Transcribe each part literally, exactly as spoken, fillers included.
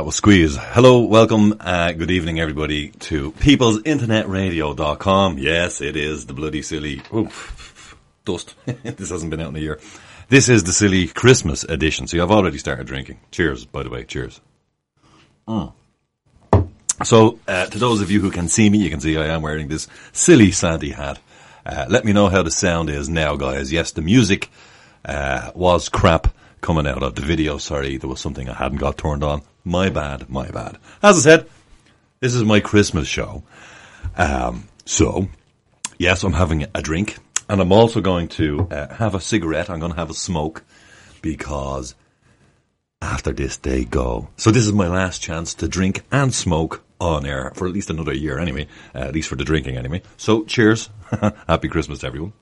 that was Squeeze. Hello, welcome, uh, good evening everybody to peoples internet radio dot com. Yes, it is the bloody silly, oof, dust. This hasn't been out in a year. This is the silly Christmas edition. See, I've already started drinking. Cheers, by the way, cheers. Mm. So, uh, to those of you who can see me, you can see I am wearing this silly Sandy hat. Uh, let me know how the sound is now, guys. Yes, the music, uh, was crap coming out of the video. Sorry, there was something I hadn't got turned on. My bad, my bad. As I said, this is my Christmas show. Um, so, yes, I'm having a drink. And I'm also going to uh, have a cigarette. I'm going to have a smoke. Because after this, they go. So this is my last chance to drink and smoke on air. For at least another year anyway. Uh, at least for the drinking anyway. So, cheers. Happy Christmas to everyone.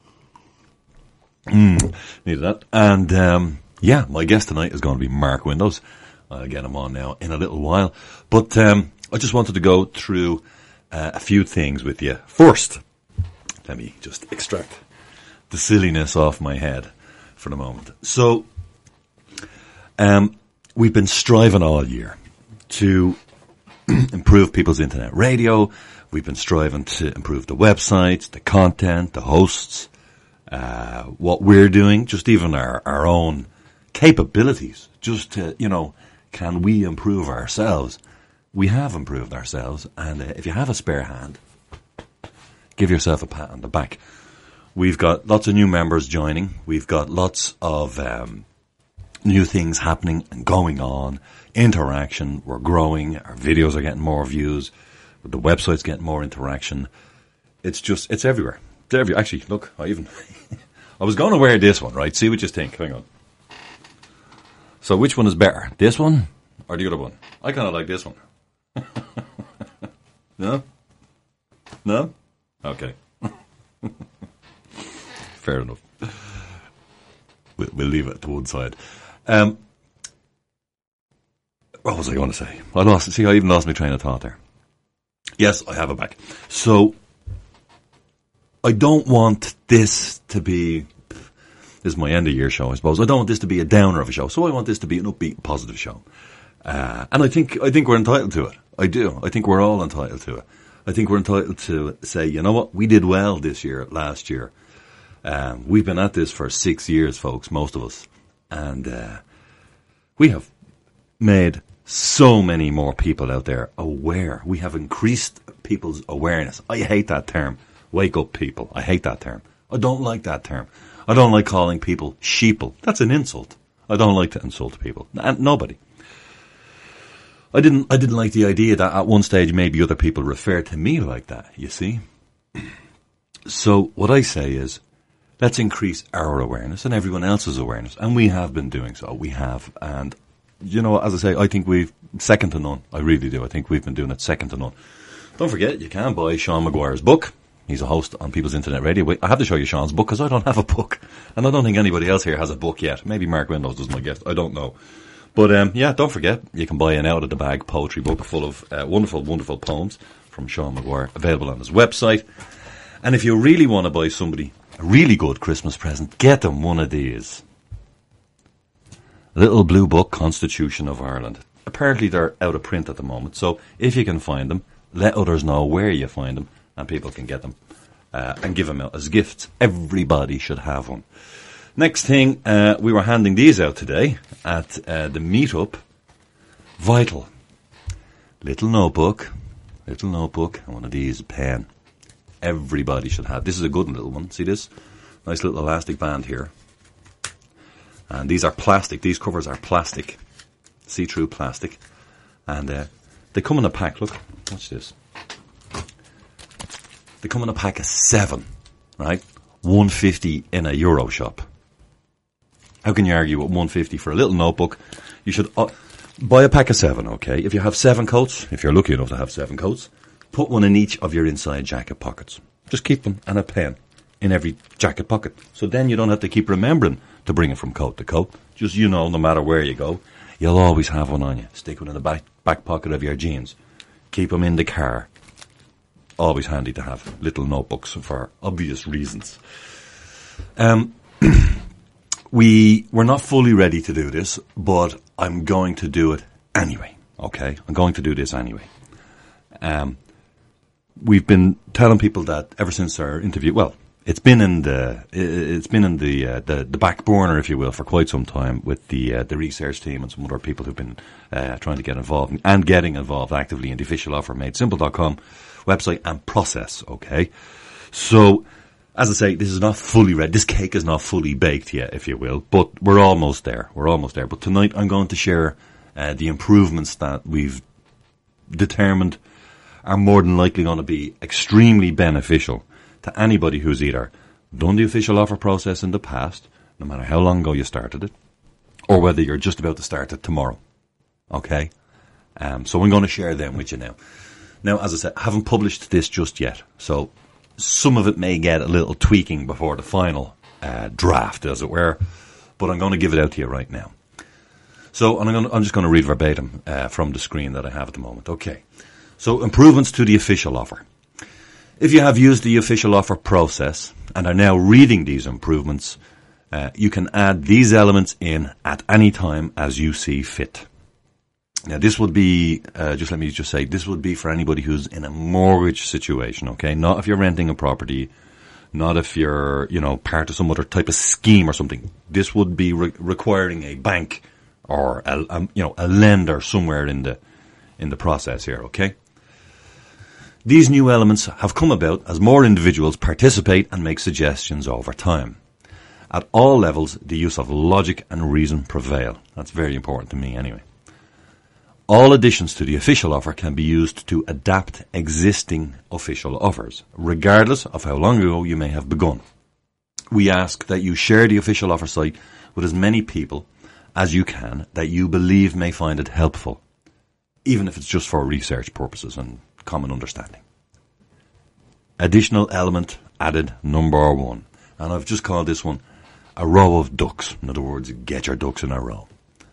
Mm, needed that. And, um... yeah, my guest tonight is going to be Mark Windows. I'll get him on now in a little while. But um, I just wanted to go through uh, a few things with you. First, let me just extract the silliness off my head for the moment. So, um, we've been striving all year to improve people's internet radio. We've been striving to improve the websites, the content, the hosts, uh, what we're doing, just even our, our own capabilities, just to, you know, can we improve ourselves? We have improved ourselves, and uh, if you have a spare hand, give yourself a pat on the back. We've got lots of new members joining. We've got lots of um, new things happening and going on. Interaction, we're growing. Our videos are getting more views. The website's getting more interaction. It's just, it's everywhere. It's everywhere. Actually, look, I even, I was going to wear this one, right? See what you think. Hang on. So which one is better? This one or the other one? I kind of like this one. No? No? Okay. Fair enough. We'll, we'll leave it to one side. Um, what was I going to say? I lost. See, I even lost my train of thought there. Yes, I have it back. So I don't want this to be... This is my end of year show, I suppose. I don't want this to be a downer of a show, so I want this to be an upbeat, positive show. Uh, and I think, I think we're entitled to it. I do. I think we're all entitled to it. I think we're entitled to say, you know what, we did well this year, last year. Um, we've been at this for six years, folks, most of us. And, uh, we have made so many more people out there aware. We have increased people's awareness. I hate that term. Wake up people. I hate that term. I don't like that term. I don't like calling people sheeple. That's an insult. I don't like to insult people. And nobody. I didn't, I didn't like the idea that at one stage maybe other people referred to me like that, you see. So what I say is, let's increase our awareness and everyone else's awareness. And we have been doing so. We have. And, you know, as I say, I think we've second to none. I really do. I think we've been doing it second to none. Don't forget, you can buy Sean Maguire's book. He's a host on People's Internet Radio. Wait, I have to show you Sean's book because I don't have a book. And I don't think anybody else here has a book yet. Maybe Mark Windows does, my guess. I don't know. But, um, yeah, don't forget, you can buy an out of the bag poetry book full of uh, wonderful, wonderful poems from Sean Maguire, available on his website. And if you really want to buy somebody a really good Christmas present, get them one of these. Little blue book, Constitution of Ireland. Apparently they're out of print at the moment. So if you can find them, let others know where you find them. And people can get them uh, and give them out as gifts. Everybody should have one. Next thing, uh, we were handing these out today at uh, the meetup. Vital. Little notebook. Little notebook. And one of these, a pen. Everybody should have. This is a good little one. See this? Nice little elastic band here. And these are plastic. These covers are plastic. See-through plastic. And uh, they come in a pack. Look, watch this. They come in a pack of seven, right? one fifty in a Euro shop. How can you argue with one fifty for a little notebook? You should uh, buy a pack of seven, okay? If you have seven coats, if you're lucky enough to have seven coats, put one in each of your inside jacket pockets. Just keep them and a pen in every jacket pocket. So then you don't have to keep remembering to bring it from coat to coat. Just, you know, no matter where you go, you'll always have one on you. Stick one in the back, back pocket of your jeans. Keep them in the car. Always handy to have little notebooks for obvious reasons. Um, we, we're not fully ready to do this, but I'm going to do it anyway. Okay, I'm going to do this anyway. Um, we've been telling people that ever since our interview. Well, it's been in the it's been in the uh, the, the back burner, if you will, for quite some time with the uh, the research team and some other people who've been uh, trying to get involved and getting involved actively in the official offer made simple dot com website and process. Okay, so as I say, this is not fully ready. This cake is not fully baked yet, if you will, but we're almost there. We're almost there. But tonight, I'm going to share uh, the improvements that we've determined are more than likely going to be extremely beneficial to anybody who's either done the official offer process in the past, no matter how long ago you started it, or whether you're just about to start it tomorrow. Okay? Um, so I'm going to share them with you now. Now, as I said, I haven't published this just yet, so some of it may get a little tweaking before the final uh, draft, as it were, but I'm going to give it out to you right now. So and I'm, going to, I'm just going to read verbatim uh, from the screen that I have at the moment. Okay. So, improvements to the official offer. If you have used the official offer process and are now reading these improvements, uh, you can add these elements in at any time as you see fit. Now, this would be, uh, just let me just say, this would be for anybody who's in a mortgage situation, okay? Not if you're renting a property, not if you're, you know, part of some other type of scheme or something. This would be re- requiring a bank or, a, a, you know, a lender somewhere in the, in the process here, okay? These new elements have come about as more individuals participate and make suggestions over time. At all levels, the use of logic and reason prevail. That's very important to me anyway. All additions to the official offer can be used to adapt existing official offers, regardless of how long ago you may have begun. We ask that you share the official offer site with as many people as you can that you believe may find it helpful, even if it's just for research purposes and common understanding. Additional element added number one. And I've just called this one a row of ducks. In other words, get your ducks in a row.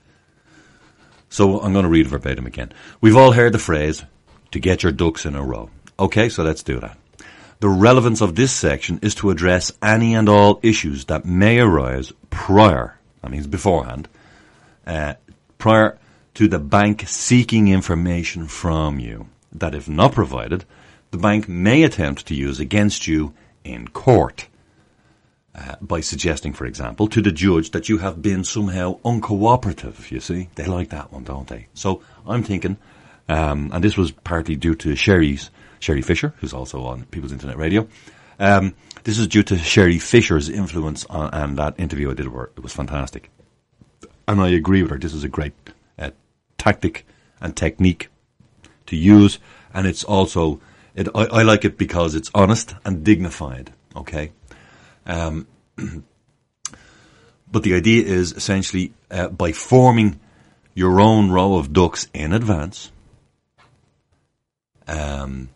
So I'm going to read verbatim again. We've all heard the phrase, to get your ducks in a row. Okay, so let's do that. The relevance of this section is to address any and all issues that may arise prior, that means beforehand, uh, prior to the bank seeking information from you, that if not provided, the bank may attempt to use against you in court uh, by suggesting, for example, to the judge that you have been somehow uncooperative, you see. They like that one, don't they? So I'm thinking, um, and this was partly due to Sherry's, Sherry Fisher, who's also on People's Internet Radio. Um, this is due to Sherry Fisher's influence on, and that interview I did with her. It was fantastic. And I agree with her. This is a great uh, tactic and technique to use, and it's also it, I, I like it because it's honest and dignified. Okay, um, but the idea is essentially uh, by forming your own row of ducks in advance. Um,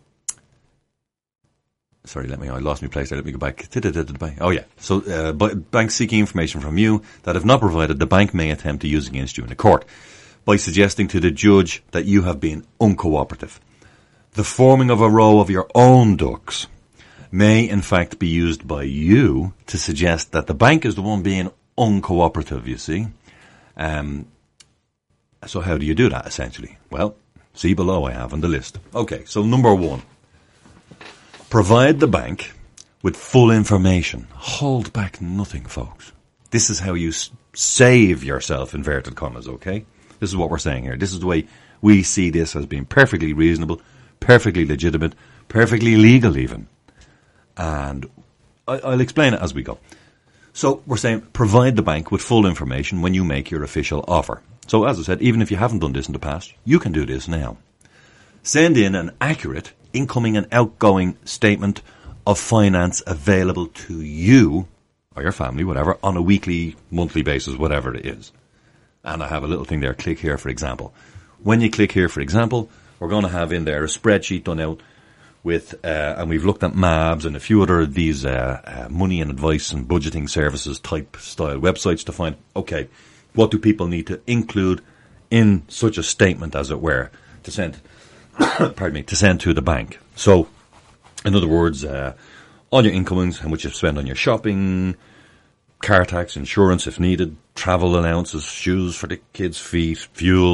sorry, let me. I lost my place there. Let me go back. Oh yeah. So, uh, banks seeking information from you that if not provided, the bank may attempt to use against you in a court by suggesting to the judge that you have been uncooperative. The forming of a row of your own ducks may in fact be used by you to suggest that the bank is the one being uncooperative, you see. Um, so how do you do that, essentially? Well, see below I have on the list. Okay, so number one. Provide the bank with full information. Hold back nothing, folks. This is how you s- save yourself, inverted commas, okay? This is what we're saying here. This is the way we see this as being perfectly reasonable, perfectly legitimate, perfectly legal even. And I, I'll explain it as we go. So we're saying provide the bank with full information when you make your official offer. So as I said, even if you haven't done this in the past, you can do this now. Send in an accurate incoming and outgoing statement of finance available to you or your family, whatever, on a weekly, monthly basis, whatever it is. And I have a little thing there, click here, for example. When you click here, for example, we're going to have in there a spreadsheet done out with, uh, and we've looked at M A Bs and a few other of these uh, uh, money and advice and budgeting services type style websites to find, okay, what do people need to include in such a statement, as it were, to send, pardon me, to send to the bank. So, in other words, uh, all your incomings, how much you spend on your shopping, car tax, insurance if needed, travel allowances, shoes for the kids' feet, fuel, et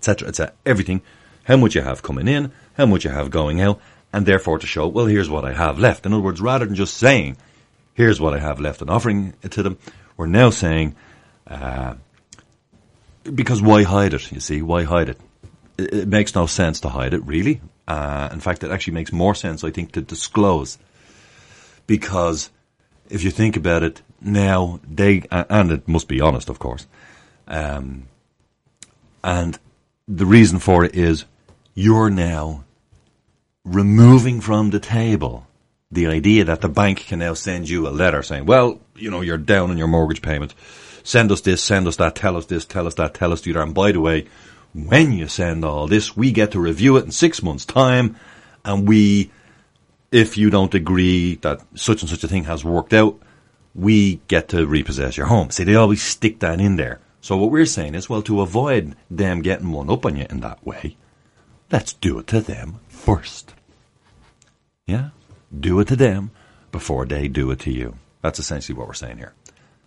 cetera, et cetera. Everything, how much you have coming in, how much you have going out, and therefore to show, well, here's what I have left. In other words, rather than just saying, here's what I have left and offering it to them, we're now saying, uh, because why hide it, you see? Why hide it? It, it makes no sense to hide it, really. Uh, in fact, it actually makes more sense, I think, to disclose. Because if you think about it, now they, and it must be honest, of course, um, and the reason for it is you're now removing from the table the idea that the bank can now send you a letter saying, well, you know, you're down on your mortgage payment. Send us this, send us that, tell us this, tell us that, tell us the other. And by the way, when you send all this, we get to review it in six months' time. And we, if you don't agree that such and such a thing has worked out, we get to repossess your home. See, they always stick that in there. So what we're saying is, well, to avoid them getting one up on you in that way, let's do it to them first. Yeah? Do it to them before they do it to you. That's essentially what we're saying here.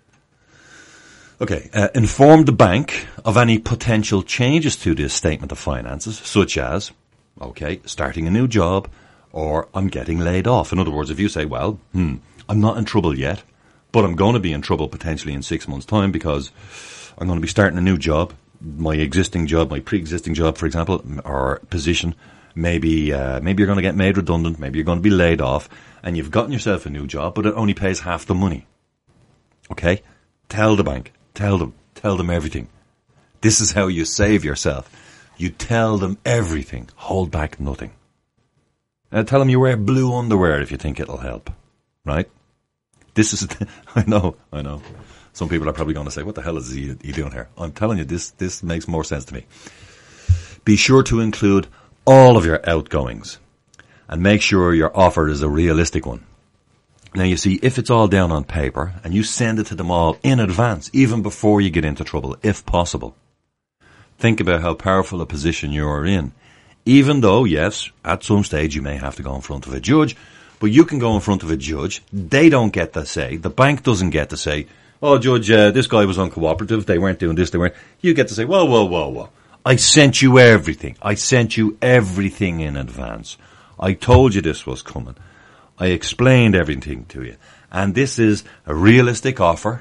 Okay, uh, inform the bank of any potential changes to this statement of finances, such as, okay, starting a new job, or I'm getting laid off. In other words, if you say, well, hmm, I'm not in trouble yet, but I'm going to be in trouble potentially in six months' time because I'm going to be starting a new job, my existing job, my pre-existing job, for example, or position, maybe uh, maybe you're going to get made redundant, maybe you're going to be laid off, and you've gotten yourself a new job, but it only pays half the money. Okay? Tell the bank. Tell them. Tell them everything. This is how you save yourself. You tell them everything. Hold back nothing. Uh, tell them you wear blue underwear if you think it'll help. Right? This is... I know, I know. Some people are probably going to say, what the hell is he, he doing here? I'm telling you, this, this makes more sense to me. Be sure to include all of your outgoings and make sure your offer is a realistic one. Now, you see, if it's all down on paper and you send it to them all in advance, even before you get into trouble, if possible, think about how powerful a position you're in. Even though, yes, at some stage you may have to go in front of a judge, but you can go in front of a judge. They don't get to say, the bank doesn't get to say, oh, Judge, uh, this guy was uncooperative, they weren't doing this, they weren't. You get to say, whoa, whoa, whoa, whoa. I sent you everything. I sent you everything in advance. I told you this was coming. I explained everything to you. And this is a realistic offer.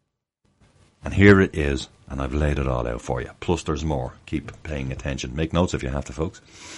And here it is. And I've laid it all out for you. Plus there's more. Keep paying attention. Make notes if you have to, folks.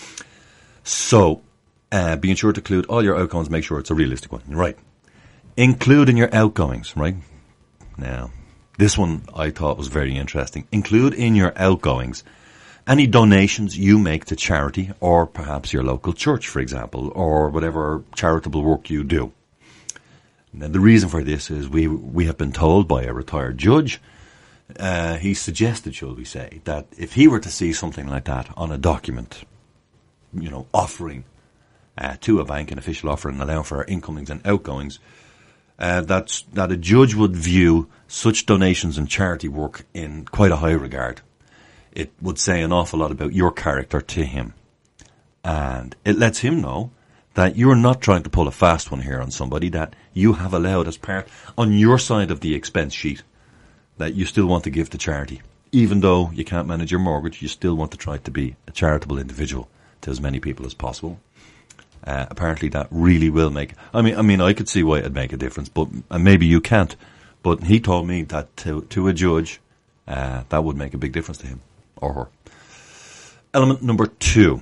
So, uh, being sure to include all your outgoings. Make sure it's a realistic one. Right. Include in your outgoings, right? Now, this one I thought was very interesting. Include in your outgoings any donations you make to charity or perhaps your local church, for example, or whatever charitable work you do. Now, the reason for this is we we have been told by a retired judge, uh, he suggested, shall we say, that if he were to see something like that on a document, you know, offering uh, to a bank, an official offer and allowing for our incomings and outgoings, uh, that's, that a judge would view such donations and charity work in quite a high regard. It would say an awful lot about your character to him. And it lets him know that you're not trying to pull a fast one here on somebody, that you have allowed as part, on your side of the expense sheet, that you still want to give to charity. Even though you can't manage your mortgage, you still want to try to be a charitable individual to as many people as possible. Uh, apparently that really will make, I mean, I mean, I could see why it'd make a difference, but and maybe you can't. But he told me that to, to a judge, uh, that would make a big difference to him. Or her. Element number two.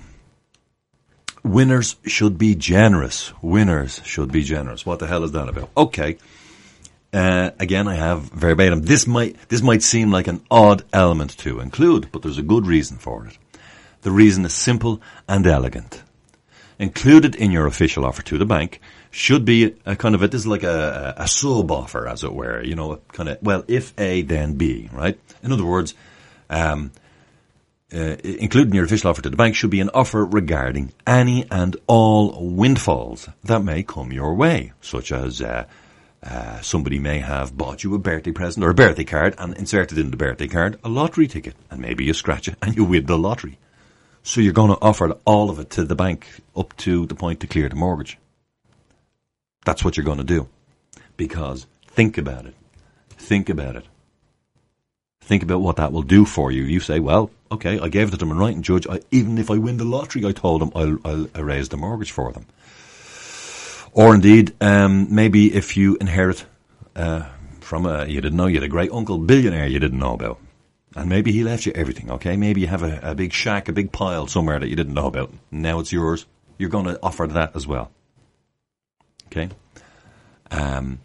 Winners should be generous. Winners should be generous. What the hell is that about? Okay. Uh, again, I have verbatim. This might, this might seem like an odd element to include, but there's a good reason for it. The reason is simple and elegant. Included in your official offer to the bank should be a kind of a, this is like a, a sub offer, as it were. You know, a kind of, well, if A, then B, right? In other words, um, Uh, including your official offer to the bank should be an offer regarding any and all windfalls that may come your way, such as uh, uh, somebody may have bought you a birthday present or a birthday card and inserted in the birthday card a lottery ticket, and maybe you scratch it and you win the lottery. So you're going to offer all of it to the bank up to the point to clear the mortgage. That's what you're going to do. Because think about it. Think about it. Think about what that will do for you. You say, well, okay, I gave it to them in writing, Judge. I, even if I win the lottery, I told them I'll, I'll erase the mortgage for them. Or indeed, um, maybe if you inherit uh, from a, you didn't know, you had a great uncle billionaire you didn't know about. And maybe he left you everything, okay? Maybe you have a, a big shack, a big pile somewhere that you didn't know about. Now it's yours. You're going to offer that as well. Okay? Um,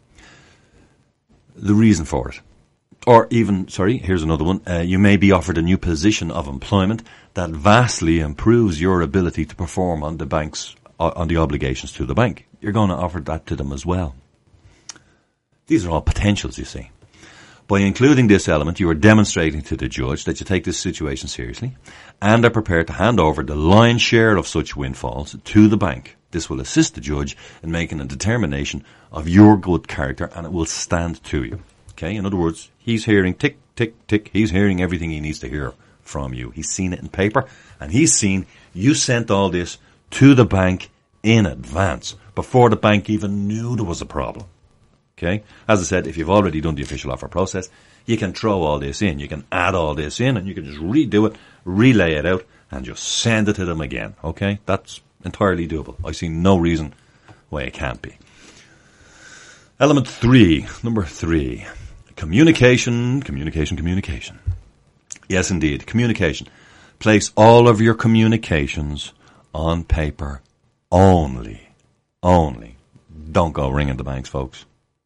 the reason for it. Or even, sorry, here's another one. Uh, you may be offered a new position of employment that vastly improves your ability to perform on the bank's, uh, on the obligations to the bank. You're going to offer that to them as well. These are all potentials, you see. By including this element, you are demonstrating to the judge that you take this situation seriously and are prepared to hand over the lion's share of such windfalls to the bank. This will assist the judge in making a determination of your good character, and it will stand to you. Okay? In other words, he's hearing tick, tick, tick. He's hearing everything he needs to hear from you. He's seen it in paper, and he's seen you sent all this to the bank in advance, before the bank even knew there was a problem. Okay? As I said, if you've already done the official offer process, you can throw all this in. You can add all this in, and you can just redo it, relay it out, and just send it to them again. Okay? That's entirely doable. I see no reason why it can't be. Element three, number three, communication, communication, communication. Yes, indeed, communication. Place all of your communications on paper only. Only. Don't go ringing the banks, folks.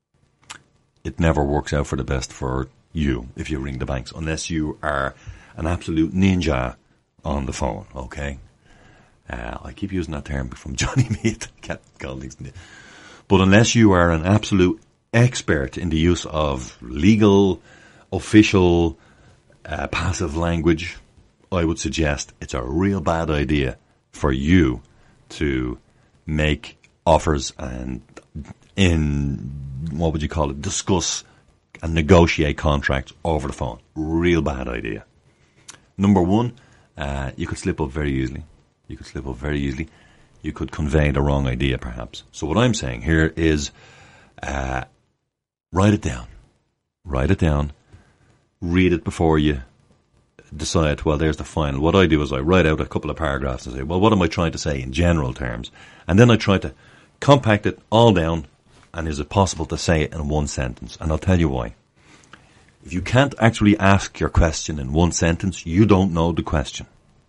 It never works out for the best for you if you ring the banks, unless you are an absolute ninja on the phone, okay? Uh, I keep using that term from Johnny Mead. Can't call these. But unless you are an absolute expert in the use of legal, official, uh, passive language, I would suggest it's a real bad idea for you to make offers and in, what would you call it, discuss and negotiate contracts over the phone. Real bad idea. Number one, uh, you could slip up very easily. You could slip up very easily. You could convey the wrong idea, perhaps. So what I'm saying here is, uh, write it down. Write it down. Read it before you decide, well, there's the final. What I do is I write out a couple of paragraphs and say, well, what am I trying to say in general terms? And then I try to compact it all down, and is it possible to say it in one sentence? And I'll tell you why. If you can't actually ask your question in one sentence, you don't know the question.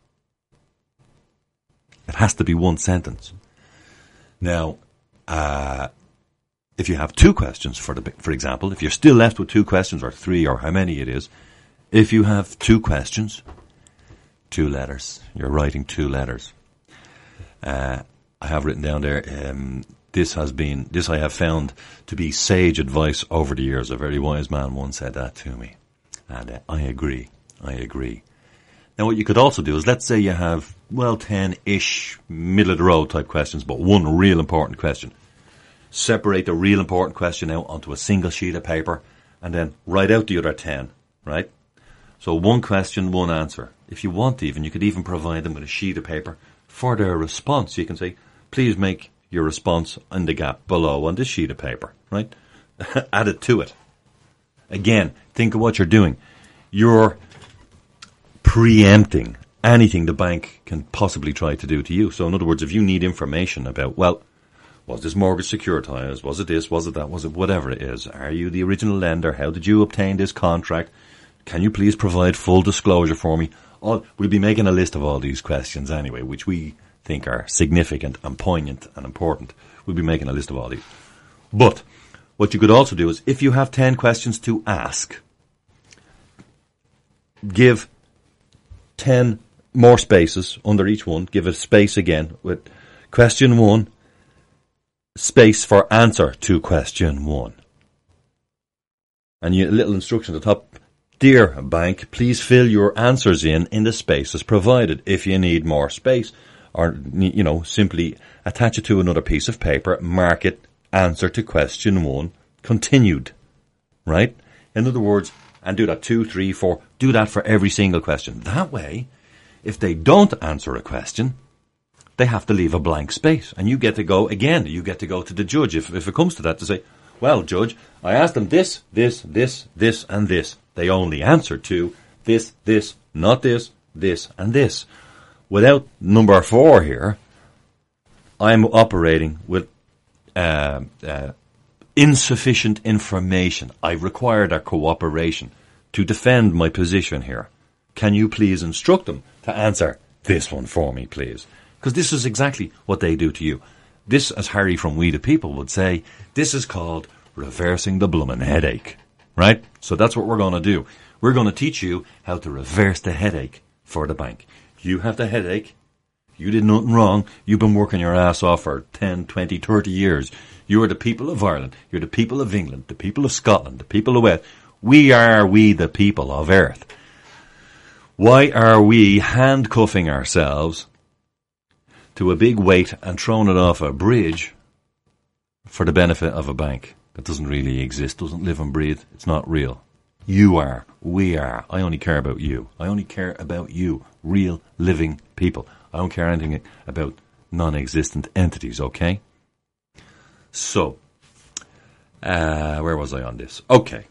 It has to be one sentence. Now, uh, if you have two questions, for the, for example, if you're still left with two questions, or three, or how many it is, if you have two questions, two letters, you're writing two letters. Uh, I have written down there, um, this has been, this I have found to be sage advice over the years. A very wise man once said that to me. And uh, I agree. I agree. Now what you could also do is, let's say you have, well, ten-ish middle of the road type questions, but one real important question. Separate the real important question out onto a single sheet of paper and then write out the other ten, right? So one question, one answer. If you want even, you could even provide them with a sheet of paper for their response. You can say, please make your response in the gap below on this sheet of paper, right? Add it to it. Again, think of what you're doing. You're preempting anything the bank can possibly try to do to you. So in other words, if you need information about, well, was this mortgage securitized? Was it this? Was it that? Was it whatever it is? Are you the original lender? How did you obtain this contract? Can you please provide full disclosure for me? All, we'll be making a list of all these questions anyway, which we think are significant and poignant and important. We'll be making a list of all these. But what you could also do is, if you have ten questions to ask, give ten more spaces under each one. Give a space again with question one, space for answer to question one. And you, a little instruction at the top. Dear bank, please fill your answers in in the spaces provided. If you need more space, or, you know, simply attach it to another piece of paper, mark it, answer to question one, continued. Right? In other words, and do that two, three, four, do that for every single question. That way, if they don't answer a question, they have to leave a blank space. And you get to go, again, you get to go to the judge, if, if it comes to that, to say, well, judge, I asked them this, this, this, this, and this. They only answer to this, this, not this, this, and this. Without number four here, I'm operating with uh, uh, insufficient information. I require their cooperation to defend my position here. Can you please instruct them to answer this one for me, please? Because this is exactly what they do to you. This, as Harry from We the People would say, this is called reversing the bloomin' headache. Right? So that's what we're going to do. We're going to teach you how to reverse the headache for the bank. You have the headache. You did nothing wrong. You've been working your ass off for ten, twenty, thirty years. You are the people of Ireland. You're the people of England, the people of Scotland, the people of Wales. We are we the people of Earth. Why are we handcuffing ourselves to a big weight and throwing it off a bridge for the benefit of a bank that doesn't really exist, doesn't live and breathe? It's not real. You are. We are. I only care about you. I only care about you. Real, living people. I don't care anything about non-existent entities, okay? So, uh, where was I on this? Okay.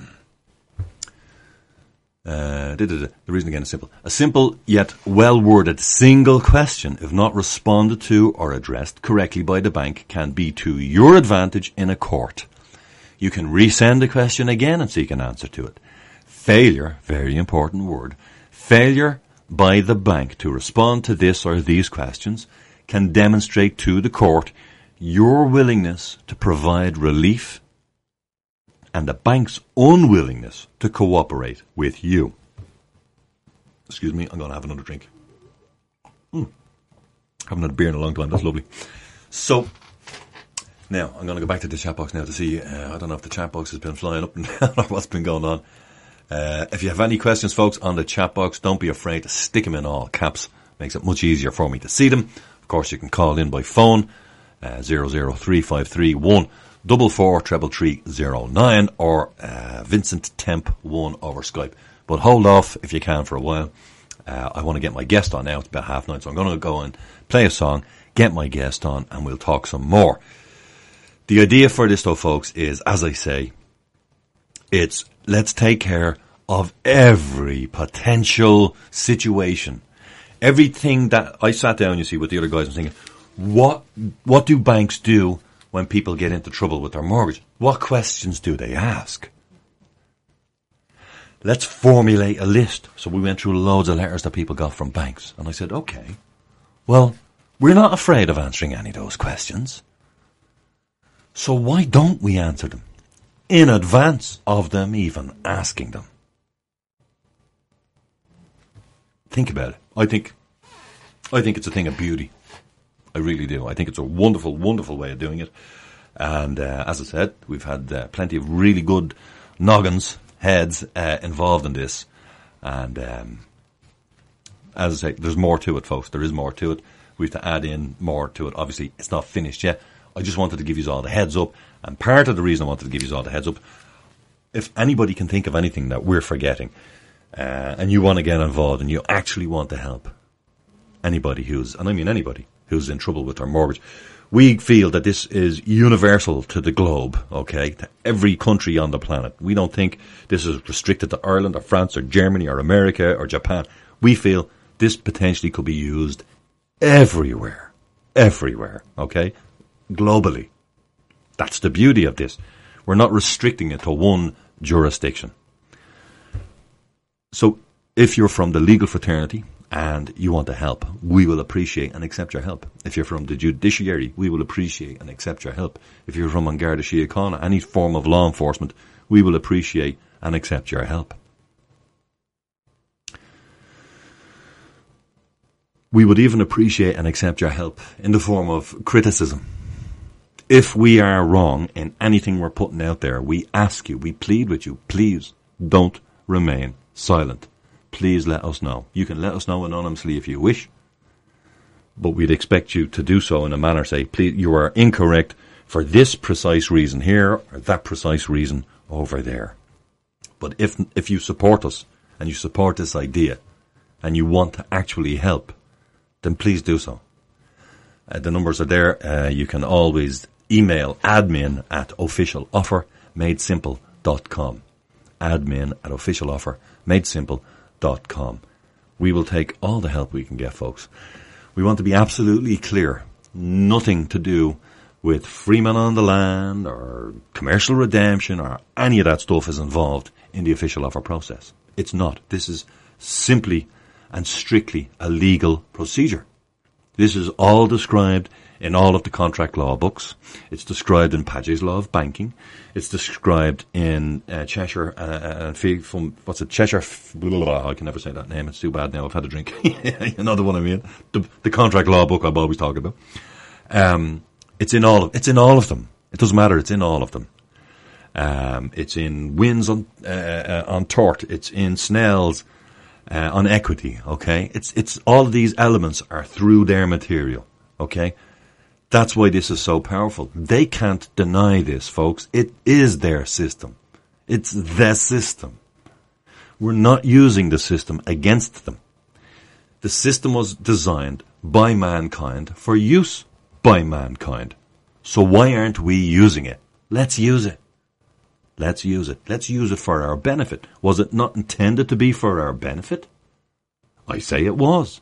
Uh, the reason again is simple. A simple yet well-worded single question, if not responded to or addressed correctly by the bank, can be to your advantage in a court. You can resend the question again and seek an answer to it. Failure, very important word, failure by the bank to respond to this or these questions can demonstrate to the court your willingness to provide relief and the bank's unwillingness to cooperate with you. Excuse me, I'm going to have another drink. Mm. Haven't had a beer in a long time, that's lovely. So, now, I'm going to go back to the chat box now to see, uh, I don't know if the chat box has been flying up and down or what's been going on. Uh, if you have any questions, folks, on the chat box, don't be afraid to stick them in all caps. Makes it much easier for me to see them. Of course, you can call in by phone, uh, zero zero three five three one double four triple three zero nine or uh, Vincent Temp one over Skype. But hold off if you can for a while. Uh, I want to get my guest on now. It's about half nine, so I'm going to go and play a song, get my guest on, and we'll talk some more. The idea for this, though, folks, is, as I say, it's let's take care of every potential situation. Everything that I sat down, you see, with the other guys and thinking, what what do banks do when people get into trouble with their mortgage? What questions do they ask? Let's formulate a list. So we went through loads of letters that people got from banks. And I said, okay, well, we're not afraid of answering any of those questions. So why don't we answer them in advance of them even asking them? Think about it. I think, I think it's a thing of beauty. I really do. I think it's a wonderful, wonderful way of doing it. And uh, as I said, we've had uh, plenty of really good noggins, heads uh, involved in this. And um, as I say, there's more to it, folks. There is more to it. We have to add in more to it. Obviously, it's not finished yet. I just wanted to give you all the heads up. And part of the reason I wanted to give you all the heads up, if anybody can think of anything that we're forgetting, uh, and you want to get involved and you actually want to help anybody who's, and I mean anybody, who's in trouble with their mortgage, we feel that this is universal to the globe, okay, to every country on the planet. We don't think this is restricted to Ireland or France or Germany or America or Japan. We feel this potentially could be used everywhere, everywhere, okay, globally. That's the beauty of this. We're not restricting it to one jurisdiction. So if you're from the legal fraternity and you want to help, we will appreciate and accept your help. If you're from the judiciary, we will appreciate and accept your help. If you're from An Garda Síochána, any form of law enforcement, we will appreciate and accept your help. We would even appreciate and accept your help in the form of criticism. If we are wrong in anything we're putting out there, we ask you, we plead with you, please don't remain silent. Please let us know. You can let us know anonymously if you wish, but we'd expect you to do so in a manner, say, please, you are incorrect for this precise reason here or that precise reason over there. But if if you support us and you support this idea and you want to actually help, then please do so. Uh, the numbers are there. Uh, you can always email admin at official offer made simple dot com. admin at official offer made simple dot com. We will take all the help we can get, folks. We want to be absolutely clear. Nothing to do with free men on the land or commercial redemption or any of that stuff is involved in the official offer process. It's not. This is simply and strictly a legal procedure. This is all described in all of the contract law books. It's described in Paget's Law of Banking. It's described in uh, Cheshire, uh, uh, from, what's it, Cheshire, blah, blah, blah, I can never say that name, it's too bad now, I've had a drink. You know the one I mean, the, the contract law book I'm always talking about. Um, it's in all of, it's in all of them. It doesn't matter, it's in all of them. Um, it's in Wins on, uh, uh, on tort, it's in Snell's, uh, on equity, okay? It's, it's, all of these elements are through their material, okay? That's why this is so powerful. They can't deny this, folks. It is their system. It's the system. We're not using the system against them. The system was designed by mankind for use by mankind. So why aren't we using it? Let's use it. Let's use it. Let's use it for our benefit. Was it not intended to be for our benefit? I say it was.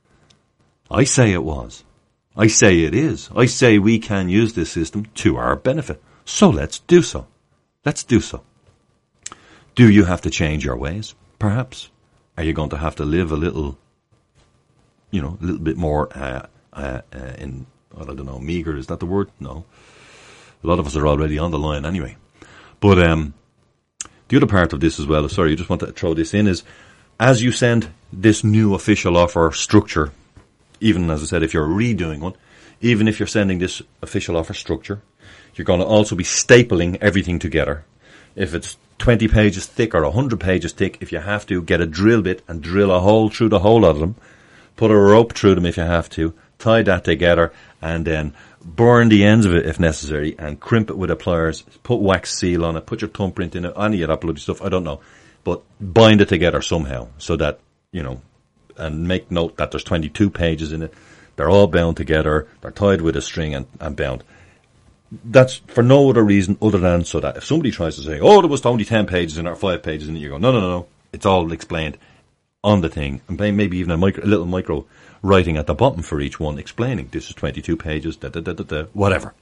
I say it was. I say it is. I say we can use this system to our benefit. So let's do so. Let's do so. Do you have to change your ways? Perhaps. Are you going to have to live a little, you know, a little bit more uh, uh, uh, in, I don't know, meager, is that the word? No. A lot of us are already on the line anyway. But um, the other part of this as well, sorry, I just wanted to throw this in, is as you send this new official offer structure, even, as I said, if you're redoing one, even if you're sending this official offer structure, you're going to also be stapling everything together. If it's twenty pages thick or one hundred pages thick, if you have to, get a drill bit and drill a hole through the whole of them. Put a rope through them if you have to. Tie that together and then burn the ends of it if necessary and crimp it with a pliers. Put wax seal on it. Put your thumbprint in it. Any of that bloody stuff. I don't know. But bind it together somehow so that, you know, and make note that there's twenty-two pages in it. They're all bound together. They're tied with a string and, and bound. That's for no other reason other than so that if somebody tries to say, oh, there was only ten pages in it or five pages in it, you go, no, no, no, no. It's all explained on the thing. And maybe even a, micro, a little micro writing at the bottom for each one explaining this is twenty-two pages, da, da, da, da, da, whatever.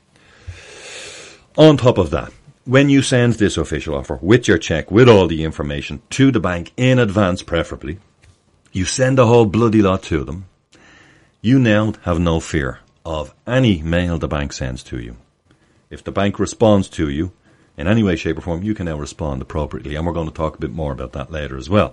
On top of that, when you send this official offer with your check, with all the information to the bank in advance preferably, you send the whole bloody lot to them. You now have no fear of any mail the bank sends to you. If the bank responds to you in any way, shape or form, you can now respond appropriately. And we're going to talk a bit more about that later as well.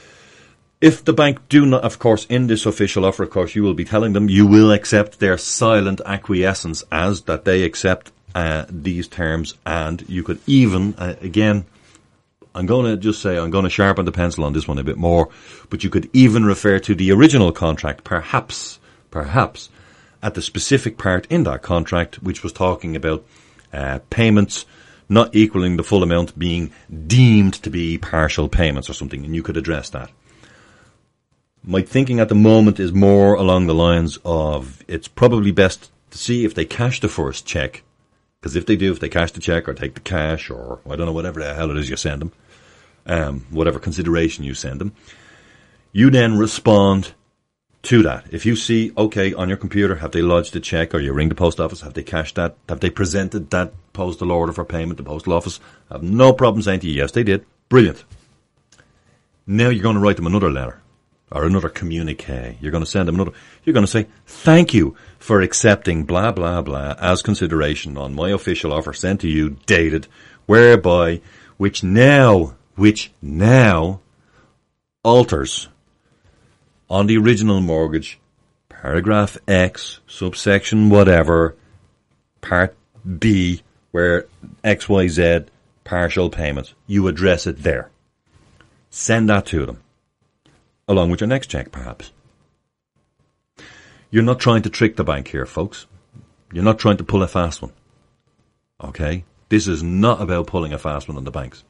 If the bank do not, of course, in this official offer, of course, you will be telling them you will accept their silent acquiescence as that they accept uh, these terms. And you could even, uh, again, I'm going to just say, I'm going to sharpen the pencil on this one a bit more, but you could even refer to the original contract, perhaps, perhaps, at the specific part in that contract, which was talking about uh, payments not equaling the full amount being deemed to be partial payments or something, and you could address that. My thinking at the moment is more along the lines of it's probably best to see if they cash the first check. Because if they do, if they cash the check or take the cash or, I don't know, whatever the hell it is you send them, um, whatever consideration you send them, you then respond to that. If you see, okay, on your computer, have they lodged a check, or you ring the post office, have they cashed that, have they presented that postal order for payment, the postal office, have no problem saying to you, yes, they did. Brilliant. Now you're going to write them another letter. Or another communique. You're going to send them another. You're going to say, thank you for accepting blah, blah, blah as consideration on my official offer sent to you, dated, whereby, which now, which now alters on the original mortgage, paragraph X, subsection whatever, part B, where X Y Z, partial payments. You address it there. Send that to them. Along with your next check, perhaps. You're not trying to trick the bank here, folks. You're not trying to pull a fast one. Okay? This is not about pulling a fast one on the banks.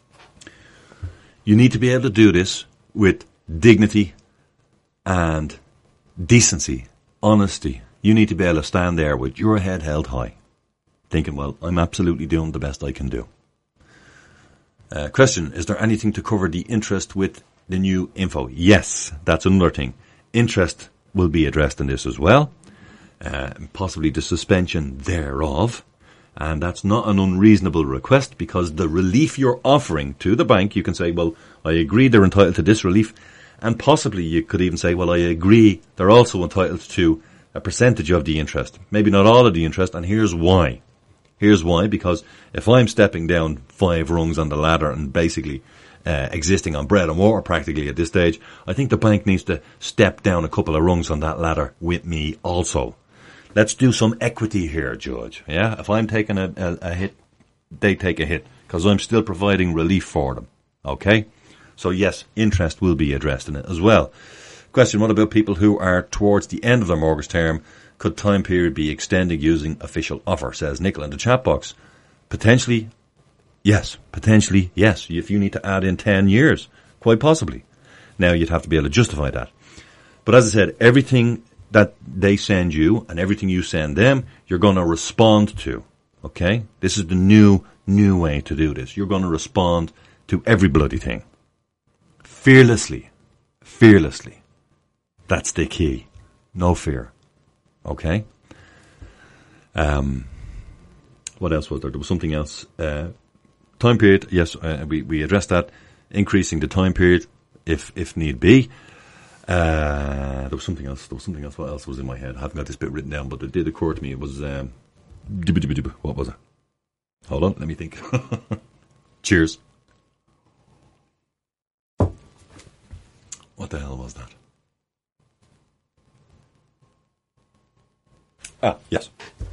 You need to be able to do this with dignity and decency, honesty. You need to be able to stand there with your head held high, thinking, well, I'm absolutely doing the best I can do. Uh, question, is there anything to cover the interest with the new info? Yes, that's another thing. Interest will be addressed in this as well. Uh, possibly the suspension thereof. And that's not an unreasonable request, because the relief you're offering to the bank, you can say, well, I agree they're entitled to this relief. And possibly you could even say, well, I agree they're also entitled to a percentage of the interest. Maybe not all of the interest, and here's why. Here's why, because if I'm stepping down five rungs on the ladder and basically uh, existing on bread and water practically at this stage, I think the bank needs to step down a couple of rungs on that ladder with me also. Let's do some equity here, Judge. Yeah, if I'm taking a, a, a hit, they take a hit, because I'm still providing relief for them. Okay? So yes, interest will be addressed in it as well. Question, what about people who are towards the end of their mortgage term? Could time period be extended using official offer, says Nicola in the chat box. Potentially, yes. Potentially, yes. If you need to add in ten years, quite possibly. Now you'd have to be able to justify that. But as I said, everything that they send you and everything you send them, you're going to respond to. Okay? This is the new, new way to do this. You're going to respond to every bloody thing. Fearlessly. Fearlessly. That's the key. No fear. Okay? Um, what else was there? There was something else. Uh, time period, yes, uh, we, we addressed that. Increasing the time period, if if need be. Uh, there was something else. There was something else. What else was in my head? I haven't got this bit written down, but it did occur to me. It was, um, what was it? Hold on, let me think. Cheers. What the hell was that? Ah, yes.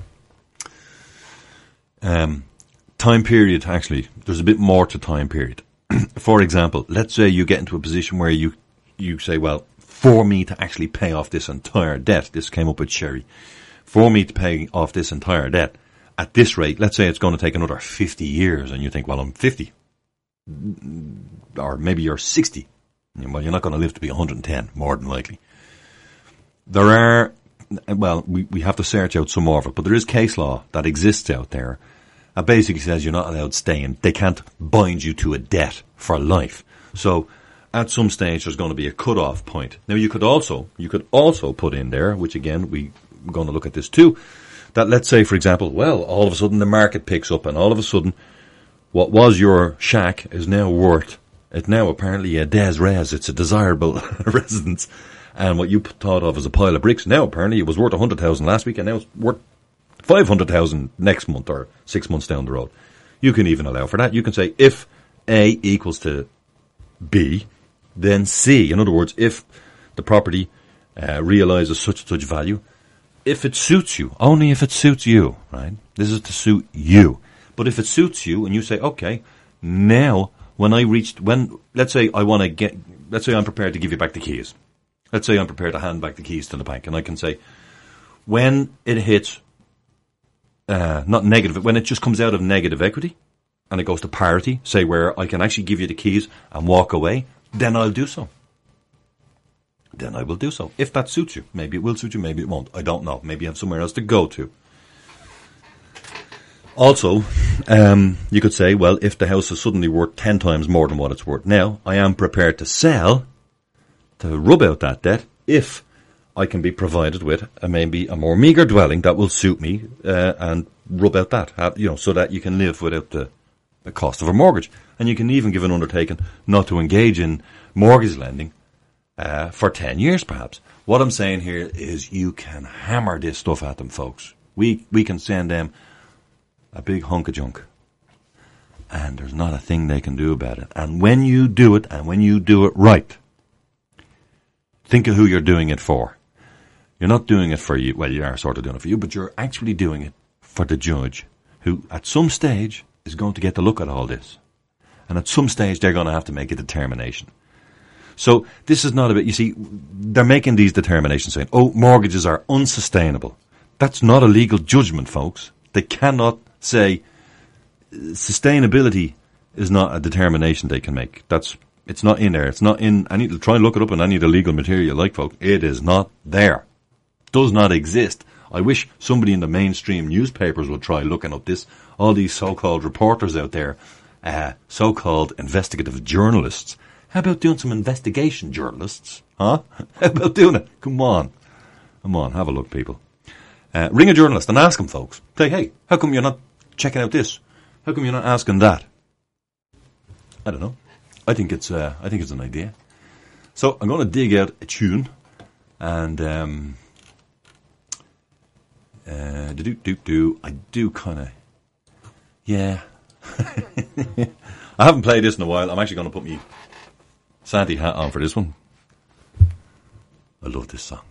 Um, time period, actually, there's a bit more to time period. For example, let's say you get into a position where you, you say, well, for me to actually pay off this entire debt, this came up with Sherry, for me to pay off this entire debt, at this rate, let's say it's going to take another fifty years, and you think, well, I'm fifty. Or maybe you're sixty. Well, you're not going to live to be one hundred ten, more than likely. There are, well, we, we have to search out some more of it, but there is case law that exists out there that basically says you're not allowed to stay in. They can't bind you to a debt for life. So, at some stage, there's going to be a cut-off point. Now, you could also, you could also put in there, which again, we, we're going to look at this too, that let's say, for example, well, all of a sudden the market picks up and all of a sudden what was your shack is now worth, it's now apparently a des res, it's a desirable residence, and what you thought of as a pile of bricks, now apparently it was worth one hundred thousand last week and now it's worth five hundred thousand next month or six months down the road. You can even allow for that. You can say if A equals to B, then C. In other words, if the property uh, realizes such and such value, if it suits you, only if it suits you, right? This is to suit you. But if it suits you and you say, okay, now when I reached, when, let's say I want to get, let's say I'm prepared to give you back the keys. Let's say I'm prepared to hand back the keys to the bank, and I can say, when it hits, uh, not negative, when it just comes out of negative equity and it goes to parity, say where I can actually give you the keys and walk away, then I'll do so. Then I will do so. If that suits you. Maybe it will suit you, maybe it won't. I don't know. Maybe you have somewhere else to go to. Also, um, you could say, well, if the house is suddenly worth ten times more than what it's worth now, I am prepared to sell to rub out that debt if I can be provided with a, maybe a more meagre dwelling that will suit me uh, and rub out that, uh, you know, so that you can live without the, the cost of a mortgage. And you can even give an undertaking not to engage in mortgage lending uh, for ten years, perhaps. What I'm saying here is you can hammer this stuff at them, folks. We we can send them a big hunk of junk. And there's not a thing they can do about it. And when you do it, and when you do it right, think of who you're doing it for. You're not doing it for you. Well, you are sort of doing it for you, but you're actually doing it for the judge, who at some stage is going to get to look at all this. And at some stage, they're going to have to make a determination. So this is not about, you see, they're making these determinations saying, oh, mortgages are unsustainable. That's not a legal judgment, folks. They cannot say sustainability is not a determination they can make. That's, it's not in there. It's not in, I need to try and look it up in any of the legal material, like, folks. It is not there. Does not exist. I wish somebody in the mainstream newspapers would try looking up this. All these so-called reporters out there, uh, so-called investigative journalists. How about doing some investigation journalists? Huh? How about doing it? Come on. Come on, have a look, people. Uh, ring a journalist and ask them, folks. Say, hey, how come you're not checking out this? How come you're not asking that? I don't know. I think it's uh, I think it's an idea. So I'm going to dig out a tune and um, uh, do do do. I do kind of, yeah. I haven't played this in a while. I'm actually going to put me Santy hat on for this one. I love this song.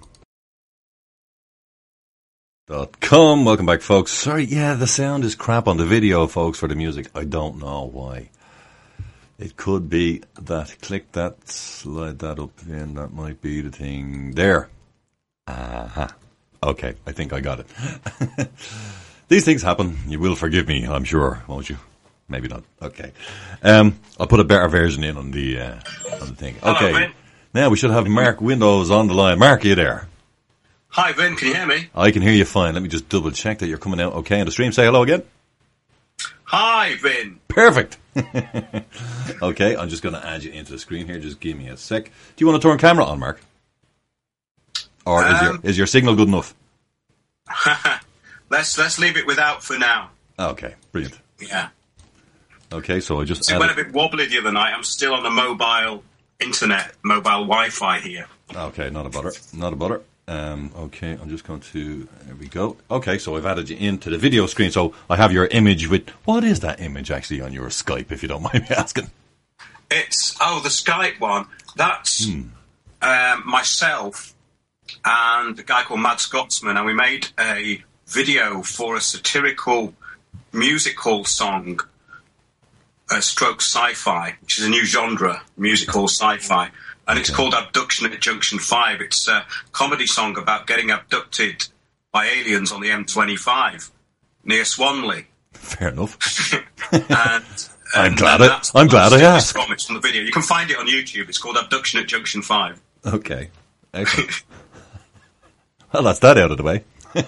Dot com. Welcome back, folks. Sorry, yeah, the sound is crap on the video, folks, for the music. I don't know why. It could be that. Click that, slide that up in. That might be the thing. There. Aha. Uh-huh. Okay, I think I got it. These things happen. You will forgive me, I'm sure, won't you? Maybe not. Okay. Um, I'll put a better version in on the, uh, on the thing. Okay. Hello, now we should have Mark Windows on the line. Mark, are you there? Hi, Vin. Can you hear me? I can hear you fine. Let me just double check that you're coming out okay on the stream. Say hello again. Hi, Vin. Perfect. Okay, I'm just going to add you into the screen here. Just give me a sec. Do you want to turn camera on, Mark? Or um, is your is your signal good enough? let's let's leave it without for now. Okay, brilliant. Yeah. Okay, so I just it went a bit wobbly the other night. I'm still on the mobile internet, mobile Wi-Fi here. Okay, not a bother. Not a bother. Um, okay, I'm just going to, there we go. Okay, so I've added you into the video screen, so I have your image with, what is that image actually on your Skype, if you don't mind me asking? It's, oh, the Skype one. That's hmm. um, myself and a guy called Mad Scotsman, and we made a video for a satirical musical song, uh, stroke sci-fi, which is a new genre, musical sci-fi. And it's okay. called Abduction at Junction five. It's a comedy song about getting abducted by aliens on the M twenty-five near Swanley. Fair enough. and, and I'm glad, I, I'm glad I asked. From it's from the video. You can find it on YouTube. It's called Abduction at Junction five. Okay. Excellent. Well, that's that out of the way.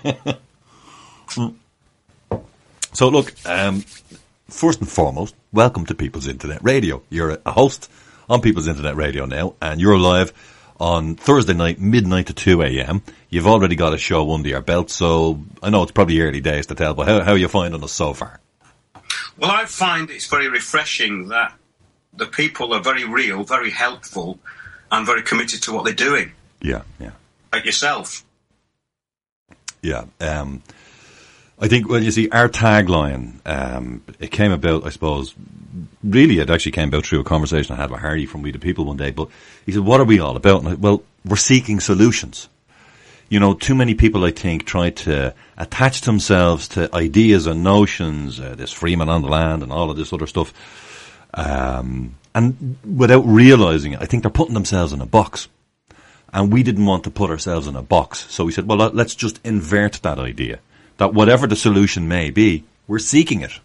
So, look, um, first and foremost, welcome to People's Internet Radio. You're a host on People's Internet Radio now, and you're live on Thursday night, midnight to two a.m. You've already got a show under your belt, so I know it's probably early days to tell, but how, how are you finding us so far? Well, I find it's very refreshing that the people are very real, very helpful, and very committed to what they're doing. Yeah, yeah. Like yourself. Yeah, um... I think, well, you see, our tagline, um, it came about, I suppose, really it actually came about through a conversation I had with Harry from We the People one day, but he said, what are we all about? And I, well, we're seeking solutions. You know, too many people, I think, try to attach themselves to ideas and notions, uh, this Freeman on the land and all of this other stuff, um, and without realising it, I think they're putting themselves in a box. And we didn't want to put ourselves in a box, so we said, well, let's just invert that idea. That whatever the solution may be, we're seeking it.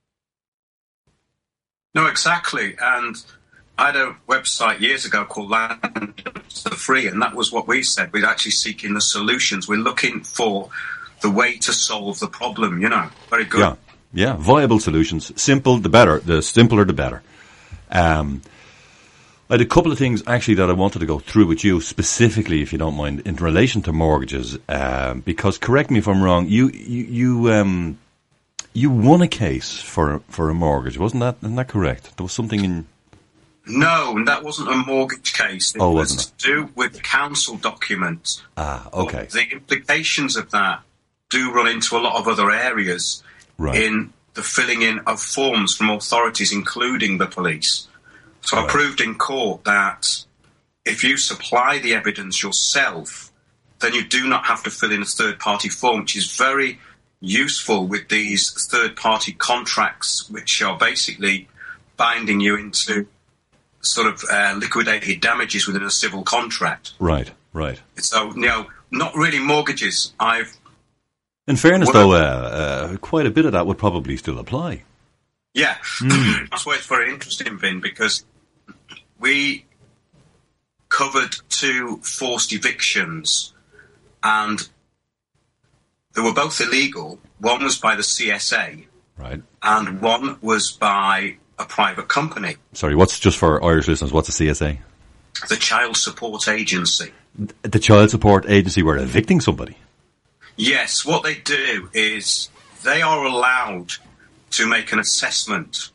No, exactly. And I had a website years ago called Land for Free, and that was what we said. We're actually seeking the solutions. We're looking for the way to solve the problem, you know. Very good. Yeah, yeah. Viable solutions. Simple, the better. The simpler, the better. Um, I had a couple of things, actually, that I wanted to go through with you, specifically, if you don't mind, in relation to mortgages. Um, because, correct me if I'm wrong, you you you, um, you won a case for for a mortgage, wasn't that? Isn't that correct? There was something in... No, that wasn't a mortgage case. It oh, was wasn't it? to do with council documents. Ah, okay. But the implications of that do run into a lot of other areas right. in the filling in of forms from authorities, including the police. So right. I proved in court that if you supply the evidence yourself, then you do not have to fill in a third-party form, which is very useful with these third-party contracts, which are basically binding you into sort of uh, liquidated damages within a civil contract. Right, right. So, you know, not really mortgages. I've... In fairness, though, uh, uh, quite a bit of that would probably still apply. Yeah, mm. That's why it's very interesting, Vin, because we covered two forced evictions, and they were both illegal. One was by the C S A, right, and one was by a private company. Sorry, what's, just for Irish listeners, what's a C S A? The Child Support Agency. The Child Support Agency were evicting somebody? Yes, what they do is they are allowed to make an assessment,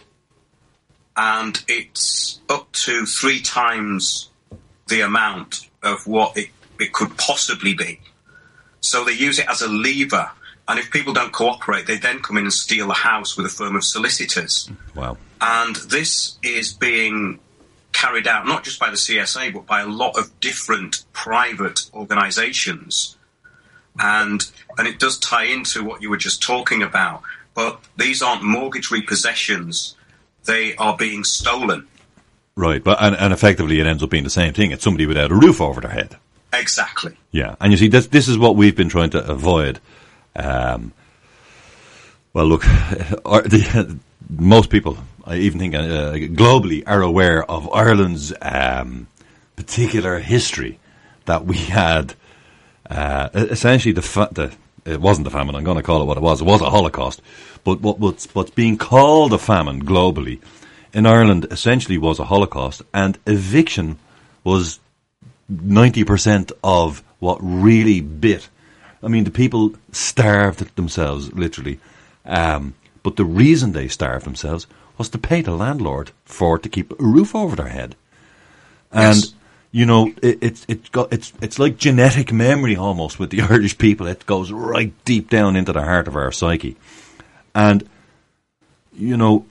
and it's up to three times the amount of what it, it could possibly be. So they use it as a lever, and if people don't cooperate, they then come in and steal the house with a firm of solicitors. Wow. And this is being carried out not just by the C S A, but by a lot of different private organisations. And and it does tie into what you were just talking about. But these aren't mortgage repossessions. They are being stolen. Right, but and, and effectively it ends up being the same thing. It's somebody without a roof over their head. Exactly. Yeah, and you see, this, this is what we've been trying to avoid. Um, well, look, our, the, most people, I even think uh, globally, are aware of Ireland's um, particular history, that we had uh, essentially the, fa- the it wasn't a famine, I'm going to call it what it was, it was a Holocaust, but what, what's, what's being called a famine globally in Ireland essentially was a Holocaust, and eviction was ninety percent of what really bit. I mean, the people starved themselves, literally. Um, but the reason they starved themselves was to pay the landlord for to keep a roof over their head. And, yes. you know, it, it, it got, it's it's like genetic memory almost with the Irish people. It goes right deep down into the heart of our psyche. And, you know,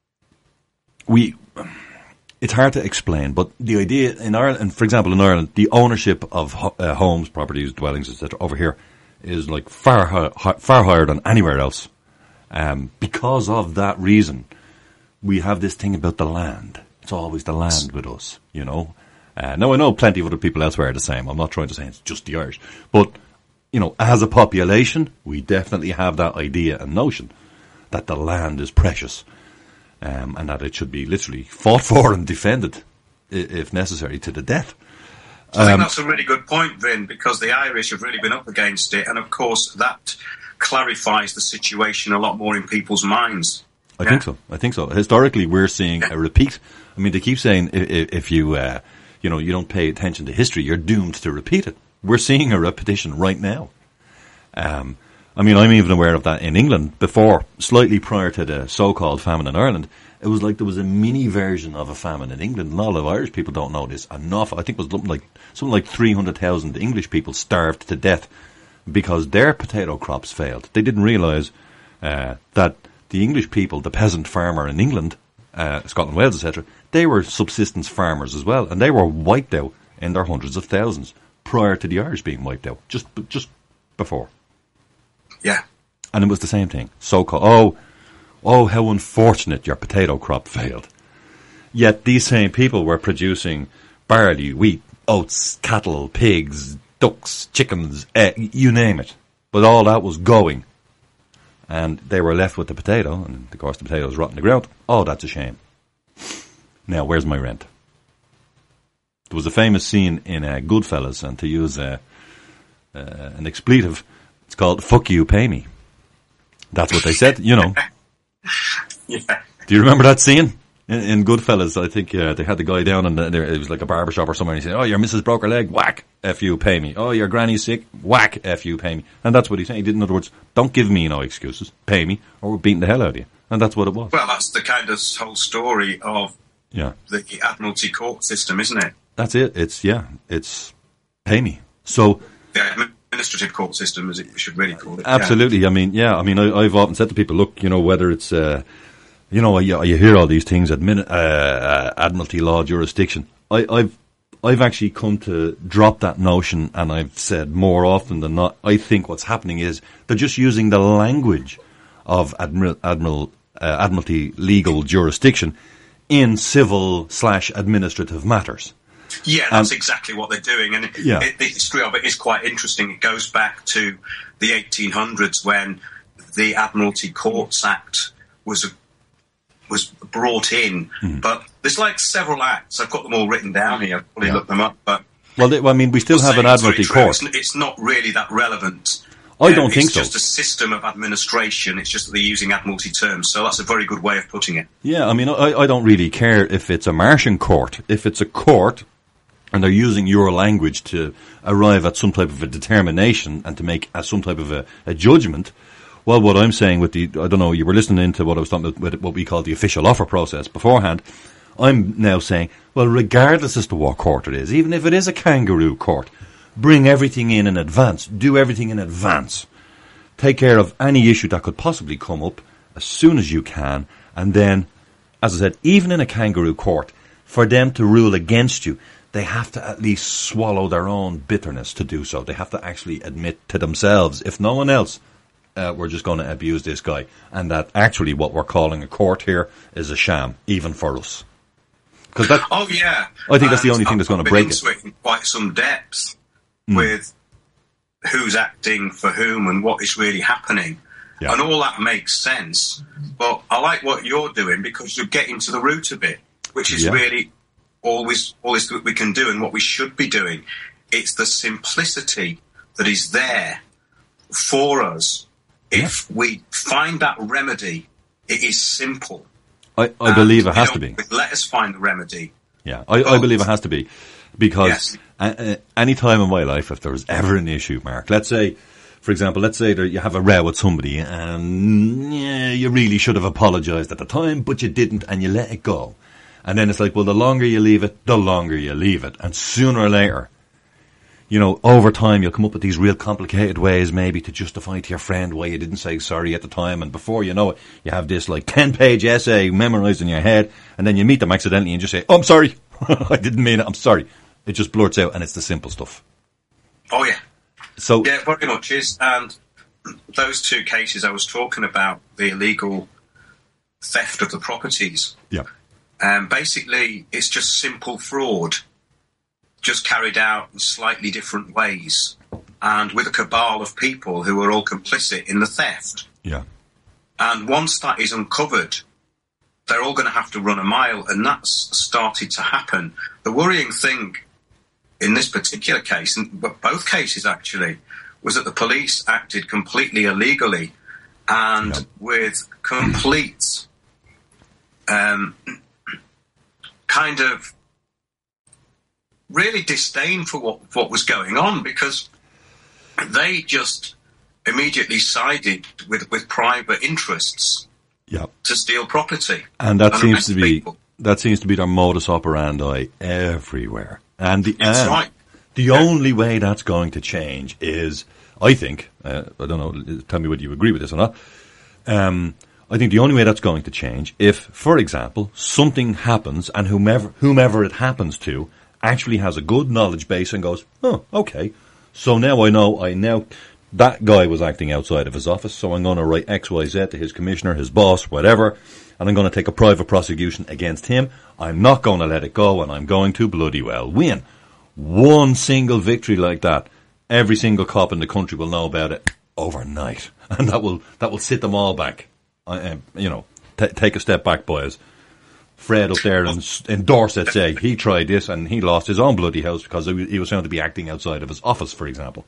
we... It's hard to explain, but the idea in Ireland, for example, in Ireland, the ownership of uh, homes, properties, dwellings, et cetera, over here is like far high, far higher than anywhere else. Um, because of that reason, we have this thing about the land. It's always the land with us, you know. Uh, now, I know plenty of other people elsewhere are the same. I'm not trying to say it's just the Irish, but you know, as a population, we definitely have that idea and notion that the land is precious. Um, and that it should be literally fought for and defended, if necessary, to the death. I think Um, that's a really good point, Vin, because the Irish have really been up against it, and of course that clarifies the situation a lot more in people's minds. I yeah. think so. I think so. Historically, we're seeing yeah. a repeat. I mean, they keep saying if, if you, uh, you know, you don't pay attention to history, you're doomed to repeat it. We're seeing a repetition right now. Um, I mean, I'm even aware of that in England. Before, slightly prior to the so-called famine in Ireland, it was like there was a mini version of a famine in England. And a lot of Irish people don't know this enough. I think it was something like something like three hundred thousand English people starved to death because their potato crops failed. They didn't realise uh, that the English people, the peasant farmer in England, uh, Scotland, Wales, et cetera, they were subsistence farmers as well, and they were wiped out in their hundreds of thousands prior to the Irish being wiped out, just just before. Yeah. And it was the same thing. So-called, oh, oh, how unfortunate your potato crop failed. Yet these same people were producing barley, wheat, oats, cattle, pigs, ducks, chickens, eh, you name it. But all that was going. And they were left with the potato, and of course the potato was rotting the ground. Oh, that's a shame. Now, where's my rent? There was a famous scene in uh, Goodfellas, and to use uh, uh, an expletive, it's called "Fuck you, pay me." That's what they said, you know. Yeah. Do you remember that scene in, in Goodfellas? I think uh, they had the guy down, and there it was like a barber shop or somewhere. And he said, "Oh, your missus broke her leg. Whack, f you, pay me. Oh, your granny's sick. Whack, f you, pay me." And that's what he said. He did, in other words, don't give me no excuses. Pay me, or we're beating the hell out of you. And that's what it was. Well, that's the kind of whole story of yeah. the Admiralty court system, isn't it? That's it. It's yeah. It's pay me. So. Yeah. Administrative court system, as it we should really call it. Absolutely. Yeah. I mean, yeah. I mean, I, I've often said to people, look, you know, whether it's, uh, you know, you, you hear all these things, admin, uh, uh, Admiralty law jurisdiction. I, I've, I've actually come to drop that notion, and I've said more often than not, I think what's happening is they're just using the language of Admiral, Admiral, uh, Admiralty legal jurisdiction in civil slash administrative matters. Yeah, that's um, exactly what they're doing, and yeah. it, the history of it is quite interesting. It goes back to the eighteen hundreds when the Admiralty Courts Act was was brought in. Mm. But there's like several acts. I've got them all written down here. I'll probably yeah. look them up. But well, they, well, I mean, we still have an Admiralty Court. It's, it's not really that relevant. I yeah, don't think so. It's just a system of administration. It's just that they're using Admiralty terms. So that's a very good way of putting it. Yeah, I mean, I, I don't really care if it's a Martian court. If it's a court and they're using your language to arrive at some type of a determination and to make a, some type of a, a judgment, well, what I'm saying with the, I don't know, you were listening into what I was talking about with what we call the official offer process beforehand. I'm now saying, well, regardless as to what court it is, even if it is a kangaroo court, bring everything in in advance. Do everything in advance. Take care of any issue that could possibly come up as soon as you can. And then, as I said, even in a kangaroo court, for them to rule against you, they have to at least swallow their own bitterness to do so. They have to actually admit to themselves, if no one else, uh, we're just going to abuse this guy. And that actually what we're calling a court here is a sham, even for us. Because that, oh, yeah. I think that's the only I've thing that's going to break it. it in quite some depth. Mm. With who's acting for whom and what is really happening. Yeah. And all that makes sense. But I like what you're doing because you're getting to the root of it, which is yeah. really always, always what we can do and what we should be doing. It's the simplicity that is there for us. Yeah. If we find that remedy, it is simple. I, I believe it has to be. Let us find the remedy. Yeah, I, I believe it has to be. Because yes. uh, any time in my life, if there was ever an issue, Mark, let's say, for example, let's say that you have a row with somebody and yeah, you really should have apologised at the time, but you didn't and you let it go. And then it's like, well, the longer you leave it, the longer you leave it. And sooner or later, you know, over time, you'll come up with these real complicated ways maybe to justify to your friend why you didn't say sorry at the time. And before you know it, you have this like ten-page essay memorised in your head. And then you meet them accidentally and just say, oh, I'm sorry. I didn't mean it. I'm sorry. It just blurts out, and it's the simple stuff. Oh, yeah. So yeah, very much is. And those two cases I was talking about, the illegal theft of the properties, yeah. um, basically it's just simple fraud, just carried out in slightly different ways, and with a cabal of people who are all complicit in the theft. Yeah. And once that is uncovered, they're all going to have to run a mile, and that's started to happen. The worrying thing in this particular case, and both cases actually, was that the police acted completely illegally and yep. with complete um, kind of really disdain for what, what was going on, because they just immediately sided with, with private interests yep. to steal property. And that and seems to be people. that seems to be their modus operandi everywhere. And the, that's and right. the yeah. only way that's going to change is, I think, uh, I don't know, tell me whether you agree with this or not, um, I think the only way that's going to change if, for example, something happens and whomever, whomever it happens to actually has a good knowledge base and goes, oh, okay, so now I know, I now, that guy was acting outside of his office, so I'm going to write X Y Z to his commissioner, his boss, whatever, and I'm going to take a private prosecution against him. I'm not going to let it go, and I'm going to bloody well win. One single victory like that, every single cop in the country will know about it overnight, and that will that will sit them all back. Uh, you know, t- take a step back, boys. Fred up there in, in Dorset say he tried this and he lost his own bloody house because he was found to be acting outside of his office, for example.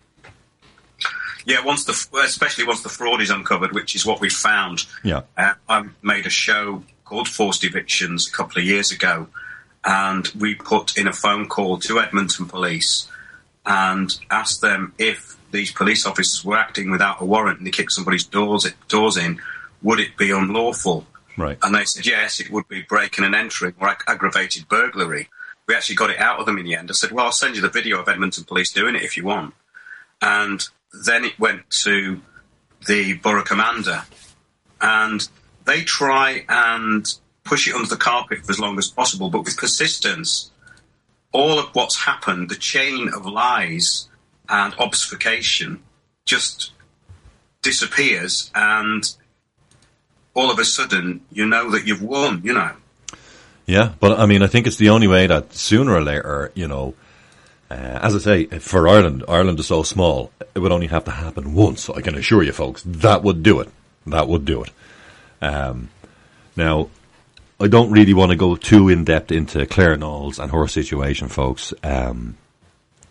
Yeah, once the especially once the fraud is uncovered, which is what we found. Yeah, uh, I made a show called Forced Evictions a couple of years ago, and we put in a phone call to Edmonton Police and asked them if these police officers were acting without a warrant and they kicked somebody's doors doors in, would it be unlawful? Right. And they said yes, it would be breaking and entering or ag- aggravated burglary. We actually got it out of them in the end. I said, well, I'll send you the video of Edmonton Police doing it if you want. And then it went to the borough commander, and they try and push it under the carpet for as long as possible, but with persistence, all of what's happened, the chain of lies and obfuscation just disappears, and all of a sudden you know that you've won, you know. Yeah, but I mean, I think it's the only way that sooner or later, you know, Uh, as I say, for Ireland, Ireland is so small, it would only have to happen once. I can assure you, folks, that would do it. That would do it. Um, now, I don't really want to go too in-depth into Claire Knowles and her situation, folks. Um,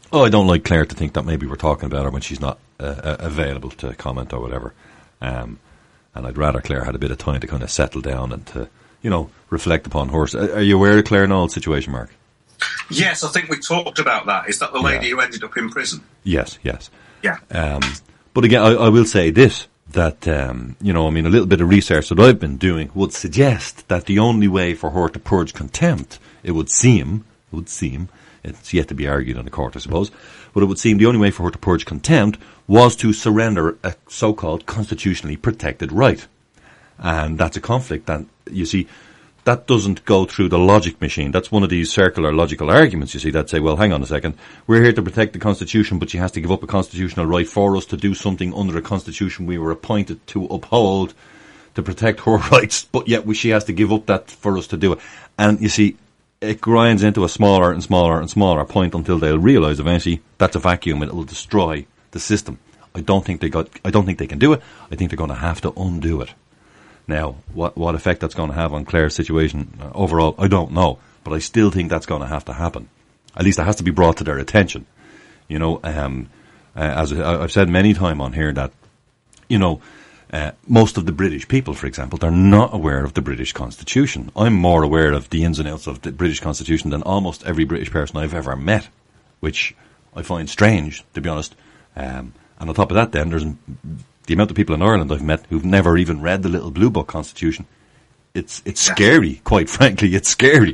Oh, I don't like Claire to think that maybe we're talking about her when she's not uh, available to comment or whatever. Um, and I'd rather Claire had a bit of time to kind of settle down and to, you know, reflect upon her. Are you aware of Claire Knowles' situation, Mark? Yes, I think we talked about that. Is that the lady Yeah. who ended up in prison? Yes, yes. Yeah. Um, but again, I, I will say this, that, um, you know, I mean, a little bit of research that I've been doing would suggest that the only way for her to purge contempt, it would seem, it would seem, it's yet to be argued in the court, I suppose, but it would seem the only way for her to purge contempt was to surrender a so-called constitutionally protected right. And that's a conflict that, you see, that doesn't go through the logic machine. That's one of these circular logical arguments, you see, that say, well, hang on a second, we're here to protect the Constitution, but she has to give up a constitutional right for us to do something under a Constitution we were appointed to uphold to protect her rights, but yet we, she has to give up that for us to do it. And, you see, it grinds into a smaller and smaller and smaller point until they'll realise eventually that's a vacuum and it will destroy the system. I don't think they got, I don't think they can do it. I think they're going to have to undo it. Now, what what effect that's going to have on Claire's situation uh, overall, I don't know. But I still think that's going to have to happen. At least it has to be brought to their attention. You know, um, uh, as I've said many times on here that, you know, uh, most of the British people, for example, they're not aware of the British Constitution. I'm more aware of the ins and outs of the British Constitution than almost every British person I've ever met, which I find strange, to be honest. Um, and on top of that, then, there's the amount of people in Ireland I've met who've never even read the little Blue Book Constitution. It's it's Yeah. scary, quite frankly. It's scary.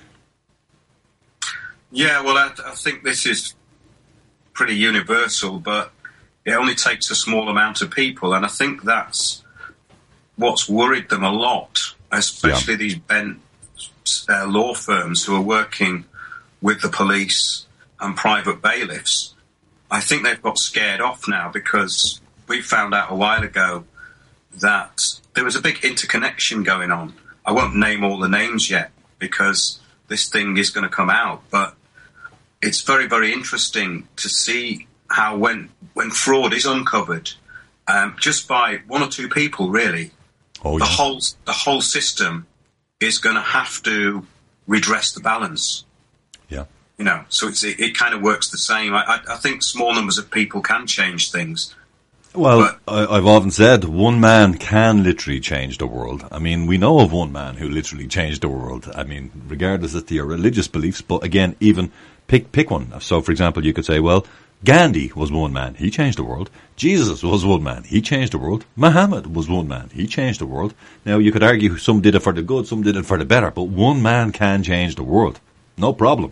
Yeah, well, I, I think this is pretty universal, but it only takes a small amount of people, and I think that's what's worried them a lot, especially Yeah. these bent uh, law firms who are working with the police and private bailiffs. I think they've got scared off now because we found out a while ago that there was a big interconnection going on. I won't name all the names yet because this thing is going to come out, but it's very, very interesting to see how when when fraud is uncovered, um, just by one or two people, really, Oh, the yeah. whole the whole system is going to have to redress the balance. Yeah. You know, so it's, it, it kind of works the same. I, I, I think small numbers of people can change things. Well, I, I've often said one man can literally change the world. I mean, we know of one man who literally changed the world. I mean, regardless of your religious beliefs, but again, even pick pick one. So, for example, you could say, well, Gandhi was one man. He changed the world. Jesus was one man. He changed the world. Muhammad was one man. He changed the world. Now, you could argue some did it for the good, some did it for the better, but one man can change the world. No problem.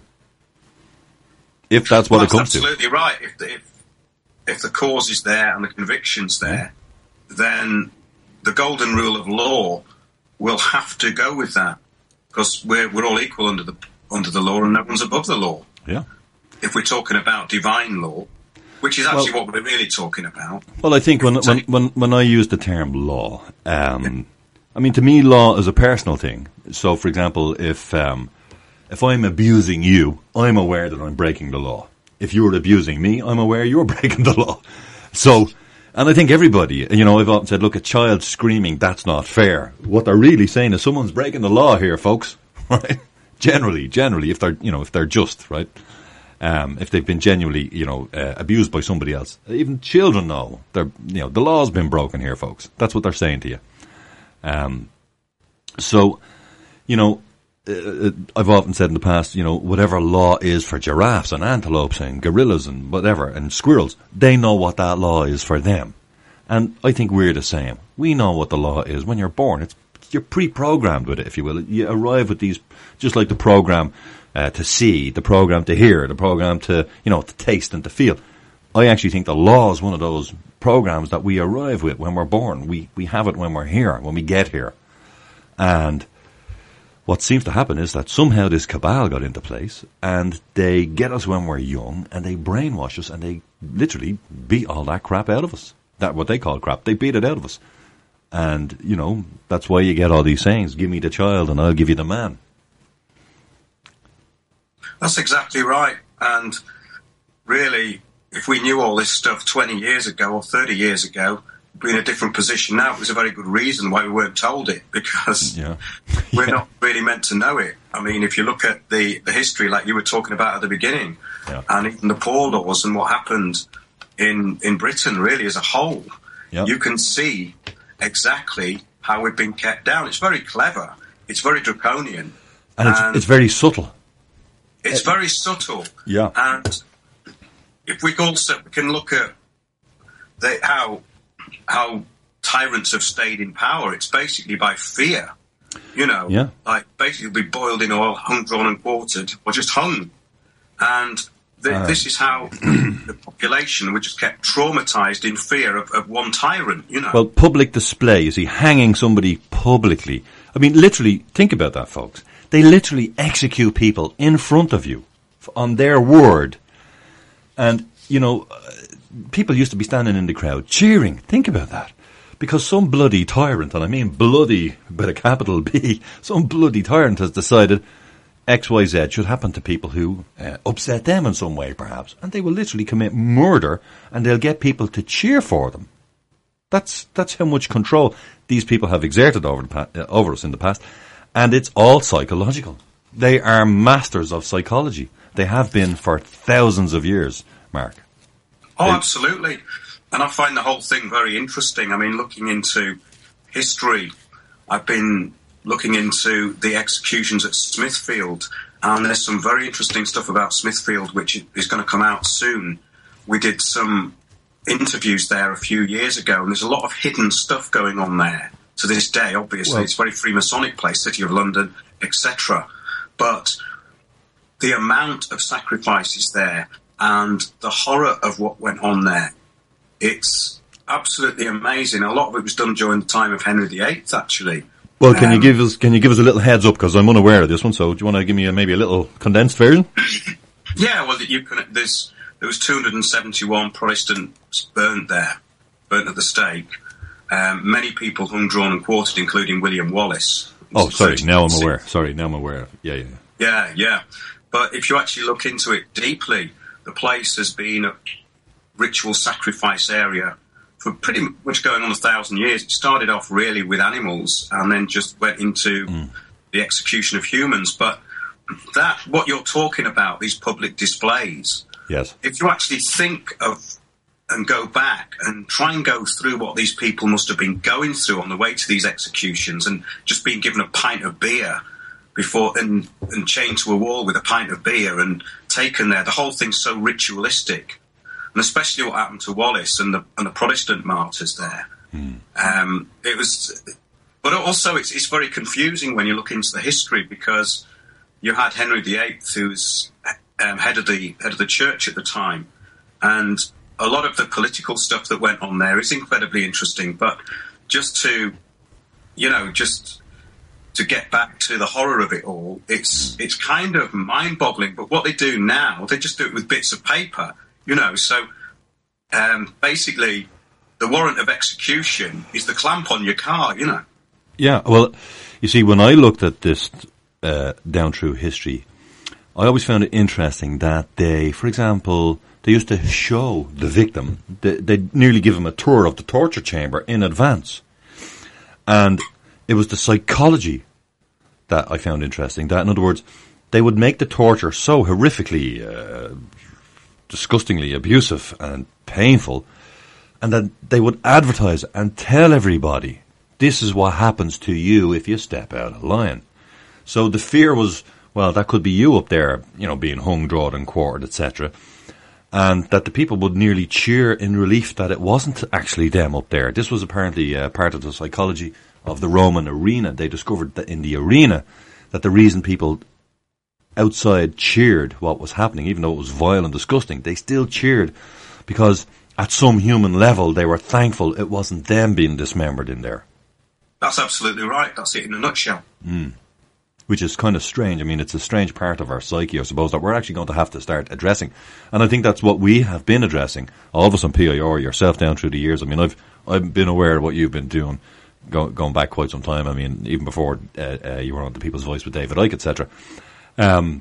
If that's what Well, it comes that's absolutely right. If the, if, if the cause is there and the conviction's there, then the golden rule of law will have to go with that because we're we're all equal under the under the law and no one's above the law. to. Yeah. If we're talking about divine law, which is actually Well- what we're really talking about. Well, I think when So- when when, when I use the term law, um, I mean, to me, law is a personal thing. So, for example, if um, if I'm abusing you, I'm aware that I'm breaking the law. If you're abusing me, I'm aware you're breaking the law. So, and I think everybody, you know, I've often said, look, a child screaming, that's not fair. What they're really saying is someone's breaking the law here, folks. Right? Generally, generally, if they're, you know, if they're just, right? Um, if they've been genuinely, you know, uh, abused by somebody else. Even children know they're, you know, the law's been broken here, folks. That's what they're saying to you. Um, so, you know, uh, I've often said in the past, you know, whatever law is for giraffes and antelopes and gorillas and whatever and squirrels, they know what that law is for them. And I think we're the same. We know what the law is when you're born. It's you're pre-programmed with it, if you will. You arrive with these, just like the program uh, to see, the program to hear, the program to, you know, to taste and to feel. I actually think the law is one of those programs that we arrive with when we're born. We we have it when we're here, when we get here. And what seems to happen is that somehow this cabal got into place and they get us when we're young and they brainwash us and they literally beat all that crap out of us. That what they call crap. They beat it out of us. And, you know, that's why you get all these sayings, give me the child and I'll give you the man. That's exactly right. And really, if we knew all this stuff twenty years ago or thirty years ago, we'd be in a different position now. It was a very good reason why we weren't told it, because Yeah. we're Yeah. not really meant to know it. I mean, if you look at the, the history, like you were talking about at the beginning, yeah. and even the poor laws and what happened in, in Britain really as a whole, yep. you can see exactly how we've been kept down. It's very clever. It's very draconian. And it's, and it's very subtle. It's very subtle. Yeah. And if we also we can look at the, how how tyrants have stayed in power, it's basically by fear. You know, yeah. like basically be boiled in oil, hung, drawn and quartered, or just hung. And th- uh. this is how the population were just kept traumatized in fear of, of one tyrant, you know. Well, public display, you see, hanging somebody publicly. I mean, literally, think about that, folks. They literally execute people in front of you on their word. And, you know, people used to be standing in the crowd cheering. Think about that. Because some bloody tyrant, and I mean bloody with a capital B, some bloody tyrant has decided X Y Z should happen to people who uh, upset them in some way, perhaps. And they will literally commit murder, and they'll get people to cheer for them. That's that's how much control these people have exerted over, the pa- uh, over us in the past. And it's all psychological. They are masters of psychology. They have been for thousands of years, Mark. Oh, they- absolutely. And I find the whole thing very interesting. I mean, looking into history, I've been looking into the executions at Smithfield, and there's some very interesting stuff about Smithfield, which is going to come out soon. We did some interviews there a few years ago, and there's a lot of hidden stuff going on there to this day. Obviously, well, it's a very Freemasonic place, City of London, et cetera. But the amount of sacrifices there and the horror of what went on there, it's absolutely amazing. A lot of it was done during the time of Henry the Eighth, actually. Well, can um, you give us can you give us a little heads up, because I'm unaware of this one? So, do you want to give me a, maybe a little condensed version? Yeah, well, you can. There's there was two hundred seventy-one Protestants burnt there, burnt at the stake. Um, many people hung, drawn, and quartered, including William Wallace. Oh, sorry. Now I'm aware. Sorry, now I'm aware. Yeah, yeah, yeah, yeah. But if you actually look into it deeply, the place has been a ritual sacrifice area for pretty much going on a thousand years. It started off really with animals and then just went into mm. the execution of humans. But that, what you're talking about, these public displays, yes. if you actually think of and go back and try and go through what these people must have been going through on the way to these executions, and just being given a pint of beer before and, and chained to a wall with a pint of beer and taken there, the whole thing's so ritualistic. And especially what happened to Wallace and the and the Protestant martyrs there. Mm. Um, it was, but also it's, it's very confusing when you look into the history, because you had Henry the Eighth, who was um, head of the head of the church at the time, and a lot of the political stuff that went on there is incredibly interesting. But just to, you know, just to get back to the horror of it all, it's it's kind of mind-boggling. But what they do now, they just do it with bits of paper. You know, so um, basically the warrant of execution is the clamp on your car, you know. Yeah, well, you see, when I looked at this uh, down through history, I always found it interesting that they, for example, they used to show the victim, they, they'd nearly give him a tour of the torture chamber in advance. And it was the psychology that I found interesting. That, in other words, they would make the torture so horrifically uh, disgustingly abusive and painful, and that they would advertise and tell everybody, this is what happens to you if you step out of line. So the fear was, well, that could be you up there, you know, being hung, drawn and quartered, et cetera. And that the people would nearly cheer in relief that it wasn't actually them up there. This was apparently uh, part of the psychology of the Roman arena. They discovered that in the arena, that the reason people outside cheered what was happening, even though it was vile and disgusting, they still cheered because at some human level they were thankful it wasn't them being dismembered in there. That's absolutely right. That's it in a nutshell. Mm. Which is kind of strange. I mean, it's a strange part of our psyche, I suppose, that we're actually going to have to start addressing. And I think that's what we have been addressing, all of us on P I R, yourself down through the years. I mean, I've I've been aware of what you've been doing, go, going back quite some time. I mean, even before uh, uh, you were on The People's Voice with David Icke, et cetera. Um,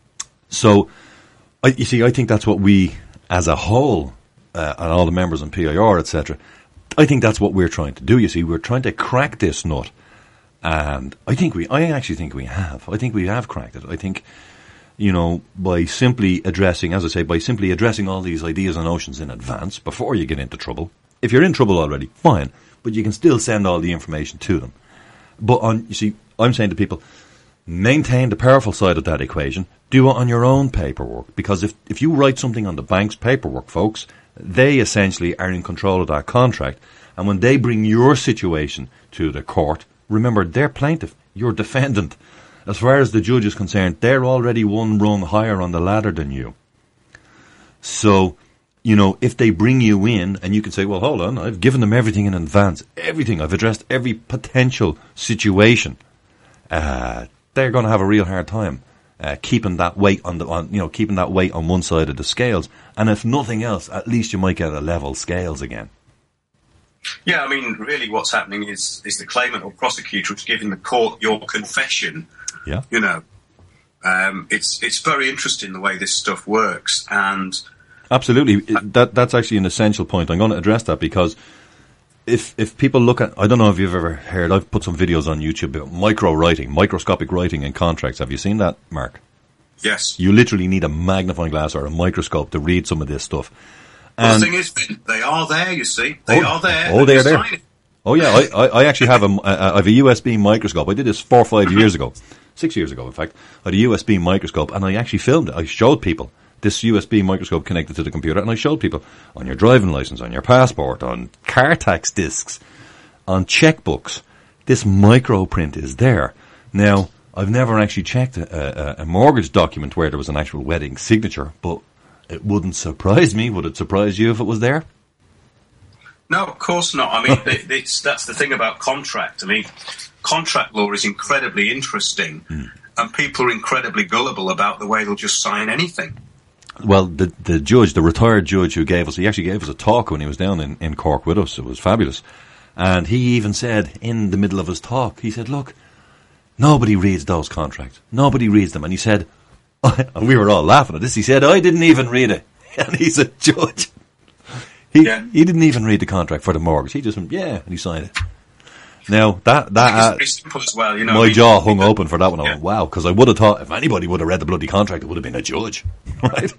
so, I, you see, I think that's what we, as a whole, uh, and all the members on P I R, et cetera, I think that's what we're trying to do. You see, we're trying to crack this nut, and I think we, I actually think we have. I think we have cracked it. I think you know, by simply addressing, as I say, by simply addressing all these ideas and notions in advance before you get into trouble. If you're in trouble already, fine, but you can still send all the information to them. But on, you see, I'm saying to people, maintain the powerful side of that equation. Do it on your own paperwork, because if if you write something on the bank's paperwork, folks, they essentially are in control of that contract. And when they bring your situation to the court, remember, they're plaintiff, you're defendant. As far as the judge is concerned, they're already one rung higher on the ladder than you. So, you know, if they bring you in and you can say, well, hold on, I've given them everything in advance, everything, I've addressed every potential situation, uh, they're going to have a real hard time uh, keeping that weight on the, on, you know, keeping that weight on one side of the scales. And if nothing else, at least you might get a level scales again. Yeah, I mean, really what's happening is is the claimant or prosecutor is giving the court your confession. Yeah. You know, um, it's it's very interesting the way this stuff works. And absolutely. That That's actually an essential point. I'm going to address that because if if people look at, I don't know if you've ever heard, I've put some videos on YouTube about micro writing, microscopic writing in contracts. Have you seen that, Mark? Yes. You literally need a magnifying glass or a microscope to read some of this stuff. Well, the thing is, they are there, you see. They oh, are there. Oh, they're there. Oh, yeah. I, I, I actually have a, I have a U S B microscope. I did this four or five years ago. Six years ago, in fact. I had a U S B microscope, and I actually filmed it. I showed people this U S B microscope connected to the computer, and I showed people on your driving license, on your passport, on car tax discs, on checkbooks. This micro print is there. Now, I've never actually checked a, a, a mortgage document where there was an actual wedding signature, but it wouldn't surprise me. Would it surprise you if it was there? No, of course not. I mean, it, it's that's the thing about contract. I mean, contract law is incredibly interesting, mm. and people are incredibly gullible about the way they'll just sign anything. Well, the the judge, the retired judge who gave us, he actually gave us a talk when he was down in, in Cork with us. It was fabulous. And he even said in the middle of his talk, he said, look, nobody reads those contracts. Nobody reads them. And he said, and we were all laughing at this. He said, I didn't even read it. And he's a judge. He yeah. he didn't even read the contract for the mortgage. He just went, yeah, and he signed it. Now, that, that, it's simple as well, you know. My I mean, jaw hung open for that one. I yeah. went, wow, because I would have thought if anybody would have read the bloody contract, it would have been a judge. Right?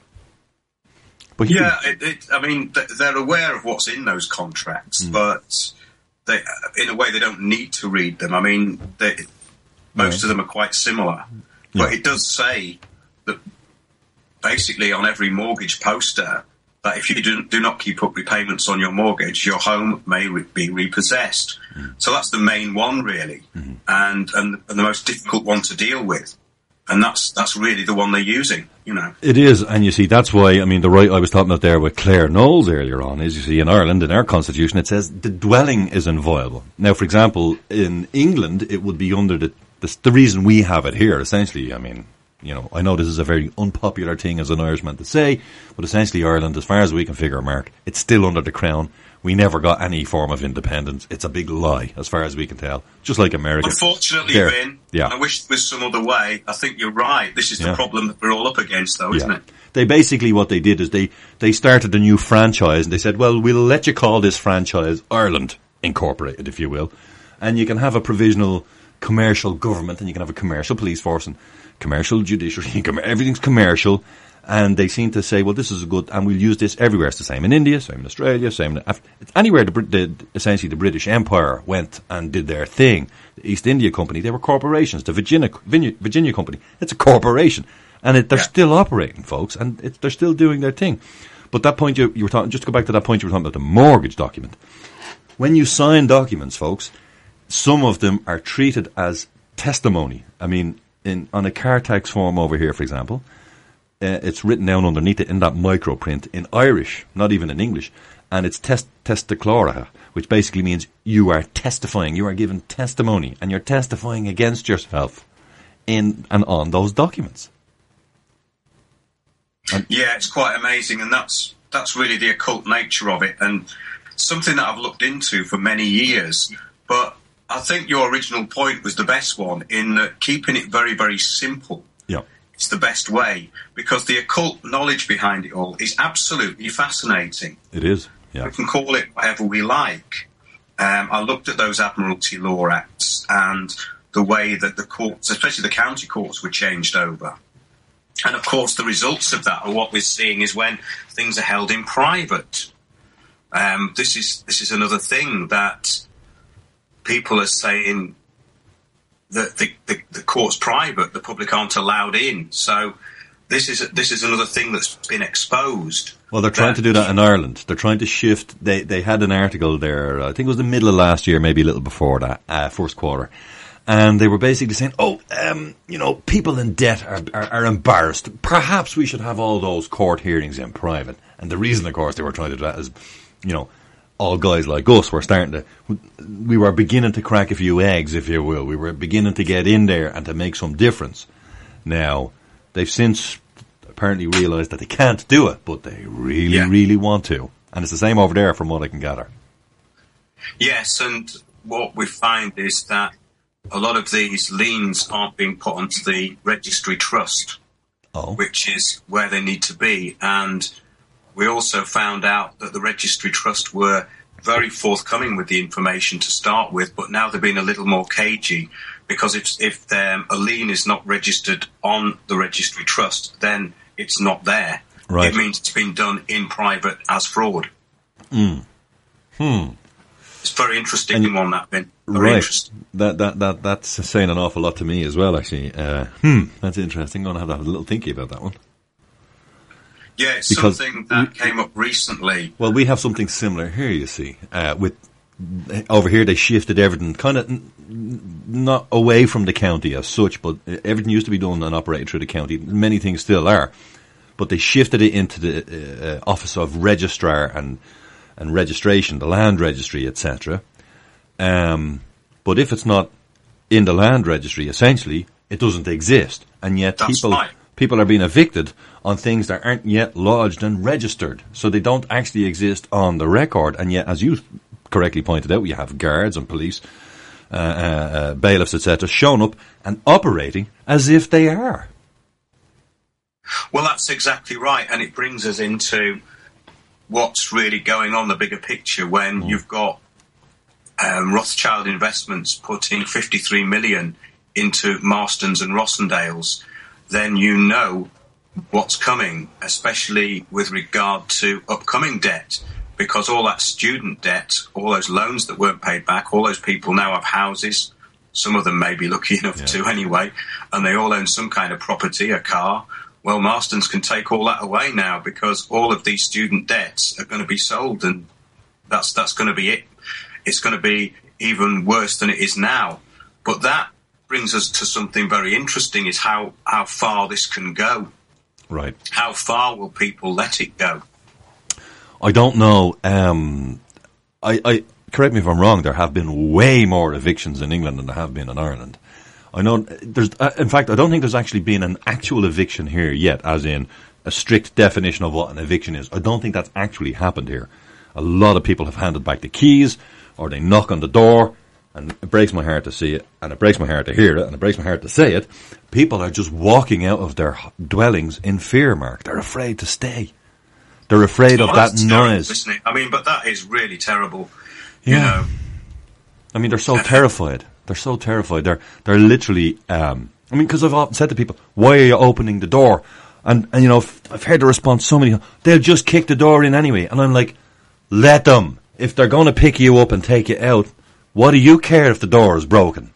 But yeah, it, it, I mean, they're aware of what's in those contracts, mm. but they, in a way, they don't need to read them. I mean, they, most yeah. of them are quite similar. But yeah. it does say that basically on every mortgage poster that if you do, do not keep up repayments on your mortgage, your home may re- be repossessed. Mm. So that's the main one, really, mm-hmm. and, and and the most difficult one to deal with. And that's that's really the one they're using, you know. It is, and you see, that's why, I mean, the right I was talking about there with Claire Knowles earlier on is, you see, in Ireland, in our constitution, it says the dwelling is inviolable. Now, for example, in England, it would be under the, the, the reason we have it here, essentially, I mean, you know, I know this is a very unpopular thing as an Irishman to say, but essentially Ireland, as far as we can figure, Mark, it's still under the Crown. We never got any form of independence. It's a big lie, as far as we can tell. Just like America. Unfortunately, there. Ben, yeah. I wish there was some other way. I think you're right. This is the yeah. problem that we're all up against, though, isn't yeah. it? They basically, what they did is they, they started a new franchise, and they said, well, we'll let you call this franchise Ireland Incorporated, if you will. And you can have a provisional commercial government, and you can have a commercial police force, and commercial judiciary, everything's commercial. And they seem to say, well, this is good, and we'll use this everywhere. It's the same in India, same in Australia, same in Af- anywhere. The, the essentially the British Empire went and did their thing. The East India Company, they were corporations. The Virginia Virginia, Virginia Company, it's a corporation, and it, they're yeah. still operating, folks, and it, they're still doing their thing. But that point you, you were talking, just to go back to that point you were talking about, the mortgage document. When you sign documents, folks, some of them are treated as testimony. I mean, in on a car tax form over here, for example. Uh, it's written down underneath it in that microprint in Irish, not even in English, and it's test testaclora, which basically means you are testifying, you are giving testimony, and you're testifying against yourself in and on those documents. And yeah, it's quite amazing, and that's that's really the occult nature of it, and something that I've looked into for many years. But I think your original point was the best one in that keeping it very, very simple. Yeah. It's the best way, because the occult knowledge behind it all is absolutely fascinating. It is, yeah. We can call it whatever we like. Um, I looked at those Admiralty Law Acts and the way that the courts, especially the county courts, were changed over. And of course, the results of that, or what we're seeing, is when things are held in private. Um, this is this is another thing that people are saying that the, the, the court's private, the public aren't allowed in. So this is this is another thing that's been exposed. Well, they're trying to do that in Ireland. They're trying to shift. They they had an article there, I think it was the middle of last year, maybe a little before that, uh, first quarter. And they were basically saying, oh, um, you know, people in debt are, are, are embarrassed. Perhaps we should have all those court hearings in private. And the reason, of course, they were trying to do that is, you know, all guys like us were starting to, we were beginning to crack a few eggs, if you will. We were beginning to get in there and to make some difference. Now, they've since apparently realised that they can't do it, but they really, yeah. really want to. And it's the same over there from what I can gather. Yes, and what we find is that a lot of these liens aren't being put onto the registry trust, oh. which is where they need to be. And we also found out that the registry trust were very forthcoming with the information to start with, but now they're being a little more cagey, because if, if um, a lien is not registered on the registry trust, then it's not there. Right. It means it's been done in private as fraud. Mm. Hmm. It's very interesting and, one, that been. Very right. interesting. That, that, that, that's saying an awful lot to me as well, actually. Uh, hmm. That's interesting. I'm going to have to have a little thinky about that one. Yeah, it's because something that we, came up recently. Well, we have something similar here, you see. Uh, with over here, they shifted everything kind of n- not away from the county as such, but everything used to be done and operated through the county. Many things still are. But they shifted it into the uh, Office of Registrar and and Registration, the Land Registry, et cetera. Um, but if it's not in the Land Registry, essentially, it doesn't exist. And yet That's people right. people are being evicted on things that aren't yet lodged and registered. So they don't actually exist on the record. And yet, as you correctly pointed out, you have guards and police, uh, uh, uh, bailiffs, et cetera, showing up and operating as if they are. Well, that's exactly right. And it brings us into what's really going on, the bigger picture, when mm. you've got um, Rothschild Investments putting fifty-three million into Marston's and Rossendale's, then you know what's coming, especially with regard to upcoming debt, because all that student debt, all those loans that weren't paid back, all those people now have houses. Some of them may be lucky enough yeah. to anyway, and they all own some kind of property, a car. Well, Marston's can take all that away now, because all of these student debts are going to be sold, and that's that's going to be it. It's going to be even worse than it is now. But that brings us to something very interesting, is how, how far this can go. Right. How far will people let it go? I don't know. Um, I, I correct me if I'm wrong, there have been way more evictions in England than there have been in Ireland. I know there's, uh, in fact, I don't think there's actually been an actual eviction here yet, as in a strict definition of what an eviction is. I don't think that's actually happened here. A lot of people have handed back the keys, or they knock on the door, and it breaks my heart to see it, and it breaks my heart to hear it, and it breaks my heart to say it. People are just walking out of their dwellings in fear, Mark. They're afraid to stay. They're afraid oh, of that terrible, noise. Isn't it? I mean, but that is really terrible. Yeah. You know. I mean, they're so terrified. They're so terrified. They're they're literally. Um, I mean, because I've often said to people, "Why are you opening the door?" And and you know, I've heard the response so many. They'll just kick the door in anyway. And I'm like, let them. If they're going to pick you up and take you out, what do you care if the door is broken?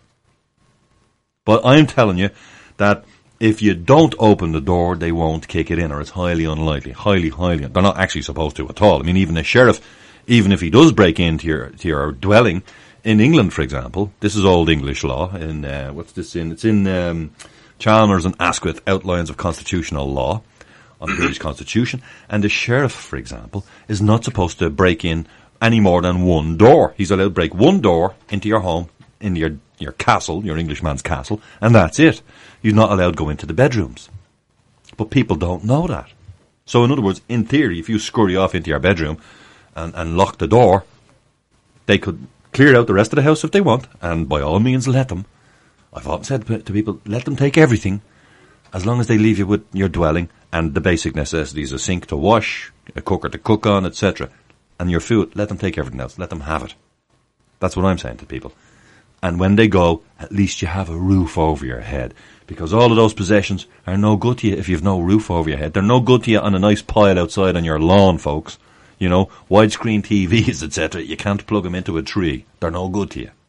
But I'm telling you that if you don't open the door, they won't kick it in, or it's highly unlikely. Highly, highly. They're not actually supposed to at all. I mean, even a sheriff, even if he does break into your to your dwelling. In England, for example, this is old English law. In uh, what's this in? It's in um, Chalmers and Asquith Outlines of Constitutional Law on the British Constitution. And the sheriff, for example, is not supposed to break in any more than one door. He's allowed to break one door into your home, in your your castle, your Englishman's castle, and that's it. He's not allowed to go into the bedrooms. But people don't know that. So, in other words, in theory, if you scurry off into your bedroom and, and lock the door, they could clear out the rest of the house if they want, and by all means let them. I've often said to people, let them take everything, as long as they leave you with your dwelling and the basic necessities, a sink to wash, a cooker to cook on, et cetera, and your food. Let them take everything else. Let them have it. That's what I'm saying to people. And when they go, at least you have a roof over your head. Because all of those possessions are no good to you if you've no roof over your head. They're no good to you on a nice pile outside on your lawn, folks. You know, widescreen T Vs, et cetera. You can't plug them into a tree. They're no good to you.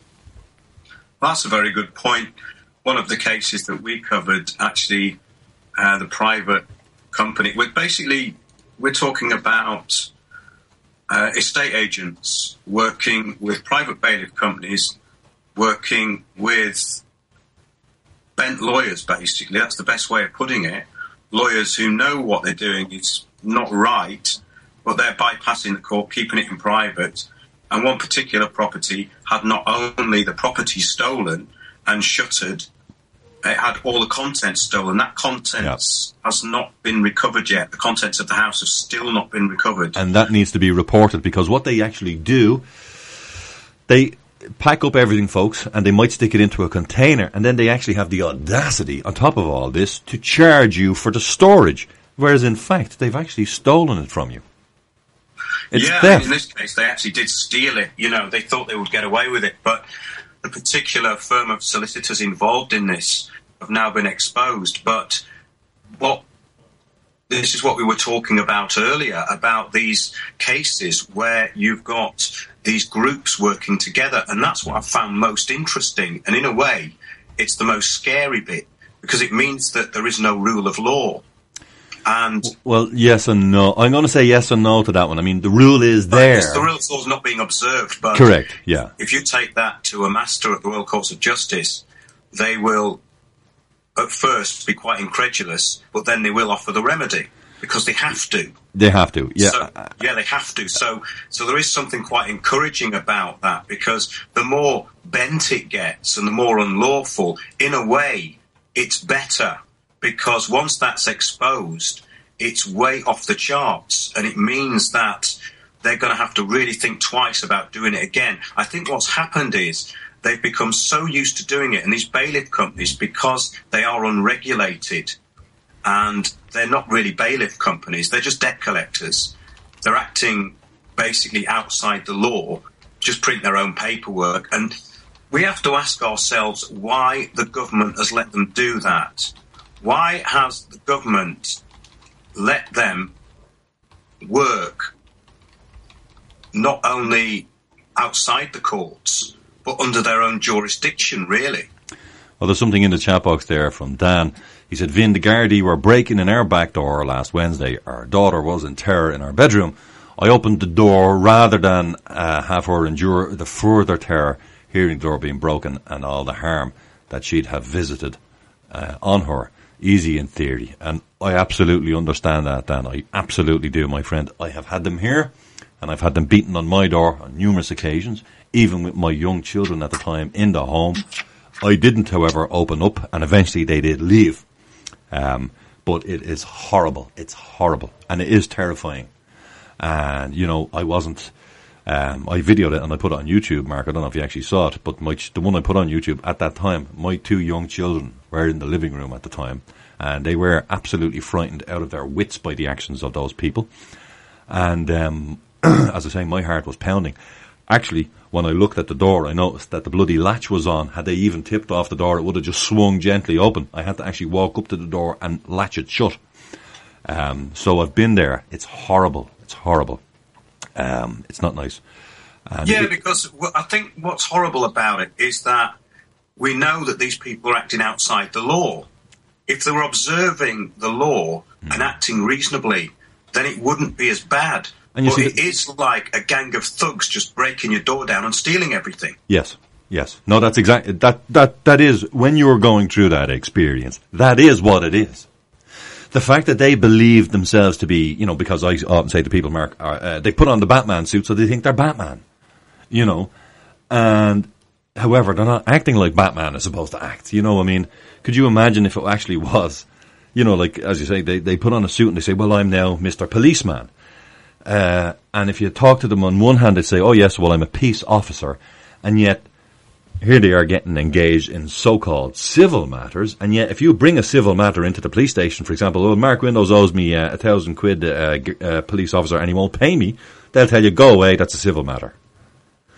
That's a very good point. One of the cases that we covered, actually, uh, the private company, we're basically, we're talking about uh, estate agents working with private bailiff companies, working with bent lawyers, basically. That's the best way of putting it. Lawyers who know what they're doing is not right, but they're bypassing the court, keeping it in private. And one particular property had not only the property stolen and shuttered, it had all the contents stolen. That contents yep. has not been recovered yet. The contents of the house have still not been recovered. And that needs to be reported, because what they actually do, they pack up everything, folks, and they might stick it into a container, and then they actually have the audacity, on top of all this, to charge you for the storage, whereas in fact they've actually stolen it from you. It's yeah, theft. In this case they actually did steal it. You know, they thought they would get away with it, but the particular firm of solicitors involved in this have now been exposed. But what this is what we were talking about earlier, about these cases where you've got these groups working together, and that's what I found most interesting. And in a way, it's the most scary bit, because it means that there is no rule of law. And well, yes and no. I'm going to say yes and no to that one. I mean, the rule is there. The rule of law is not being observed. But correct, yeah. If you take that to a master at the Royal Courts of Justice, they will at first be quite incredulous, but then they will offer the remedy, because they have to. They have to, yeah. So, yeah, they have to. So, so there is something quite encouraging about that, because the more bent it gets and the more unlawful, in a way, it's better, because once that's exposed, it's way off the charts, and it means that they're going to have to really think twice about doing it again. I think what's happened is they've become so used to doing it, and these bailiff companies, because they are unregulated, and they're not really bailiff companies, they're just debt collectors. They're acting basically outside the law, just print their own paperwork. And we have to ask ourselves why the government has let them do that. Why has the government let them work not only outside the courts, but under their own jurisdiction, really? Well, there's something in the chat box there from Dan. He said, Vin, the Gardaí were breaking in our back door last Wednesday. Our daughter was in terror in our bedroom. I opened the door rather than uh, have her endure the further terror, hearing the door being broken and all the harm that she'd have visited uh, on her. Easy in theory. And I absolutely understand that, Dan. I absolutely do, my friend. I have had them here, and I've had them beaten on my door on numerous occasions, even with my young children at the time in the home. I didn't, however, open up, and eventually they did leave. Um, but it is horrible. It's horrible. And it is terrifying. And, you know, I wasn't, um, I videoed it and I put it on YouTube, Mark. I don't know if you actually saw it, but my, the one I put on YouTube at that time, my two young children were in the living room at the time, and they were absolutely frightened out of their wits by the actions of those people. And, um, as I say, my heart was pounding. Actually, when I looked at the door, I noticed that the bloody latch was on. Had they even tipped off the door, it would have just swung gently open. I had to actually walk up to the door and latch it shut. Um, so I've been there. It's horrible. It's horrible. Um, it's not nice. And yeah, it, because I think what's horrible about it is that we know that these people are acting outside the law. If they were observing the law mm. and acting reasonably, then it wouldn't be as bad. And you but see it is like a gang of thugs just breaking your door down and stealing everything. Yes, yes. No, that's exactly, that, that, that is, when you're going through that experience, that is what it is. The fact that they believe themselves to be, you know, because I often say to people, Mark, uh, they put on the Batman suit so they think they're Batman, you know, and however, they're not acting like Batman is supposed to act, you know. I mean, could you imagine if it actually was, you know, like, as you say, they, they put on a suit and they say, well, I'm now Mister Policeman. Uh, and if you talk to them on one hand, they say, oh yes, well, I'm a peace officer. And yet, here they are getting engaged in so-called civil matters. And yet, if you bring a civil matter into the police station, for example, oh, Mark Windows owes me uh, a thousand quid, uh, g- uh, police officer, and he won't pay me, they'll tell you, go away, that's a civil matter.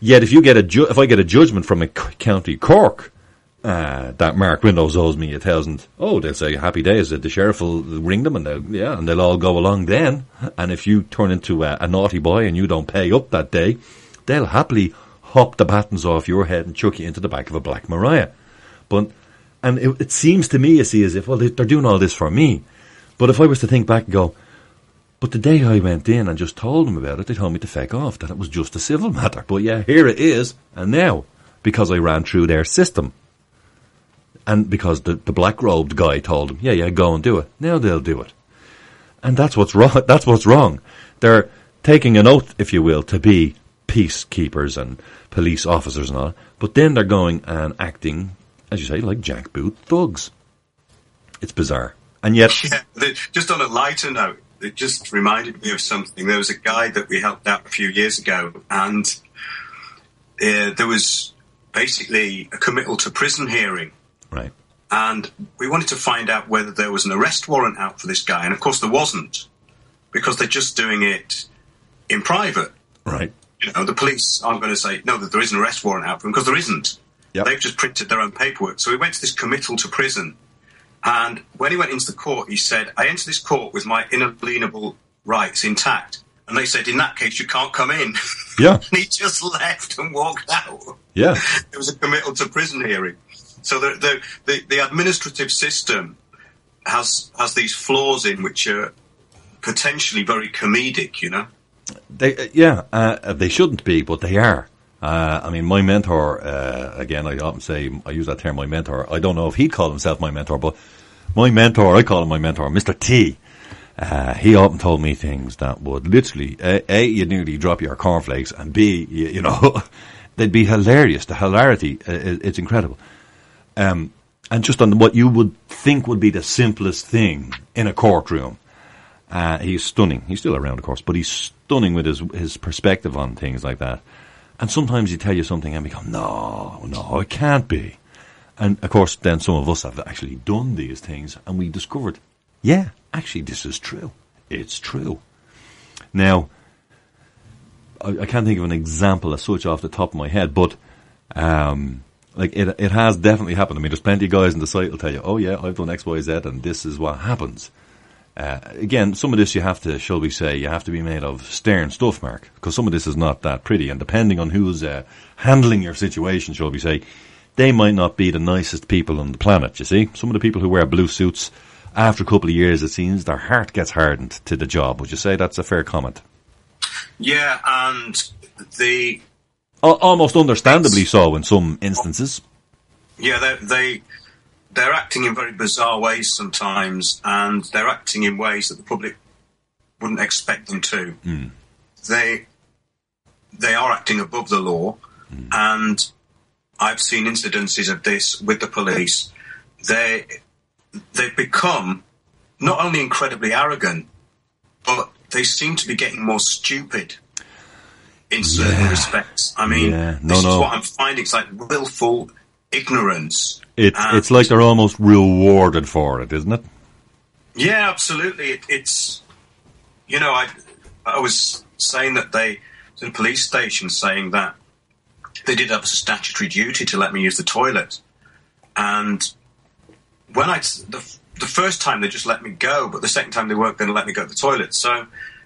Yet if you get a ju- if I get a judgment from a c- county Cork uh, that Mark Windows owes me a thousand, oh, they'll say happy days. The sheriff will ring them, and they'll, yeah, and they'll all go along then. And if you turn into a, a naughty boy and you don't pay up that day, they'll happily hop the battens off your head and chuck you into the back of a Black Maria. But and it, it seems to me, you see, as if, well, they, they're doing all this for me. But if I was to think back and go, but the day I went in and just told them about it, they told me to feck off, that it was just a civil matter. But yeah, here it is, and now, because I ran through their system, and because the, the black-robed guy told them, yeah, yeah, go and do it, now they'll do it. And that's what's wrong. That's what's wrong. They're taking an oath, if you will, to be peacekeepers and police officers and all, but then they're going and acting, as you say, like jackboot thugs. It's bizarre. And yet... Yeah, just on a lighter note, it just reminded me of something. There was a guy that we helped out a few years ago, and uh, there was basically a committal to prison hearing. Right. And we wanted to find out whether there was an arrest warrant out for this guy, and of course there wasn't, because they're just doing it in private. Right. You know, the police aren't going to say, no, that there is an arrest warrant out for him, because there isn't. Yep. They've just printed their own paperwork. So we went to this committal to prison. And when he went into the court, he said, I enter this court with my inalienable rights intact. And they said, in that case, you can't come in. Yeah. And he just left and walked out. Yeah. It was a committal to prison hearing. So the, the, the, the administrative system has has these flaws in which are potentially very comedic, you know? They, uh, yeah, uh, they shouldn't be, but they are. Uh, I mean, my mentor, uh, again, I often say, I use that term, my mentor. I don't know if he'd call himself my mentor, but my mentor, I call him my mentor, Mister T. Uh, he often told me things that would literally, A, A you'd nearly drop your cornflakes, and B, you, you know, they'd be hilarious. The hilarity, uh, it's incredible. Um, and just on what you would think would be the simplest thing in a courtroom, uh, he's stunning. He's still around, of course, but he's stunning with his, his perspective on things like that. And sometimes he tell you something and we go, no, no, it can't be. And, of course, then some of us have actually done these things and we discovered, yeah, actually this is true. It's true. Now, I, I can't think of an example as such off the top of my head, but um, like it it has definitely happened. I mean, there's plenty of guys on the site will tell you, oh yeah, I've done X, Y, Z and this is what happens. Uh, again, some of this you have to, shall we say, you have to be made of stern stuff, Mark, because some of this is not that pretty, and depending on who's uh, handling your situation, shall we say, they might not be the nicest people on the planet, you see. Some of the people who wear blue suits, after a couple of years, it seems, their heart gets hardened to the job. Would you say that's a fair comment? Yeah, and the... Al- almost understandably so in some instances. Yeah, they... they They're acting in very bizarre ways sometimes, and they're acting in ways that the public wouldn't expect them to. Mm. They they are acting above the law, mm. and I've seen incidences of this with the police. They they've become not only incredibly arrogant, but they seem to be getting more stupid in certain yeah. respects. I mean, yeah. no, this no. is what I'm finding. It's like willful ignorance. It, it's like they're almost rewarded for it, isn't it? Yeah, absolutely. It, it's, you know, I I was saying that they, to the police station, saying that they did have a statutory duty to let me use the toilet. And when I, the, the first time they just let me go, but the second time they weren't going to let me go to the toilet. So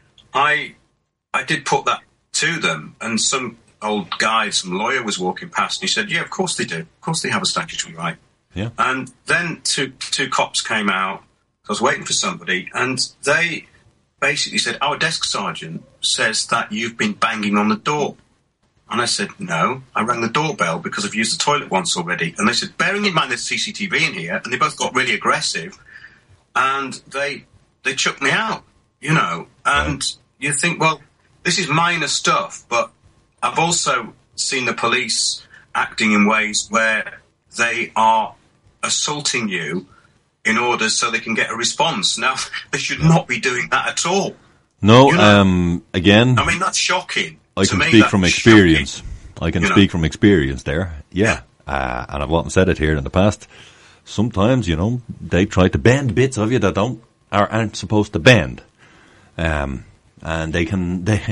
I, I did put that to them, and some old guy, some lawyer was walking past, and he said, yeah, of course they do. Of course they have a statutory right. Yeah. And then two two cops came out. I was waiting for somebody, and they basically said, our desk sergeant says that you've been banging on the door. And I said, no, I rang the doorbell because I've used the toilet once already. And they said, bearing in mind there's C C T V in here, and they both got really aggressive, and they they chucked me out, you know. And right. You think, well, this is minor stuff, but I've also seen the police acting in ways where they are assaulting you in order so they can get a response. Now, they should not be doing that at all. No, you know? um, again... I mean, that's shocking. I to can me, speak from experience. Shocking. I can you speak know? from experience there, yeah. Uh, and I've often said it here in the past. Sometimes, you know, they try to bend bits of you that don't, or aren't supposed to bend. Um, and they can... they.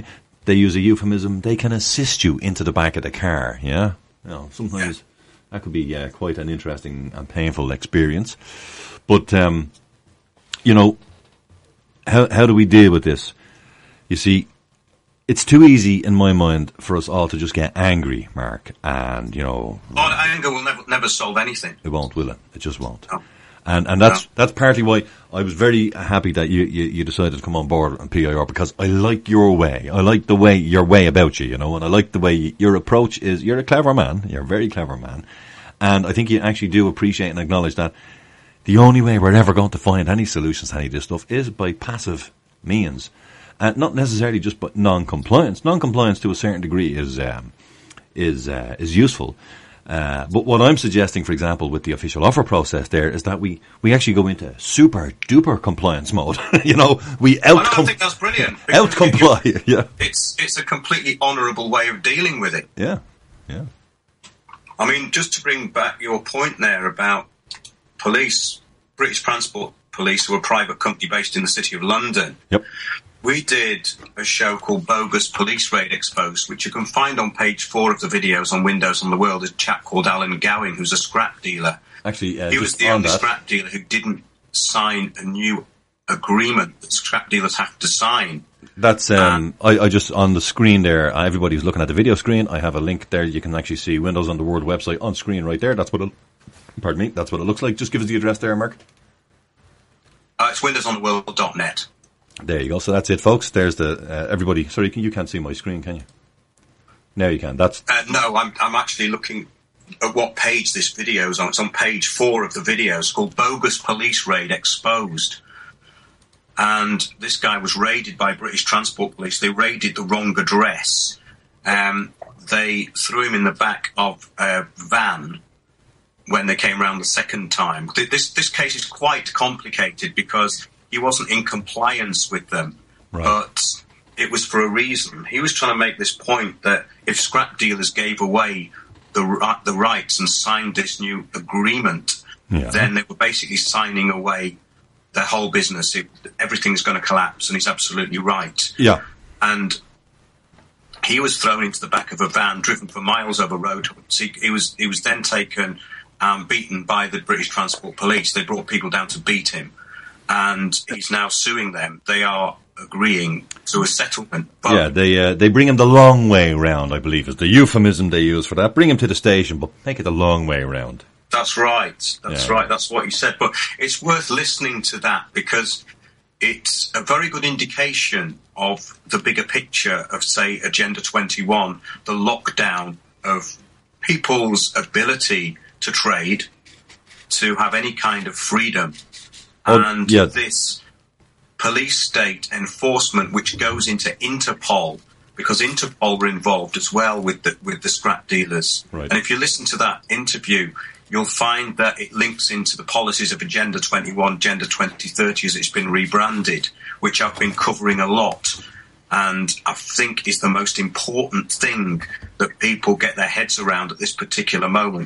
they use a euphemism, they can assist you into the back of the car, yeah? You know, sometimes yeah. that could be uh, quite an interesting and painful experience. But, um, you know, how how do we deal with this? You see, it's too easy in my mind for us all to just get angry, Mark, and, you know... Oh, anger will never never solve anything. It won't, will it? It just won't. No. And and that's no. that's partly why I was very happy that you, you, you decided to come on board on P I R, because I like your way. I like the way, your way about you, you know, and I like the way you, your approach is. You're a clever man. You're a very clever man. And I think you actually do appreciate and acknowledge that the only way we're ever going to find any solutions to any of this stuff is by passive means. And not necessarily just by non-compliance. Non-compliance to a certain degree is um, is uh, is useful. Uh, but what I'm suggesting, for example, with the official offer process there, is that we, we actually go into super duper compliance mode. You know, we out I think that's brilliant. Out comply. Yeah, it's it's a completely honourable way of dealing with it. Yeah, yeah. I mean, just to bring back your point there about police, British Transport Police, who are a private company based in the City of London. Yep. We did a show called Bogus Police Raid Exposed, which you can find on page four of the videos on Windows on the World. There's a chap called Alan Gowing, who's a scrap dealer. Actually, uh, he was the on only that. scrap dealer who didn't sign a new agreement that scrap dealers have to sign. That's um, I, I just on the screen there. Uh, everybody's looking at the video screen. I have a link there. You can actually see Windows on the World website on screen right there. That's what it. Pardon me. That's what it looks like. Just give us the address there, Mark. Uh, it's windows on the world dot net. There you go. So that's it, folks. There's the uh, everybody. Sorry, you can't see my screen, can you? Now you can. That's uh, no. I'm I'm actually looking at what page this video is on. It's on page four of the video. It's called Bogus Police Raid Exposed. And this guy was raided by British Transport Police. They raided the wrong address. Um, they threw him in the back of a van when they came round the second time. This this case is quite complicated because he wasn't in compliance with them, right. But it was for a reason. He was trying to make this point that if scrap dealers gave away the the rights and signed this new agreement, yeah. then they were basically signing away their whole business. It, everything's going to collapse, and he's absolutely right. Yeah. And he was thrown into the back of a van, driven for miles over road. He, he was he was then taken and beaten by the British Transport Police. They brought people down to beat him. And he's now suing them. They are agreeing to a settlement. But yeah, they uh, they bring him the long way round, I believe, is the euphemism they use for that. Bring him to the station, but make it the long way round. That's right. That's yeah. right. That's what he said. But it's worth listening to that because it's a very good indication of the bigger picture of, say, Agenda twenty-one, the lockdown of people's ability to trade, to have any kind of freedom. Oh, and yeah. this police state enforcement, which goes into Interpol, because Interpol were involved as well with the with the scrap dealers. Right. And if you listen to that interview, you'll find that it links into the policies of Agenda twenty-one, Agenda twenty thirty, as it's been rebranded, which I've been covering a lot. And I think is the most important thing that people get their heads around at this particular moment,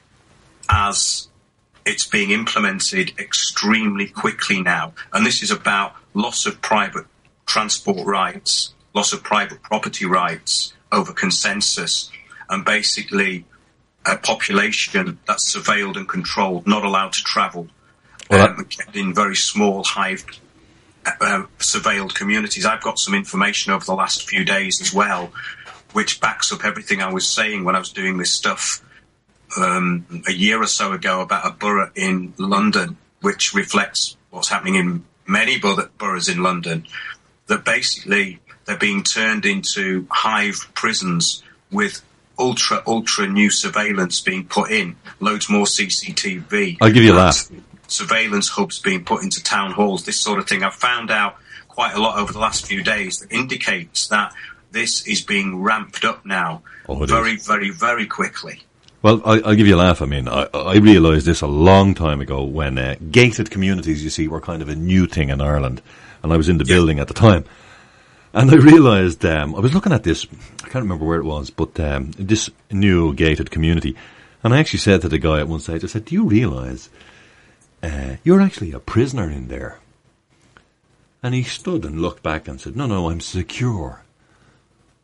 as it's being implemented extremely quickly now. And this is about loss of private transport rights, loss of private property rights over consensus, and basically a population that's surveilled and controlled, not allowed to travel, well, um, kept in very small, hived, uh, surveilled communities. I've got some information over the last few days as well, which backs up everything I was saying when I was doing this stuff Um, a year or so ago about a borough in London, which reflects what's happening in many bor- boroughs in London, that basically they're being turned into hive prisons with ultra, ultra new surveillance being put in, loads more C C T V. I'll give you a laugh. Surveillance hubs being put into town halls, this sort of thing. I've found out quite a lot over the last few days that indicates that this is being ramped up now oh, very, is. very, very quickly. Well, I, I'll give you a laugh. I mean, I, I realised this a long time ago when uh, gated communities, you see, were kind of a new thing in Ireland. And I was in the yeah. building at the time. And I realised, um, I was looking at this, I can't remember where it was, but um, this new gated community. And I actually said to the guy at one stage, I said, do you realise uh, you're actually a prisoner in there? And he stood and looked back and said, no, no, I'm secure.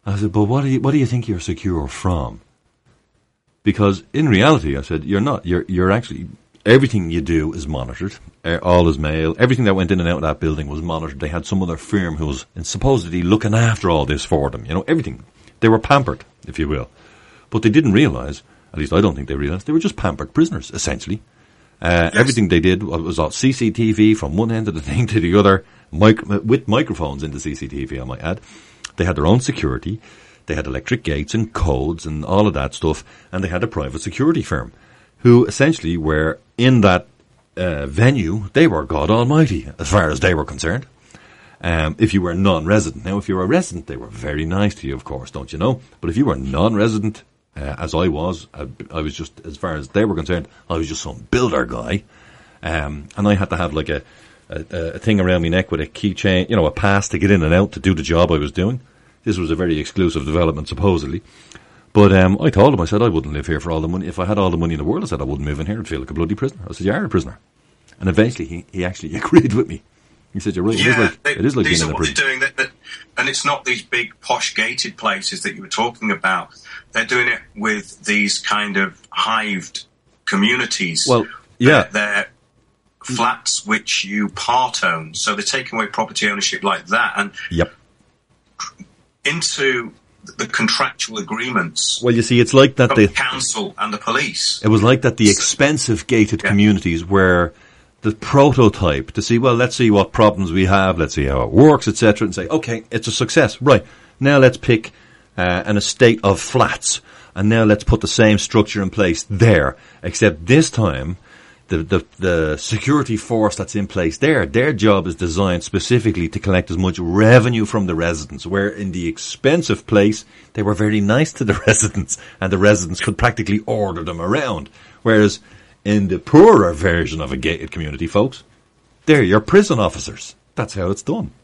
I said, but what do you, what do you think you're secure from? Because in reality, I said, you're not. You're you're actually, everything you do is monitored. All is mail. Everything that went in and out of that building was monitored. They had some other firm who was supposedly looking after all this for them. You know, everything. They were pampered, if you will. But they didn't realise, at least I don't think they realised, they were just pampered prisoners, essentially. Uh, yes. Everything they did was on C C T V from one end of the thing to the other, mic- with microphones in the C C T V, I might add. They had their own security. They had electric gates and codes and all of that stuff. And they had a private security firm who essentially were in that uh, venue. They were God Almighty as far as they were concerned. Um, if you were non-resident. Now, if you were a resident, they were very nice to you, of course, don't you know? But if you were non-resident, uh, as I was, I, I was just, as far as they were concerned, I was just some builder guy. Um, and I had to have like a, a, a thing around my neck with a keychain, you know, a pass to get in and out to do the job I was doing. This was a very exclusive development, supposedly. But um, I told him, I said, I wouldn't live here for all the money. If I had all the money in the world, I said, I wouldn't move in here. I'd feel like a bloody prisoner. I said, you are a prisoner. And eventually he, he actually agreed with me. He said, you're right. Yeah, it is like, they, it is like these being are in a what they're prison. doing. That, that, and it's not these big posh gated places that you were talking about. They're doing it with these kind of hived communities. Well, yeah. They're, they're flats which you part own. So they're taking away property ownership like that. And yep. into the contractual agreements. Well, you see, it's like that the the council and the police. It was like that the expensive gated yeah. communities were the prototype to see, well, let's see what problems we have, let's see how it works, et cetera, and say, okay, it's a success. Right, now let's pick uh, an estate of flats, and now let's put the same structure in place there, except this time, the, the, the security force that's in place there, their job is designed specifically to collect as much revenue from the residents, where in the expensive place, they were very nice to the residents, and the residents could practically order them around, whereas in the poorer version of a gated community, folks, they're your prison officers. That's how it's done.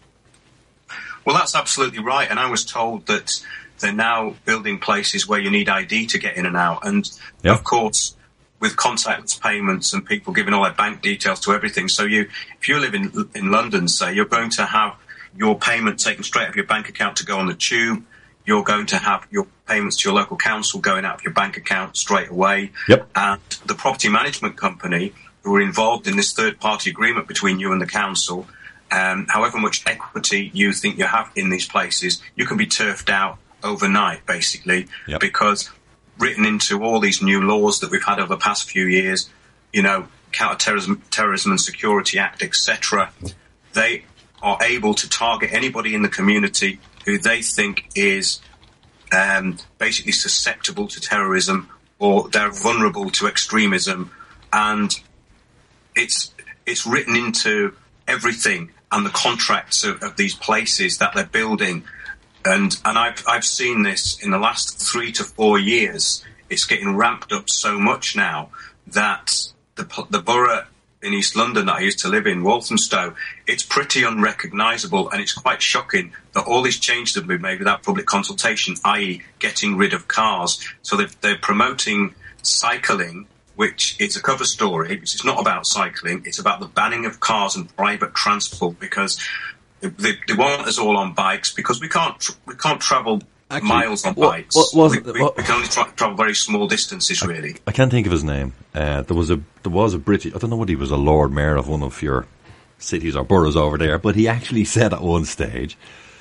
Well, that's absolutely right. And I was told that they're now building places where you need I D to get in and out. And, yep. of course, with contactless payments and people giving all their bank details to everything. So you, if you live in, in London, say, you're going to have your payment taken straight out of your bank account to go on the tube. You're going to have your payments to your local council going out of your bank account straight away. Yep. And the property management company who are involved in this third-party agreement between you and the council, um, however much equity you think you have in these places, you can be turfed out overnight, basically, yep. because written into all these new laws that we've had over the past few years, you know, Counter-Terrorism Terrorism and Security Act, et cetera, they are able to target anybody in the community who they think is um, basically susceptible to terrorism or they're vulnerable to extremism. And it's it's written into everything and the contracts of, of these places that they're building. And and I've I've seen this in the last three to four years. It's getting ramped up so much now that the the borough in East London that I used to live in, Walthamstow, it's pretty unrecognisable, and it's quite shocking that all these changes have been made without public consultation, that is getting rid of cars. So they're, they're promoting cycling, which is a cover story, which is not about cycling, it's about the banning of cars and private transport, because they, they want us all on bikes, because we can't we can't travel Actually, miles on what, bikes. What, what, we, we, what, we can only tra- travel very small distances, really. I can't think of his name. Uh, there was a there was a British, I don't know whether he was a Lord Mayor of one of your cities or boroughs over there, but he actually said at one stage,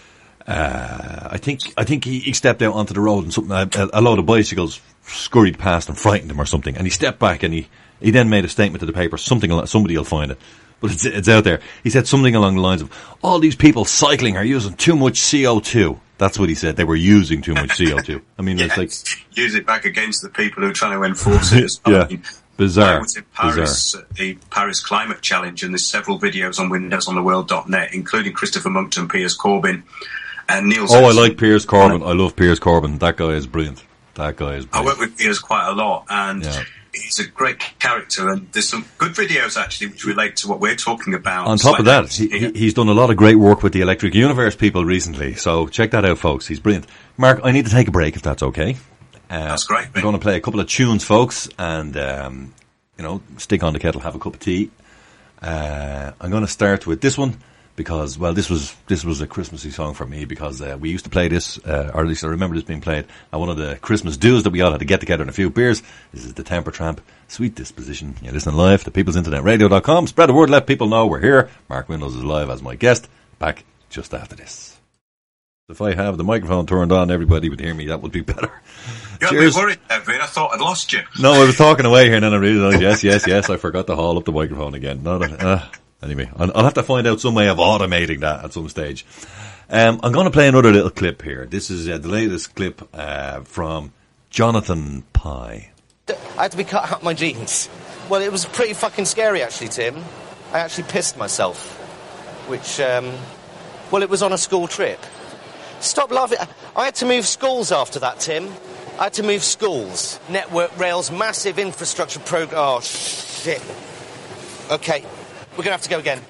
uh, I think I think he, he stepped out onto the road and something a, a load of bicycles scurried past and frightened him or something, and he stepped back and he, he then made a statement to the paper, something somebody will find it. But it's, it's out there. He said something along the lines of, all these people cycling are using too much C O two. That's what he said. They were using too much C O two. I mean, yeah, it's like... use it back against the people who are trying to enforce it. As well. yeah, I mean, bizarre. I was in Paris bizarre. at the Paris Climate Challenge, and there's several videos on windows on the world dot net, including Christopher Monckton, Piers Corbyn, and Neil Oh, Simpson. I like Piers Corbyn. I love Piers Corbyn. That guy is brilliant. That guy is brilliant. I work with Piers quite a lot, and... Yeah. He's a great character, and there's some good videos actually which relate to what we're talking about. On top like of that, he, he, he's done a lot of great work with the Electric Universe people recently, so check that out, folks. He's brilliant. Mark, I need to take a break if that's okay. Uh, that's great. I'm going to play a couple of tunes, folks, and um, you know, stick on the kettle, have a cup of tea. Uh, I'm going to start with this one because, well, this was this was a Christmassy song for me because uh, we used to play this, uh, or at least I remember this being played at one of the Christmas duos that we all had to get together in a few beers. This is the Temper Tramp, Sweet Disposition. You're listening live to peoples internet radio dot com. Spread the word, let people know we're here. Mark Windows is live as my guest. Back just after this. If I have the microphone turned on, everybody would hear me. That would be better. You got me worried, Evan. I thought I'd lost you. No, I was talking away here and then I realised, yes, yes, yes, I forgot to haul up the microphone again. No, no, uh, anyway, I'll, I'll have to find out some way of automating that at some stage. Um, I'm going to play another little clip here. This is uh, the latest clip uh, from Jonathan Pie. I had to be cut out my jeans. Well, it was pretty fucking scary, actually, Tim. I actually pissed myself. Which, um, well, it was on a school trip. Stop laughing. I had to move schools after that, Tim. I had to move schools. Network Rail's massive infrastructure program. Oh, shit. Okay, we're going to have to go again.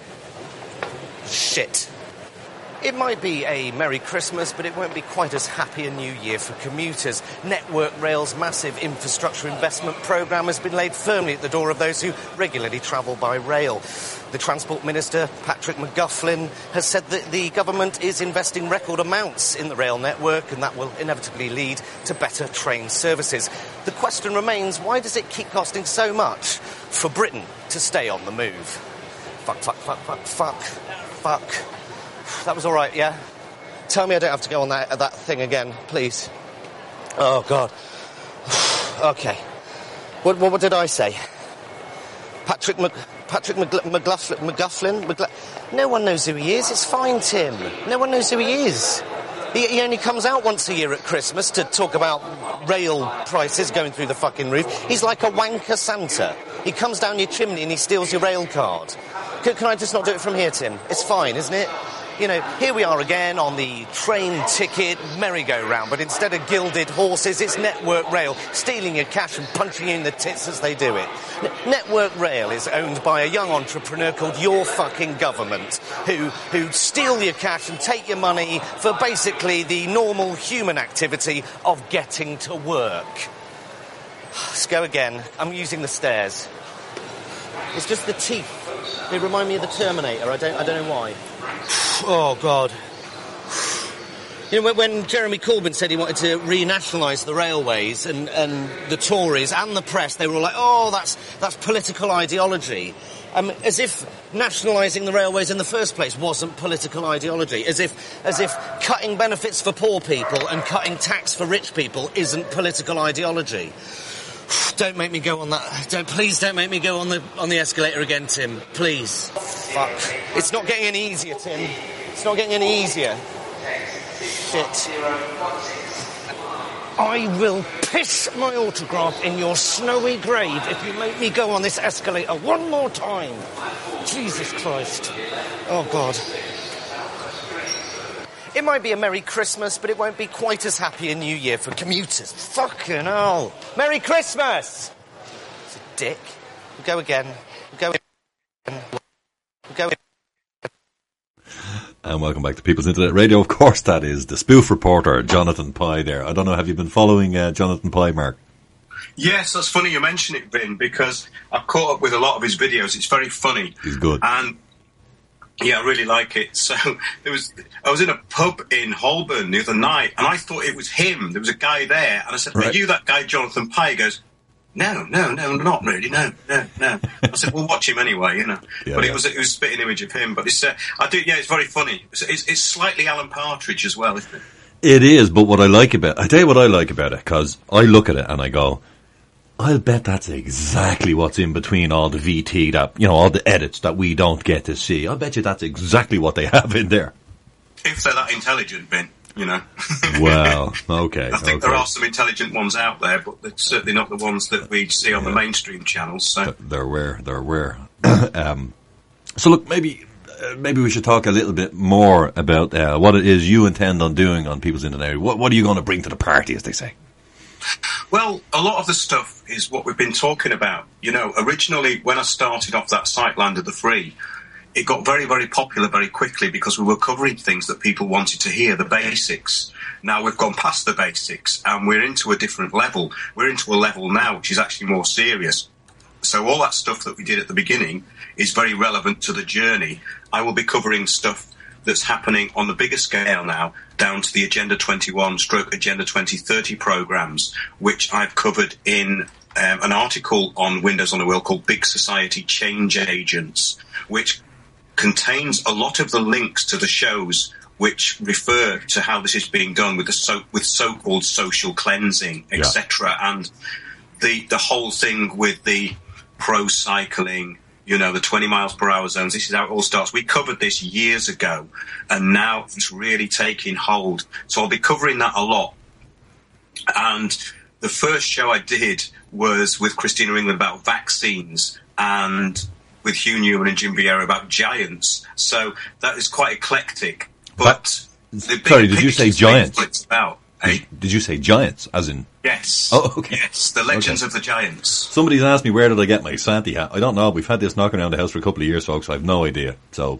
Shit. It might be a Merry Christmas, but it won't be quite as happy a New Year for commuters. Network Rail's massive infrastructure investment programme has been laid firmly at the door of those who regularly travel by rail. The Transport Minister, Patrick McGufflin, has said that the government is investing record amounts in the rail network, and that will inevitably lead to better train services. The question remains, why does it keep costing so much for Britain to stay on the move? Fuck, fuck, fuck, fuck, fuck, fuck. That was all right, yeah? Tell me I don't have to go on that that thing again, please. Oh, God. Okay. What, what, what did I say? Patrick Mc, Patrick McGufflin? McGufflin? McGufflin? No one knows who he is. It's fine, Tim. No one knows who he is. He, he only comes out once a year at Christmas to talk about rail prices going through the fucking roof. He's like a wanker Santa. He comes down your chimney and he steals your rail card. Can, can I just not do it from here, Tim? It's fine, isn't it? You know, here we are again on the train ticket merry-go-round, but instead of gilded horses, it's Network Rail, stealing your cash and punching you in the tits as they do it. N- Network Rail is owned by a young entrepreneur called Your Fucking Government, who, who steal your cash and take your money for basically the normal human activity of getting to work. Let's go again. I'm using the stairs. It's just the teeth. They remind me of the Terminator. I don't, I don't know why. Oh, God. You know, when Jeremy Corbyn said he wanted to renationalise the railways and, and the Tories and the press, they were all like, oh, that's that's political ideology. Um, as if nationalising the railways in the first place wasn't political ideology. As if, as if cutting benefits for poor people and cutting tax for rich people isn't political ideology. Don't make me go on that. Don't please don't make me go on the on the escalator again, Tim. Please. Fuck. It's not getting any easier, Tim. It's not getting any easier. Shit. I will piss my autograph in your snowy grave if you make me go on this escalator one more time. Jesus Christ. Oh, God. It might be a Merry Christmas, but it won't be quite as happy a New Year for commuters. Fucking hell. Merry Christmas! It's a dick. We'll go again. We'll go again. We'll go again. And welcome back to People's Internet Radio. Of course, that is the spoof reporter, Jonathan Pie there. I don't know, have you been following uh, Jonathan Pie, Mark? Yes, that's funny you mention it, Vin, because I've caught up with a lot of his videos. It's very funny. He's good. And yeah, I really like it. So there was, I was in a pub in Holborn the other night, and I thought it was him. There was a guy there, and I said, right. Are you that guy, Jonathan Pie? He goes, no, no, no, not really, no, no, no. I said, well, watch him anyway, you know. Yeah, but yeah. it was it was a spitting image of him. But it's, uh, I do, yeah, it's very funny. It's, it's, it's slightly Alan Partridge as well, isn't it? It is, but what I like about I tell you what I like about it, because I look at it and I go, I'll bet that's exactly what's in between all the V T, that, you know, all the edits that we don't get to see. I'll bet you that's exactly what they have in there. If they're that intelligent, Ben, you know. Well, okay. I think okay. there are some intelligent ones out there, but they're certainly not the ones that we see on yeah. the mainstream channels. So they're rare. They're rare. um, so look, maybe uh, maybe we should talk a little bit more about uh, what it is you intend on doing on People's Internet. What, what are you going to bring to the party, as they say? Well, a lot of the stuff is what we've been talking about. You know, originally when I started off that site, Land of the Free, it got very, very popular very quickly because we were covering things that people wanted to hear, the basics. Now we've gone past the basics and we're into a different level. We're into a level now which is actually more serious. So all that stuff that we did at the beginning is very relevant to the journey. I will be covering stuff that's happening on the bigger scale now, down to the Agenda twenty-one stroke Agenda twenty thirty programs, which I've covered in um, an article on Windows on the Wheel called Big Society Change Agents, which contains a lot of the links to the shows which refer to how this is being done with the so, with so-called social cleansing, et cetera, yeah. and the the whole thing with the pro cycling, you know, the twenty miles per hour zones. This is how it all starts. We covered this years ago, and now it's really taking hold. So I'll be covering that a lot. And the first show I did was with Christina England about vaccines, and with Hugh Newman and Jim Vieira about giants. So that is quite eclectic. But the sorry, did you say giants? What it's about. Hey? Did you say giants, as in? Yes. Oh, okay. Yes, the Legends okay. of the Giants. Somebody's asked me where did I get my Santi hat. I don't know. We've had this knocking around the house for a couple of years, folks. I have no idea. So,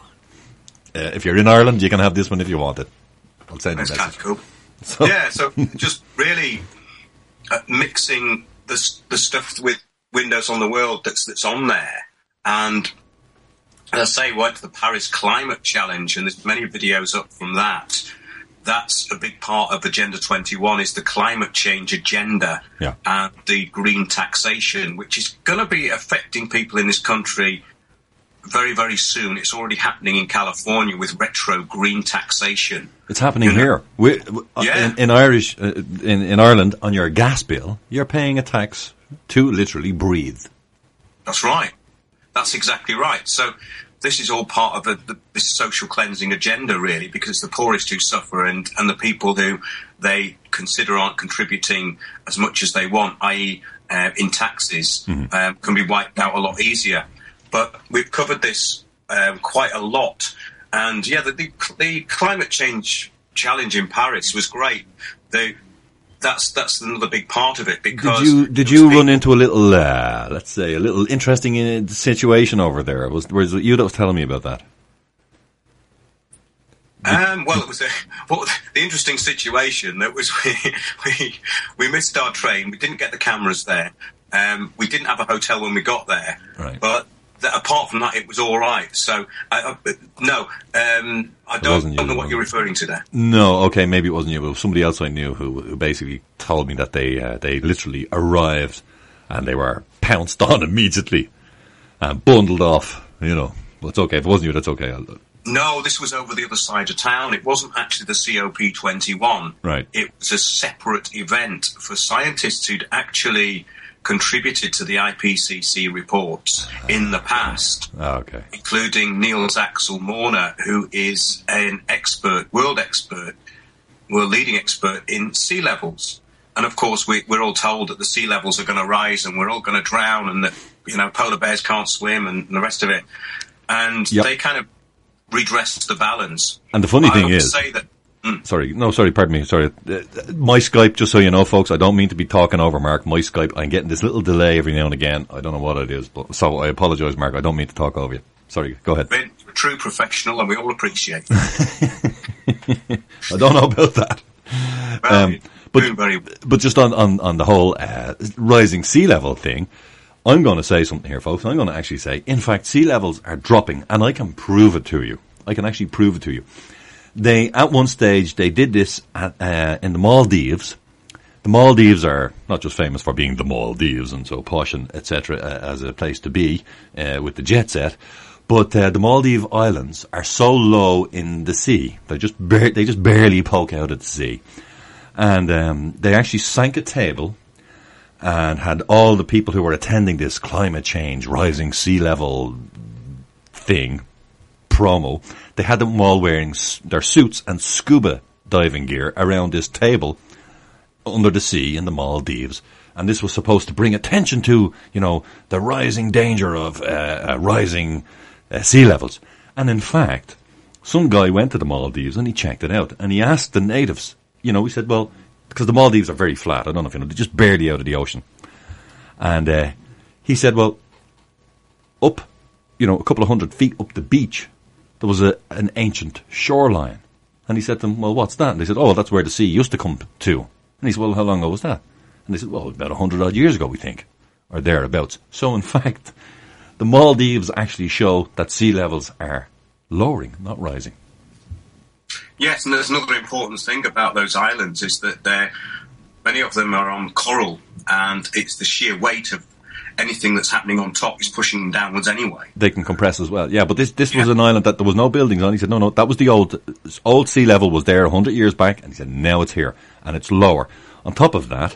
uh, if you're in Ireland, you can have this one if you want it. I'll send you a message. That's kind of cool. So. Yeah, so just really uh, mixing the the stuff with Windows on the World that's that's on there, and as I say, went to the Paris Climate Challenge, and there's many videos up from that. That's a big part of Agenda twenty-one, is the climate change agenda yeah. and the green taxation, which is going to be affecting people in this country very, very soon. It's already happening in California with retro green taxation. It's happening you know? here. We, yeah. in, in Irish, uh, in, in Ireland, on your gas bill, you're paying a tax to literally breathe. That's right. That's exactly right. So this is all part of a, the, this social cleansing agenda, really, because it's the poorest who suffer, and, and the people who they consider aren't contributing as much as they want, that is uh, in taxes, mm-hmm. um, can be wiped out a lot easier. But we've covered this um, quite a lot. And, yeah, the, the, the climate change challenge in Paris was great. The, that's that's another big part of it. Because did you did you run into a little, uh, let's say, a little interesting uh, situation over there? Was, was it you that was telling me about that? Um, well, it was a, well, the interesting situation that was we, we we missed our train. We didn't get the cameras there. Um, we didn't have a hotel when we got there. Right. But that, apart from that, it was all right. So, I, I, no, um, I don't, don't know what you're referring to there. No, okay, maybe it wasn't you. It was somebody else I knew who, who basically told me that they uh, they literally arrived and they were pounced on immediately and bundled off. You know, well, it's okay. If it wasn't you, that's okay. I'll, No, this was over the other side of town. It wasn't actually the C O P twenty-one. Right. It was a separate event for scientists who'd actually contributed to the I P C C reports in the past. Oh, okay. Including Niels Axel Morner, who is an expert, world expert, world leading expert in sea levels. And of course, we, we're all told that the sea levels are going to rise and we're all going to drown and that, you know, polar bears can't swim and, and the rest of it. And yep. they kind of redressed the balance. And the funny I thing would is, say that, mm. sorry, no, sorry, pardon me, sorry. Uh, my Skype, just so you know, folks, I don't mean to be talking over Mark. My Skype, I'm getting this little delay every now and again. I don't know what it is, but so I apologise, Mark. I don't mean to talk over you. Sorry, go ahead. You're a true professional, and we all appreciate it. I don't know about that. Well, um, but, very... but just on, on, on the whole uh, rising sea level thing, I'm going to say something here, folks. I'm going to actually say, in fact, sea levels are dropping, and I can prove it to you. I can actually prove it to you. They, at one stage, they did this at, uh, in the Maldives. The Maldives are not just famous for being the Maldives and so posh and et cetera uh, as a place to be uh, with the jet set, but uh, the Maldive Islands are so low in the sea they just bar- they just barely poke out at the sea, and um, they actually sank a table and had all the people who were attending this climate change, rising sea level thing promo. They had them all wearing their suits and scuba diving gear around this table under the sea in the Maldives, and this was supposed to bring attention to, you know, the rising danger of uh, uh, rising uh, sea levels. And in fact, some guy went to the Maldives and he checked it out, and he asked the natives, you know, he said, well, because the Maldives are very flat, I don't know if you know, they're just barely out of the ocean. And uh, he said, well, up, you know, a couple of hundred feet up the beach, there was a, an ancient shoreline. And he said to them, well, what's that? And they said, oh, that's where the sea used to come to. And he said, well, how long ago was that? And they said, well, about a hundred odd years ago, we think. or thereabouts. So, in fact, the Maldives actually show that sea levels are lowering, not rising. Yes, and there's another important thing about those islands is that they're, many of them are on coral, and it's the sheer weight of anything that's happening on top is pushing them downwards anyway. They can compress as well. Yeah, but this this yeah. was an island that there was no buildings on. He said, no, no, that was the old old sea level was there one hundred years back, and he said, now it's here, and it's lower. On top of that,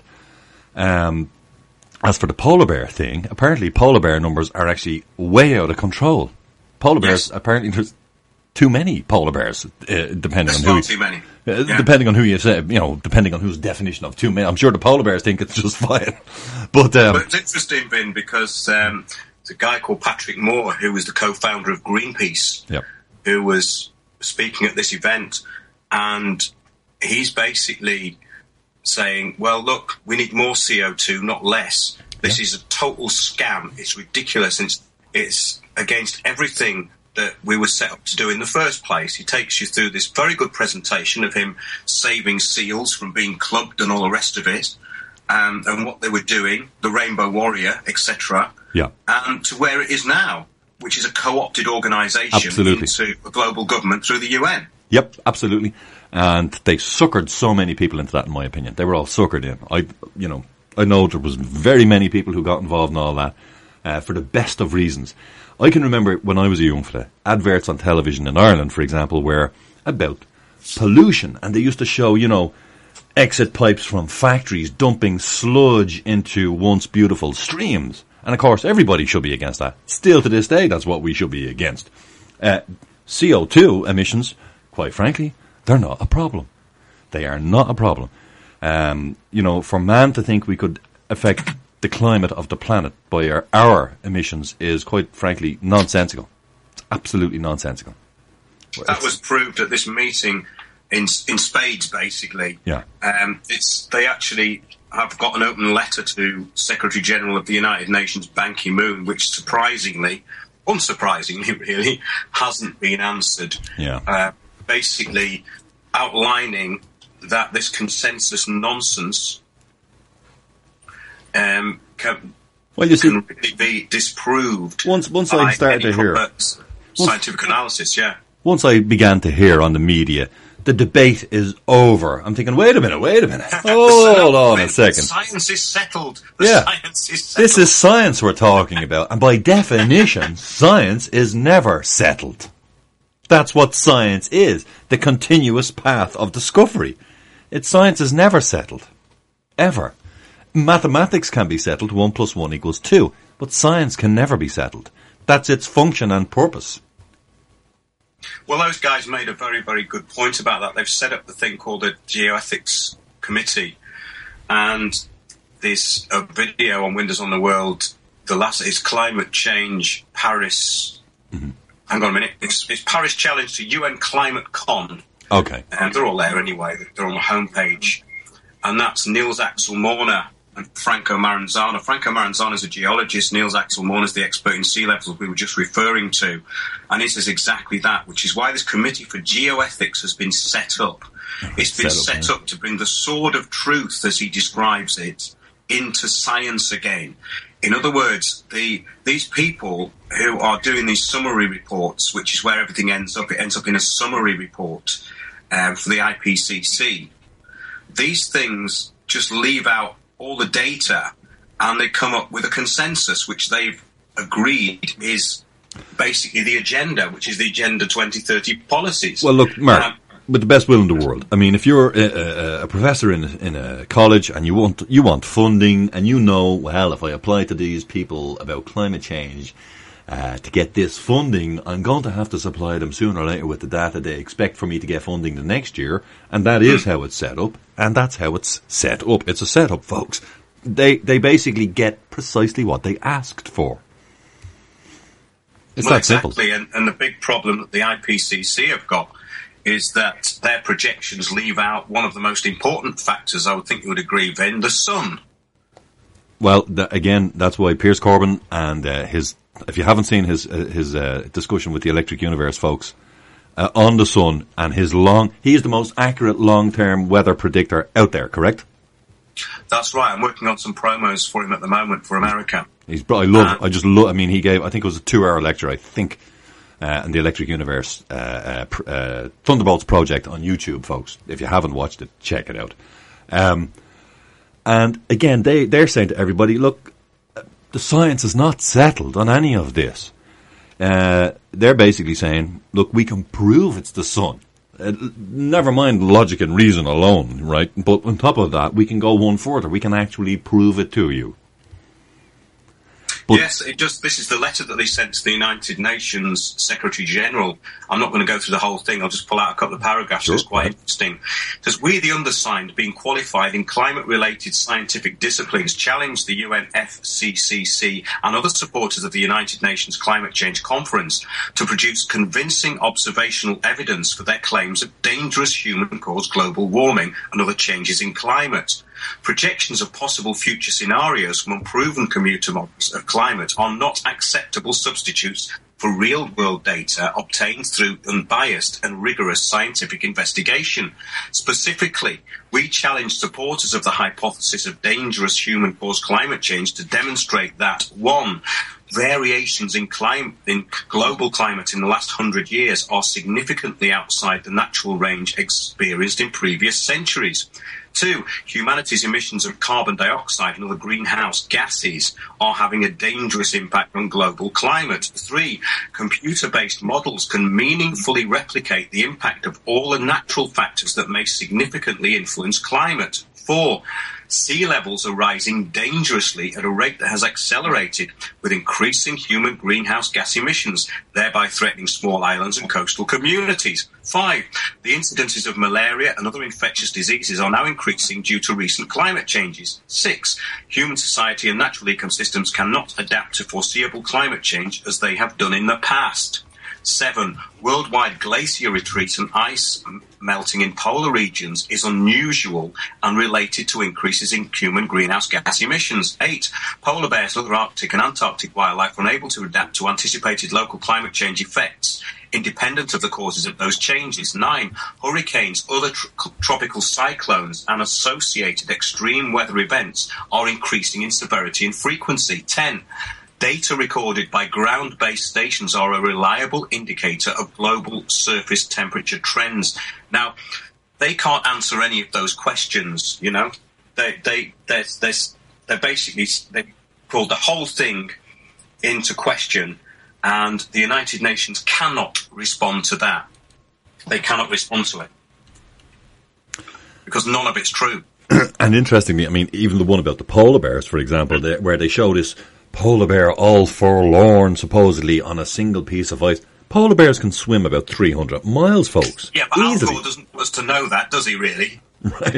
um, as for the polar bear thing, apparently polar bear numbers are actually way out of control. Polar bears, yes. apparently there's too many polar bears, uh, depending There's on who. Not too many. Uh, yeah. Depending on who you say, you know, depending on whose definition of too many. I'm sure the polar bears think it's just fine. But, um, but it's interesting, Vin, because um, there's a guy called Patrick Moore, who was the co-founder of Greenpeace, yep. who was speaking at this event, and he's basically saying, well, look, we need more C O two, not less. This yeah. is a total scam. It's ridiculous, and it's, it's against everything that we were set up to do in the first place. He takes you through this very good presentation of him saving seals from being clubbed and all the rest of it, um, and what they were doing, the Rainbow Warrior, et cetera, yeah. and to where it is now, which is a co-opted organisation absolutely. into a global government through the U N. Yep, absolutely. And they suckered so many people into that, in my opinion. They were all suckered in. I, you know, I know there was very many people who got involved in all that uh, for the best of reasons. I can remember when I was a young fella, adverts on television in Ireland, for example, were about pollution. And they used to show, you know, exit pipes from factories dumping sludge into once beautiful streams. And, of course, everybody should be against that. Still to this day, that's what we should be against. Uh, C O two emissions, quite frankly, they're not a problem. They are not a problem. Um, you know, for man to think we could affect the climate of the planet by our, our emissions is, quite frankly, nonsensical. It's absolutely nonsensical. That was proved at this meeting in in spades, basically. Yeah. Um, it's they actually have got an open letter to Secretary General of the United Nations, Ban Ki-moon, which surprisingly, unsurprisingly, really, hasn't been answered. Yeah. Uh, basically, outlining that this consensus nonsense um, can, well, you see, can really be disproved. Once, once I started to hear scientific once, analysis, yeah. Once I began to hear on the media, the debate is over. I'm thinking, wait a minute, wait a minute. Oh, hold on a second. Science is settled. The yeah. Science is settled. This is science we're talking about. And by definition, science is never settled. That's what science is. The continuous path of discovery. It's science is never settled. Ever. Mathematics can be settled. One plus one equals two. But science can never be settled. That's its function and purpose. Well, those guys made a very, very good point about that. They've set up the thing called a Geoethics Committee, and there's a video on Windows on the World. The last is Climate Change Paris. Mm-hmm. Hang on a minute. It's, it's Paris Challenge to U N Climate Con. Okay. And they're all there anyway. They're on the homepage. And that's Niels Axel Morner and Franco Maranzano. Franco Maranzano is a geologist. Niels Axel Morner is the expert in sea levels we were just referring to. And it says exactly that, which is why this Committee for Geoethics has been set up. It's been set, up, set up to bring the sword of truth, as he describes it, into science again. In other words, the these people who are doing these summary reports, which is where everything ends up, it ends up in a summary report um, for the I P C C. These things just leave out all the data, and they come up with a consensus, which they've agreed is basically the agenda, which is the Agenda twenty thirty policies. Well, look, Mark, um, with the best will in the world, I mean, if you're a, a, a professor in a, in a college and you want you want funding, and you know, well, if I apply to these people about climate change uh, to get this funding, I'm going to have to supply them sooner or later with the data they expect for me to get funding the next year, and that is how it's set up, and that's how it's set up. It's a setup, folks. They they basically get precisely what they asked for. It's well, that exactly, simple. and, and the big problem that the I P C C have got is that their projections leave out one of the most important factors, I would think you would agree, Vin, the sun. Well, th- again, that's why Piers Corbyn and uh, his, if you haven't seen his uh, his uh, discussion with the Electric Universe folks, uh, on the sun, and his long, he is the most accurate long-term weather predictor out there, correct? That's right. I'm working on some promos for him at the moment for America. He's, I love, I just love, I mean, he gave, I think it was a two-hour lecture, I think, uh, in the Electric Universe, uh, uh, pr- uh, Thunderbolts project on YouTube, folks. If you haven't watched it, check it out. Um, and again, they, they're saying to everybody, look, the science is not settled on any of this. Uh, they're basically saying, look, we can prove it's the sun. Uh, never mind logic and reason alone, right? But on top of that, we can go one further. We can actually prove it to you. But yes, it just, this is the letter that they sent to the United Nations Secretary General. I'm not going to go through the whole thing. I'll just pull out a couple of paragraphs. Sure, it's quite right. interesting. It says, we, the undersigned, being qualified in climate-related scientific disciplines, challenge the U N F C C C and other supporters of the United Nations Climate Change Conference to produce convincing observational evidence for their claims of dangerous human-caused global warming and other changes in climate. Projections of possible future scenarios from unproven commuter models of climate are not acceptable substitutes for real-world data obtained through unbiased and rigorous scientific investigation. Specifically, we challenge supporters of the hypothesis of dangerous human-caused climate change to demonstrate that, one, variations in, clim- in global climate in the last hundred years are significantly outside the natural range experienced in previous centuries. Two, humanity's emissions of carbon dioxide and other greenhouse gases are having a dangerous impact on global climate. Three, computer-based models can meaningfully replicate the impact of all the natural factors that may significantly influence climate. Four, sea levels are rising dangerously at a rate that has accelerated with increasing human greenhouse gas emissions, thereby threatening small islands and coastal communities. Five, the incidences of malaria and other infectious diseases are now increasing due to recent climate changes. Six, human society and natural ecosystems cannot adapt to foreseeable climate change as they have done in the past. Seven, worldwide glacier retreat and ice melting in polar regions is unusual and related to increases in human greenhouse gas emissions. Eight, polar bears and other Arctic and Antarctic wildlife are unable to adapt to anticipated local climate change effects, independent of the causes of those changes. Nine, hurricanes, other tr- tropical cyclones and associated extreme weather events are increasing in severity and frequency. Ten, data recorded by ground-based stations are a reliable indicator of global surface temperature trends. Now, they can't answer any of those questions, you know. They, they, they're, they're, they're basically, they called the whole thing into question, and the United Nations cannot respond to that. They cannot respond to it. Because none of it's true. And interestingly, I mean, even the one about the polar bears, for example, they, where they show this polar bear all forlorn, supposedly, on a single piece of ice. Polar bears can swim about three hundred miles, folks. Yeah, but easily. Al Gore doesn't want us to know that, does he, really? Right.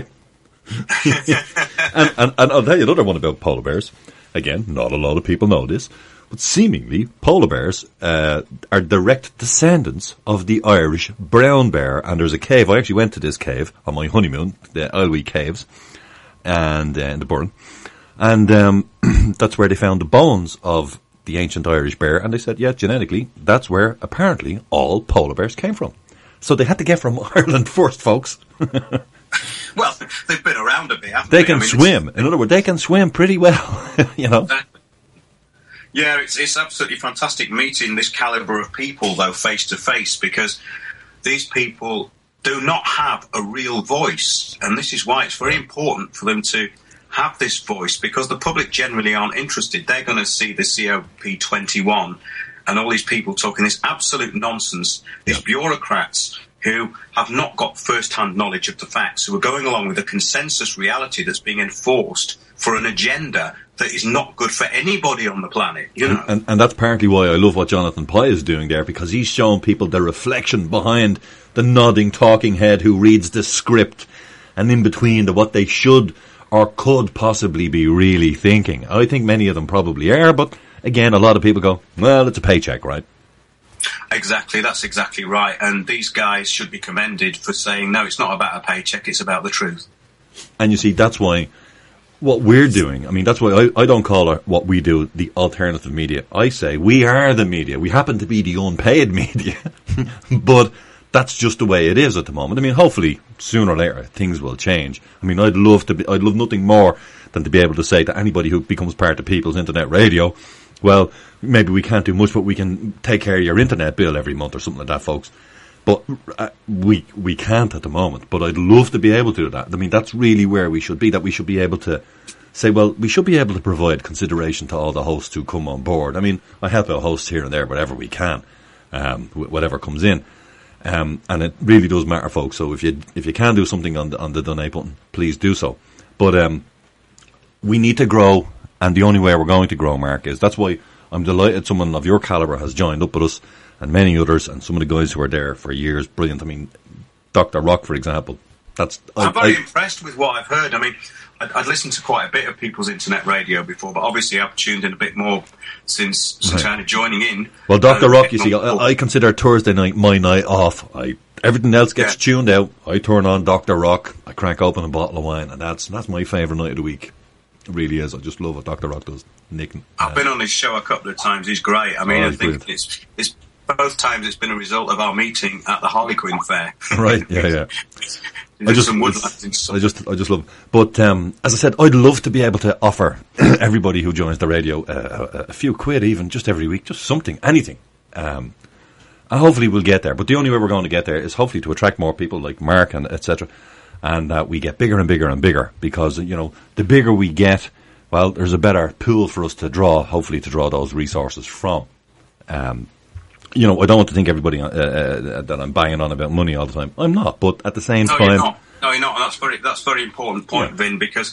and, and, and I'll tell you another one about polar bears. Again, not a lot of people know this, but seemingly polar bears uh, are direct descendants of the Irish brown bear. And there's a cave. I actually went to this cave on my honeymoon, the Ilwee Caves, and uh, in the Burren. And um, that's where they found the bones of the ancient Irish bear. And they said, yeah, genetically, that's where apparently all polar bears came from. So they had to get from Ireland first, folks. Well, they've been around a bit, haven't they? They can I mean, swim. In other words, they can swim pretty well, you know. Uh, yeah, it's, it's absolutely fantastic meeting this calibre of people, though, face to face, because these people do not have a real voice. And this is why it's very important for them to have this voice, because the public generally aren't interested. They're going to see the C O P twenty-one and all these people talking this absolute nonsense, these bureaucrats who have not got first-hand knowledge of the facts, who are going along with a consensus reality that's being enforced for an agenda that is not good for anybody on the planet, you know. And, and, and that's partly why I love what Jonathan Pye is doing there, because he's showing people the reflection behind the nodding talking head who reads the script, and in between the what they should or could possibly be really thinking. I think many of them probably are, but again, a lot of people go, well, it's a paycheck, right? Exactly, that's exactly right. And these guys should be commended for saying, no, it's not about a paycheck, it's about the truth. And you see, that's why what we're doing, I mean, that's why I, I don't call our, what we do the alternative media. I say we are the media. We happen to be the unpaid media. But that's just the way it is at the moment. I mean, hopefully sooner or later things will change. I mean, I'd love to be, I'd love nothing more than to be able to say to anybody who becomes part of People's Internet Radio, well, maybe we can't do much, but we can take care of your internet bill every month or something like that, folks. But uh, we we can't at the moment. But I'd love to be able to do that. I mean, that's really where we should be, that we should be able to say, well, we should be able to provide consideration to all the hosts who come on board. I mean, I help out hosts here and there, whatever we can, um, whatever comes in. Um, and it really does matter, folks. So if you if you can do something on the, on the donate button, please do so. But um, we need to grow, and the only way we're going to grow, Mark, is that's why I'm delighted someone of your calibre has joined up with us, and many others, and some of the guys who are there for years, brilliant. I mean, Doctor Rock, for example. That's I'm I, very I, impressed with what I've heard. I mean, I'd, I'd listened to quite a bit of People's Internet Radio before, but obviously I've tuned in a bit more since, since right. kind of joining in. Well, Doctor um, Rock, you see, I, I consider Thursday night my night off. I everything else gets yeah. tuned out. I turn on Doctor Rock, I crank open a bottle of wine, and that's that's my favourite night of the week. It really is. I just love what Doctor Rock does. Nick, uh, I've been on his show a couple of times. He's great. I mean, oh, I think brilliant. it's it's both times it's been a result of our meeting at the Harlequin Fair. Right? Yeah, yeah. I just, some woodlands I just, I just love. But um, as I said, I'd love to be able to offer everybody who joins the radio uh, a, a few quid, even just every week, just something, anything. Um, and hopefully we'll get there. But the only way we're going to get there is hopefully to attract more people like Mark and et cetera, and that uh, we get bigger and bigger and bigger. Because you know, the bigger we get, well, there's a better pool for us to draw. Hopefully, to draw those resources from. Um, You know, I don't want to think everybody uh, uh, that I'm banging on about money all the time. I'm not, but at the same no, time, you're not. No, you're not. And that's very that's very important point, yeah. Vin, because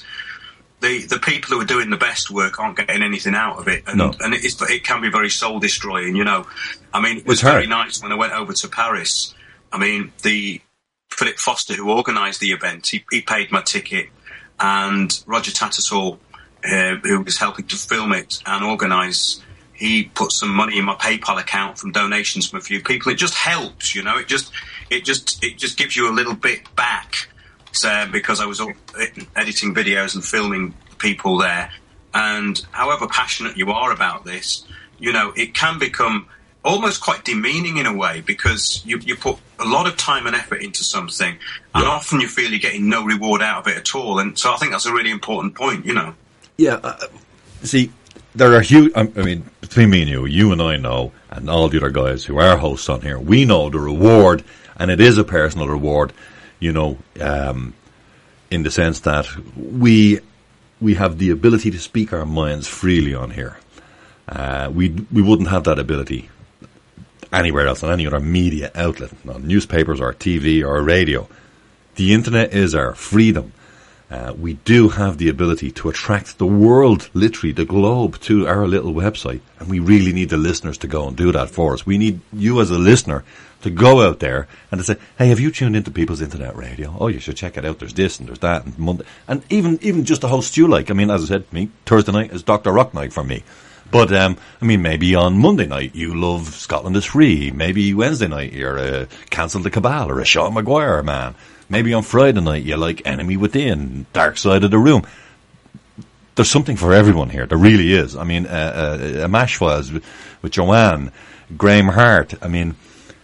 the the people who are doing the best work aren't getting anything out of it, and no. and it, is, it can be very soul destroying. You know, I mean, it was it's very hard. nice when I went over to Paris. I mean, the Philip Foster who organised the event, he, he paid my ticket, and Roger Tattersall, uh, who was helping to film it and organise. He put some money in my PayPal account from donations from a few people. It just helps, you know. It just, it just, it just gives you a little bit back. So, because I was editing videos and filming people there, and however passionate you are about this, you know, it can become almost quite demeaning in a way because you you put a lot of time and effort into something, and yeah. often you feel you're getting no reward out of it at all. And so I think that's a really important point, you know. Yeah. Uh, see. There are huge, I mean, between me and you, you and I know, and all the other guys who are hosts on here, we know the reward, and it is a personal reward, you know, um, in the sense that we we have the ability to speak our minds freely on here. Uh, we we wouldn't have that ability anywhere else, on any other media outlet, on newspapers or T V or radio. The internet is our freedom. Uh, we do have the ability to attract the world, literally the globe, to our little website. And we really need the listeners to go and do that for us. We need you as a listener to go out there and to say, hey, have you tuned into People's Internet Radio? Oh, you should check it out. There's this and there's that. And Monday. And even even just the hosts you like. I mean, as I said, me, Thursday night is Doctor Rock night for me. But, um, I mean, maybe on Monday night you love Scotland is Free. Maybe Wednesday night you're a Cancel the Cabal or a Sean Maguire man. Maybe on Friday night you like Enemy Within, Dark Side of the Room. There's something for everyone here. There really is. I mean, uh, uh, MASH Files with, with Joanne, Graham Hart. I mean,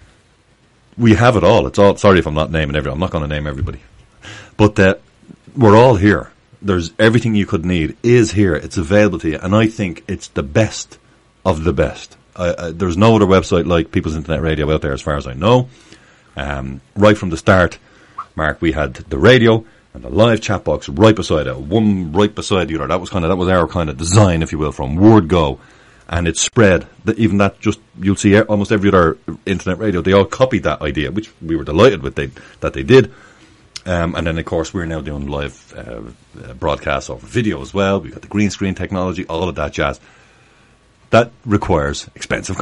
we have it all. It's all. Sorry if I'm not naming everybody. I'm not going to name everybody. But uh, we're all here. There's everything you could need is here. It's available to you. And I think it's the best of the best. Uh, uh, there's no other website like People's Internet Radio out there as far as I know. Um, right from the start, Mark, we had the radio and the live chat box right beside it, one right beside the other. That was kind of that was our kind of design, if you will, from word go, and it spread. That even that, just you'll see almost every other internet radio, they all copied that idea, which we were delighted with they, that they did. Um, and then, of course, we're now doing live uh, broadcasts over video as well. We've got the green screen technology, all of that jazz. That requires expensive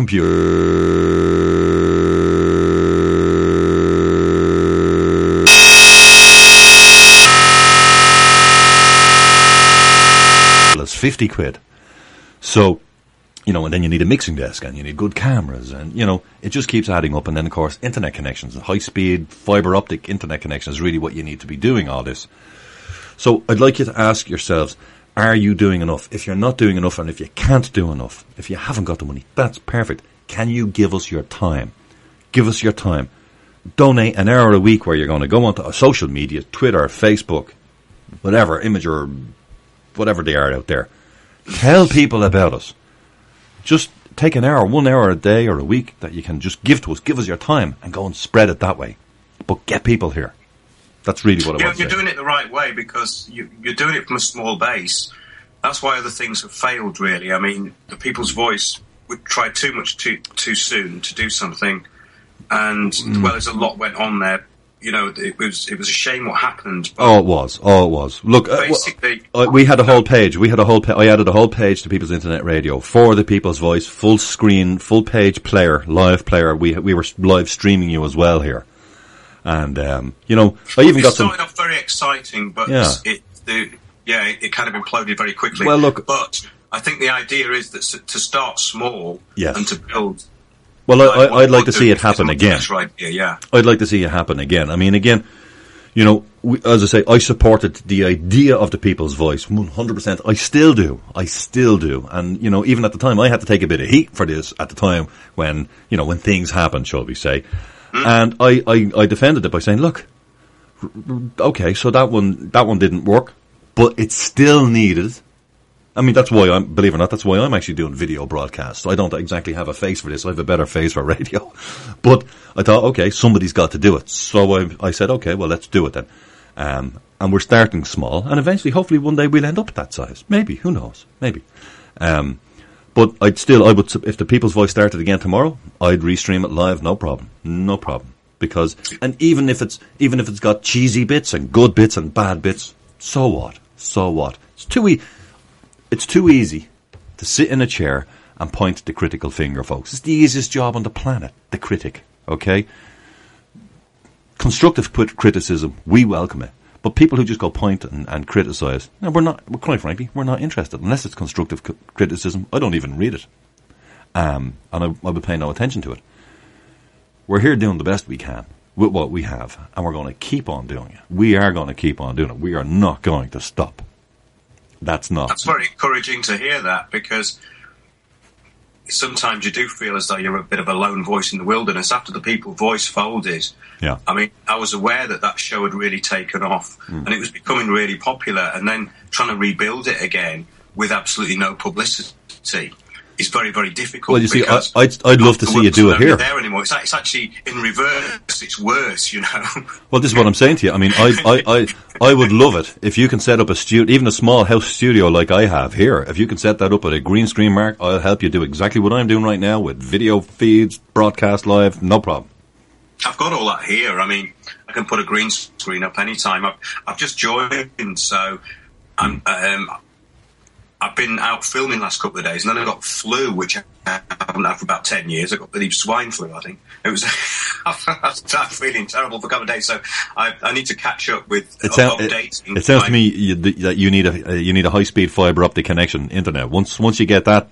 computers. fifty quid. So, you know, and then you need a mixing desk and you need good cameras and, you know, it just keeps adding up. And then, of course, internet connections, high speed fiber optic internet connection is really what you need to be doing all this. So I'd like you to ask yourselves, are you doing enough? If you're not doing enough and if you can't do enough, if you haven't got the money, that's perfect. Can you give us your time? Give us your time. donate an hour a week where you're going to go onto social media, Twitter, Facebook, whatever, Imager, whatever they are out there. Tell people about us. Just take an hour, one hour a day or a week that you can just give to us. Give us your time and go and spread it that way. But get people here. That's really what I yeah, want to you're say. doing it the right way because you, you're doing it from a small base. That's why other things have failed, really. I mean, the People's Voice would try too much too too soon to do something, and mm. well, there's a lot went on there. You know, it was it was a shame what happened. But oh, it was. Oh, it was. Look, basically, uh, we had a whole page. We had a whole. Pa- I added a whole page to People's Internet Radio for the People's Voice, full screen, full page player, live player. We we were live streaming you as well here. And, um, you know, I even it got some... It started off very exciting, but yeah. it, the, yeah, it, it kind of imploded very quickly. Well, look... But I think the idea is that to start small yes. and to build... Well, I, I, I'd like to see it happen again. Right here, yeah. I'd like to see it happen again. I mean, again, you know, we, as I say, I supported the idea of the People's Voice one hundred percent. I still do. I still do. And, you know, even at the time, I had to take a bit of heat for this at the time when, you know, when things happened, shall we say. Mm. And I, I, I defended it by saying, look, okay, so that one that one didn't work, but it's still needed. I mean, that's why I'm, believe it or not, that's why I'm actually doing video broadcasts. I don't exactly have a face for this. I have a better face for radio. But I thought, okay, somebody's got to do it. So I, I said, okay, well, let's do it then. Um, and we're starting small, and eventually, hopefully, one day we'll end up at that size. Maybe, who knows? Maybe. Um, But I'd still, I would, if the People's Voice started again tomorrow, I'd restream it live, no problem, no problem. Because, and even if it's, even if it's got cheesy bits and good bits and bad bits, so what? So what? It's too e- it's too easy to sit in a chair and point the critical finger, folks. It's the easiest job on the planet, the critic. Okay, constructive crit- criticism, we welcome it. But people who just go point and, and criticise, no, we're not, quite frankly, we're not interested. Unless it's constructive c- criticism, I don't even read it. Um, and I, I will pay no attention to it. We're here doing the best we can with what we have, and we're going to keep on doing it. We are going to keep on doing it. We are not going to stop. That's not. That's very encouraging to hear that, because sometimes you do feel as though you're a bit of a lone voice in the wilderness. After the People's Voice folded, yeah. I mean, I was aware that that show had really taken off, mm. and it was becoming really popular, and then trying to rebuild it again with absolutely no publicity is very, very difficult. Well, you see, I, I'd, I'd love to see you do it here. There anymore. It's, it's actually in reverse. It's worse, you know. Well, this is what I'm saying to you. I mean, I, I, I, I would love it if you can set up a studio, even a small house studio like I have here. If you can set that up at a green screen, Mark, I'll help you do exactly what I'm doing right now with video feeds, broadcast live, no problem. I've got all that here. I mean, I can put a green screen up anytime. I've, I've just joined, so I'm. Um, I've been out filming the last couple of days, and then I got flu, which I haven't had for about ten years. I got the swine flu, I think. It was. I'm feeling terrible for a couple of days, so I, I need to catch up with it sound, updates. It, it sounds to me you, that you need a uh, you need a high speed fibre optic connection internet. Once once you get that,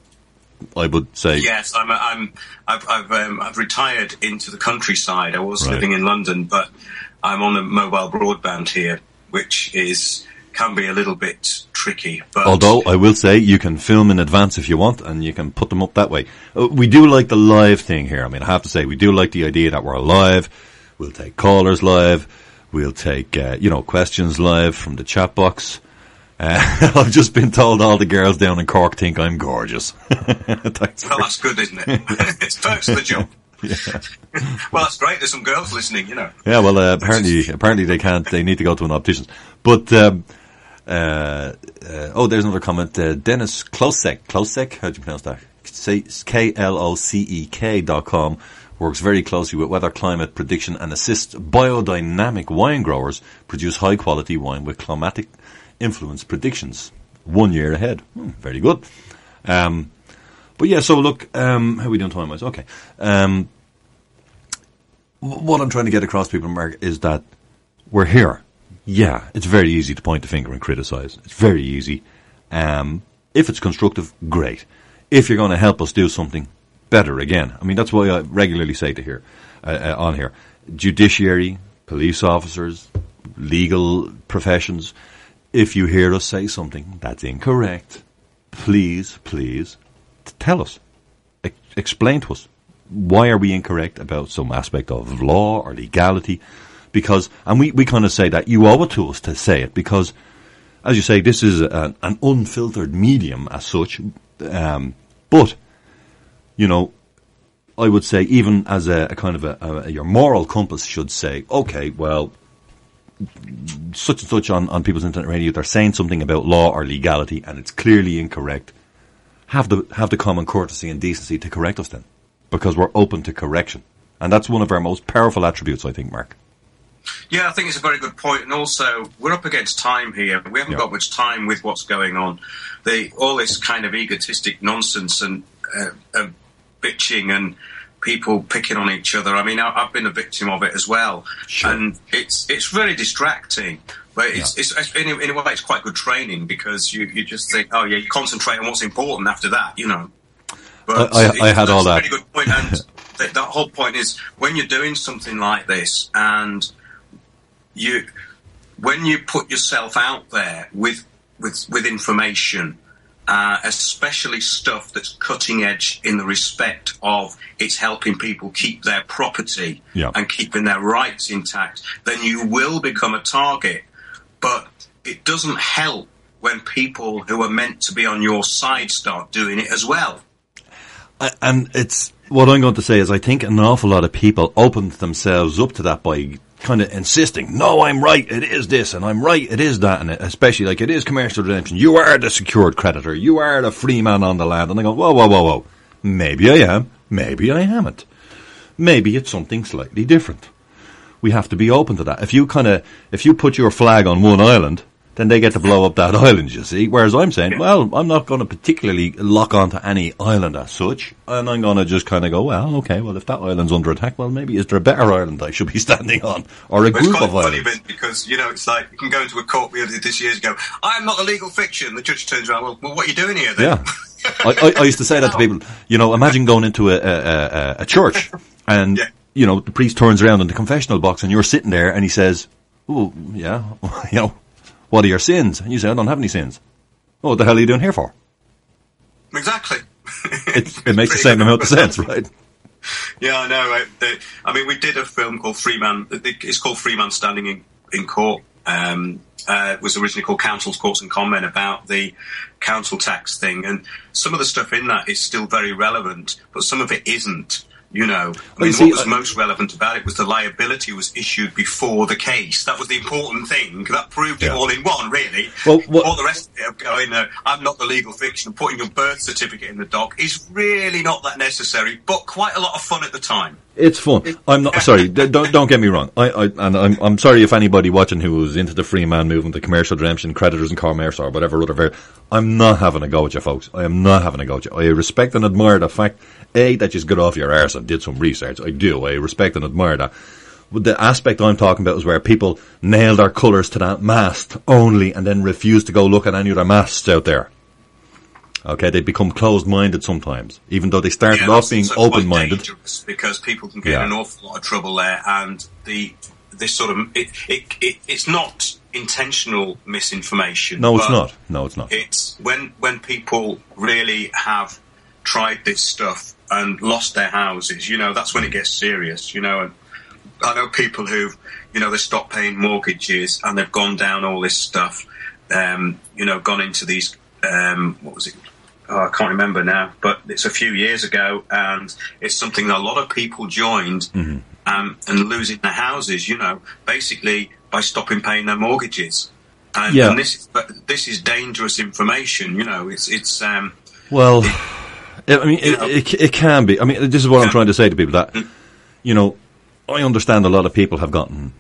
I would say yes. I'm. I'm. I've. I've, um, I've retired into the countryside. I was right. living in London, but I'm on a mobile broadband here, which is. Can be a little bit tricky, but although I will say you can film in advance if you want, and you can put them up that way. Uh, we do like the live thing here. I mean, I have to say we do like the idea that we're live. We'll take callers live. We'll take uh, you know questions live from the chat box. Uh, I've just been told all the girls down in Cork think I'm gorgeous. Well, that's good, isn't it? It's perks of the job. Yeah. Well, that's great. There's some girls listening, you know. Yeah, well, uh, apparently, apparently they can't. They need to go to an optician's. But um, uh, uh, oh, there's another comment. Uh, Dennis Klosek, Klosek, how do you pronounce that? Say K L O C E K dot com works very closely with weather, climate prediction, and assists biodynamic wine growers produce high quality wine with climatic influence predictions one year ahead. Hmm, very good. Um, But yeah, so look, um, how are we doing time-wise? Okay. Um, what I'm trying to get across to people, Mark, is that we're here. Yeah, it's very easy to point the finger and criticise. It's very easy. Um, if it's constructive, great. If you're going to help us do something, better again. I mean, that's why I regularly say to here, uh, uh, on here, judiciary, police officers, legal professions, if you hear us say something that's incorrect, please, please, tell us. E- explain to us. why are we incorrect about some aspect of law or legality? Because, and we, we kind of say that you owe it to us to say it because, as you say, this is a, an unfiltered medium as such. Um, but, you know, I would say even as a, a kind of a, a, your moral compass should say, okay, well, such and such on, on People's Internet Radio, they're saying something about law or legality and it's clearly incorrect. Have the, have the common courtesy and decency to correct us then. Because we're open to correction. And that's one of our most powerful attributes, I think, Mark. Yeah, I think it's a very good point. And also, we're up against time here. We haven't yeah. got much time with what's going on. The, all this kind of egotistic nonsense and uh, uh, bitching and people picking on each other. I mean, I, I've been a victim of it as well. Sure. And it's it's really distracting. But it's, yeah. it's, it's in, a, in a way, it's quite good training because you, you just think, oh, yeah, you concentrate on what's important after that, you know. But I, I, I had all that. That's a really good point. And th- that whole point is when you're doing something like this and you, when you put yourself out there with with, with information, uh, especially stuff that's cutting edge in the respect of it's helping people keep their property yeah. and keeping their rights intact, then you will become a target. But it doesn't help when people who are meant to be on your side start doing it as well. And it's what I'm going to say is I think an awful lot of people opened themselves up to that by kind of insisting, no, I'm right, it is this, and I'm right, it is that, and especially like it is commercial redemption. You are the secured creditor. You are the free man on the land. And I go, whoa, whoa, whoa, whoa. Maybe I am. Maybe I haven't. Maybe it's something slightly different. We have to be open to that. If you kind of, if you put your flag on one island, then they get to blow up that island, you see. Whereas I'm saying, well, I'm not going to particularly lock onto any island as such, and I'm going to just kind of go, well, okay, well, if that island's under attack, well, maybe is there a better island I should be standing on, or a well, group of islands? It's funny because, you know, it's like, you can go into a court we did this years ago, I'm not a legal fiction. The judge turns around, well, well what are you doing here then? Yeah. I, I, I used to say that to people, you know, imagine going into a, a, a, a church, and, yeah. you know, the priest turns around in the confessional box, and you're sitting there, and he says, oh, yeah, you know, what are your sins? And you say, I don't have any sins. Oh, what the hell are you doing here for? Exactly. It, it makes the same amount of sense, right? Yeah, I know. Right? The, I mean, we did a film called Free Man. It's called Free Man Standing in, in Court. Um, uh, it was originally called Council's Courts and Comment about the council tax thing. And some of the stuff in that is still very relevant, but some of it isn't. You know, I mean, see, what was uh, most relevant about it was the liability was issued before the case. That was the important thing. That proved yeah. it all in one, really. Well, what, all the rest of it of going, uh, I'm not the legal fiction, and putting your birth certificate in the dock is really not that necessary, but quite a lot of fun at the time. It's fun. I'm not sorry. don't don't get me wrong. I, I and I'm I'm sorry if anybody watching who was into the free man movement, the commercial redemption, creditors and commerce, or whatever other. I'm not having a go at you, folks. I am not having a go at you. I respect and admire the fact, A, that you got off your arse and did some research. I do. I respect and admire that. But the aspect I'm talking about is where people nail their colours to that mast only and then refuse to go look at any other masts out there. Okay, they become closed-minded sometimes, even though they started yeah, off being open-minded. Because people can get yeah. in an awful lot of trouble there, and the this sort of it, it, it it's not intentional misinformation. No, it's not. No, it's not. It's when when people really have tried this stuff and lost their houses. You know, that's when it gets serious. You know, and I know people who've you know they stopped paying mortgages and they've gone down all this stuff. Um, you know, gone into these. Um, what was it? Oh, I can't remember now, but it's a few years ago, and it's something that a lot of people joined mm-hmm. um, and losing their houses, you know, basically by stopping paying their mortgages. And, yeah. and this, but this is dangerous information, you know. It's it's. Um, well, it, I mean, it, it it can be. I mean, this is what yeah. I'm trying to say to people that, mm. you know, I understand a lot of people have gotten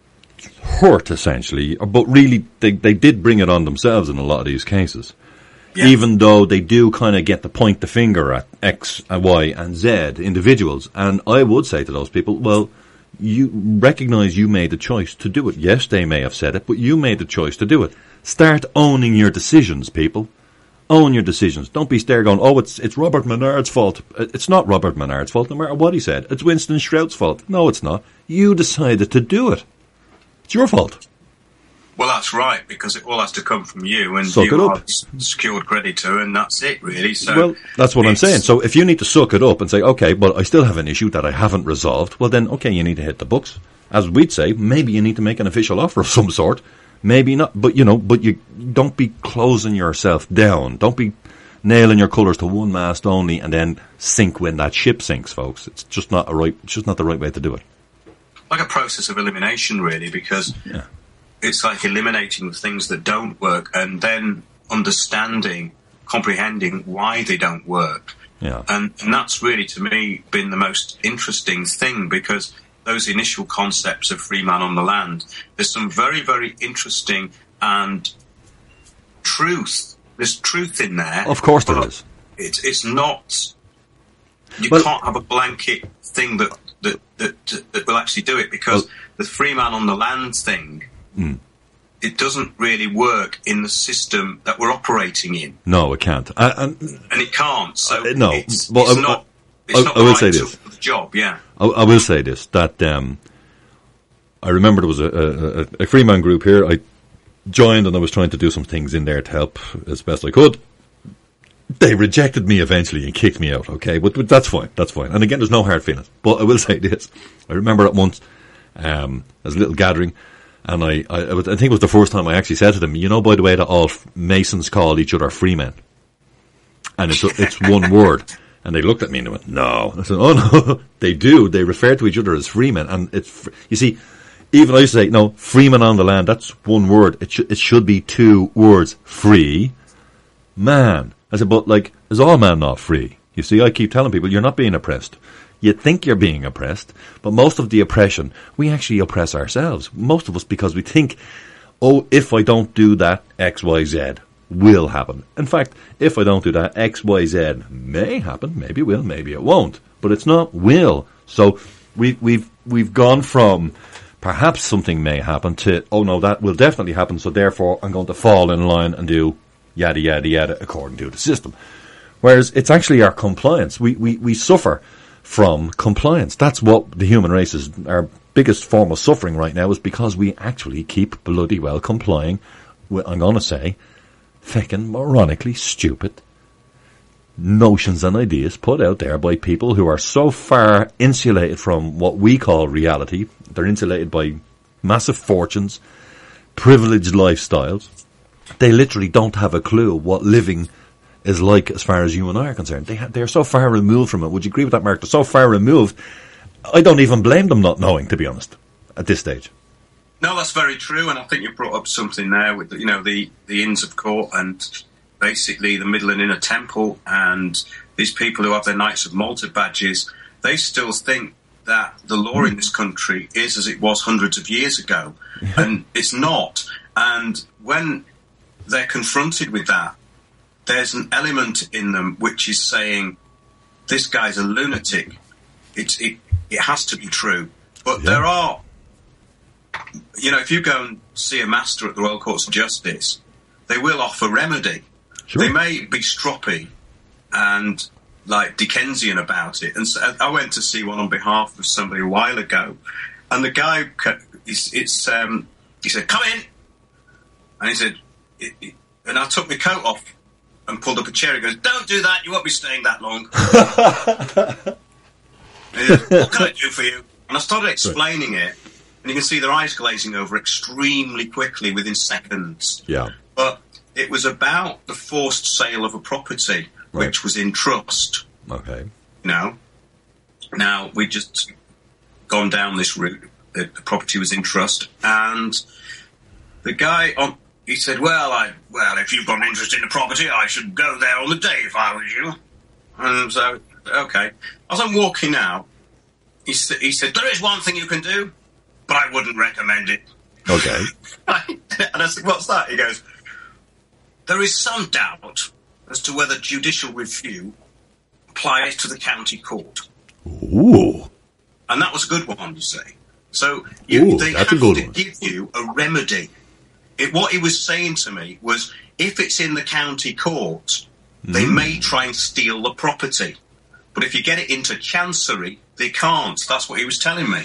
hurt essentially, but really they they did bring it on themselves in a lot of these cases. Yeah. Even though they do kind of get to point the finger at X and Y and Z individuals. And I would say to those people, well, you recognise you made the choice to do it. Yes, they may have said it, but you made the choice to do it. Start owning your decisions, people. Own your decisions. Don't be there going, oh, it's it's Robert Menard's fault. It's not Robert Menard's fault, no matter what he said. It's Winston Strout's fault. No, it's not. You decided to do it. It's your fault. Well, that's right, because it all has to come from you, and Suck you it are up. the secured creditor, and that's it, really. So, well, that's what I'm it's- saying. So if you need to suck it up and say, okay, well, I still have an issue that I haven't resolved, well then, okay, you need to hit the books. As we'd say, maybe you need to make an official offer of some sort. Maybe not, but you know, but you don't be closing yourself down. Don't be nailing your colours to one mast only and then sink when that ship sinks, folks. It's just not a right, it's just not the right way to do it. like a process of elimination, really, because Yeah. it's like eliminating the things that don't work and then understanding, comprehending why they don't work. Yeah. And, and that's really, to me, been the most interesting thing, because those initial concepts of free man on the land, there's some very, very interesting and truth. There's truth in there. Of course there but is. It's, it's not... You Well- can't have a blanket thing that, that, that, that will actually do it, because Well- the free man on the land thing, Mm. it doesn't really work in the system that we're operating in. No, it can't. I, I, And it can't. So Uh, no. it's, Well, it's I- not... It's I- not I will the right say tool this. for the job, yeah. I, I will say this, that um, I remember there was a, a, a, a Freeman group here. I joined and I was trying to do some things in there to help as best I could. They rejected me eventually and kicked me out, okay? But, but that's fine, that's fine. And again, there's no hard feelings. But I will say this. I remember at once, um, there was a little gathering, and I, I, I think it was the first time I actually said to them, you know, by the way, that all Masons call each other Freemen. And it's, it's one word. And they looked at me and they went, no. I said, oh no, they do. They refer to each other as freemen. And it's, you see, even I used to say, no, freeman on the land, that's one word. It, sh- it should be two words. Free man. I said, but like, is all man not free? You see, I keep telling people, you're not being oppressed. You think you're being oppressed, but most of the oppression, we actually oppress ourselves. Most of us, because we think, oh, if I don't do that, X, Y, Z will happen. In fact, if I don't do that, X, Y, Z may happen. Maybe it will, maybe it won't. But it's not will. So we, we've we've gone from perhaps something may happen to, oh no, that will definitely happen, so therefore I'm going to fall in line and do yada, yada, yada, according to the system. Whereas it's actually our compliance. We, we, we suffer from compliance. That's what the human race is. Our biggest form of suffering right now is because we actually keep bloody well complying with, I'm going to say, feckin' moronically stupid notions and ideas put out there by people who are so far insulated from what we call reality. They're insulated by massive fortunes, privileged lifestyles. They literally don't have a clue what living is like as far as you and I are concerned. They ha- they're so far removed from it. Would you agree with that, Mark? They're so far removed. I don't even blame them not knowing, to be honest, at this stage. No, that's very true, and I think you brought up something there with, you know, the, the Inns of Court and basically the Middle and Inner Temple, and these people who have their Knights of Malta badges. They still think that the law in this country is as it was hundreds of years ago, and it's not. And when they're confronted with that, there's an element in them which is saying, this guy's a lunatic. It's, it, it has to be true. But Yeah. there are... You know, if you go and see a master at the Royal Courts of Justice, they will offer remedy. Sure. They may be stroppy and like Dickensian about it. And so I went to see one on behalf of somebody a while ago, and the guy, it's, it's um, he said, "Come in," and he said, it, it, and I took my coat off and pulled up a chair. He goes, "Don't do that. You won't be staying that long." He said, "What can I do for you?" And I started explaining it. And you can see their eyes glazing over extremely quickly within seconds. Yeah. But it was about the forced sale of a property, Right. which was in trust. Okay. You know? Now, we'd just gone down this route. The, the property was in trust. And the guy, on, he said, well, I, well, if you've got an interest in the property, I should go there on the day if I was you. And so, okay. As I'm walking out, he, sa- he said, there is one thing you can do, but I wouldn't recommend it. Okay. And I said, what's that? He goes, there is some doubt as to whether judicial review applies to the county court. Ooh. And that was a good one, you see. So you, Ooh, they that's have a good to one. give you a remedy. It, what he was saying to me was, if it's in the county court, they Mm. may try and steal the property. But if you get it into chancery, they can't. That's what he was telling me.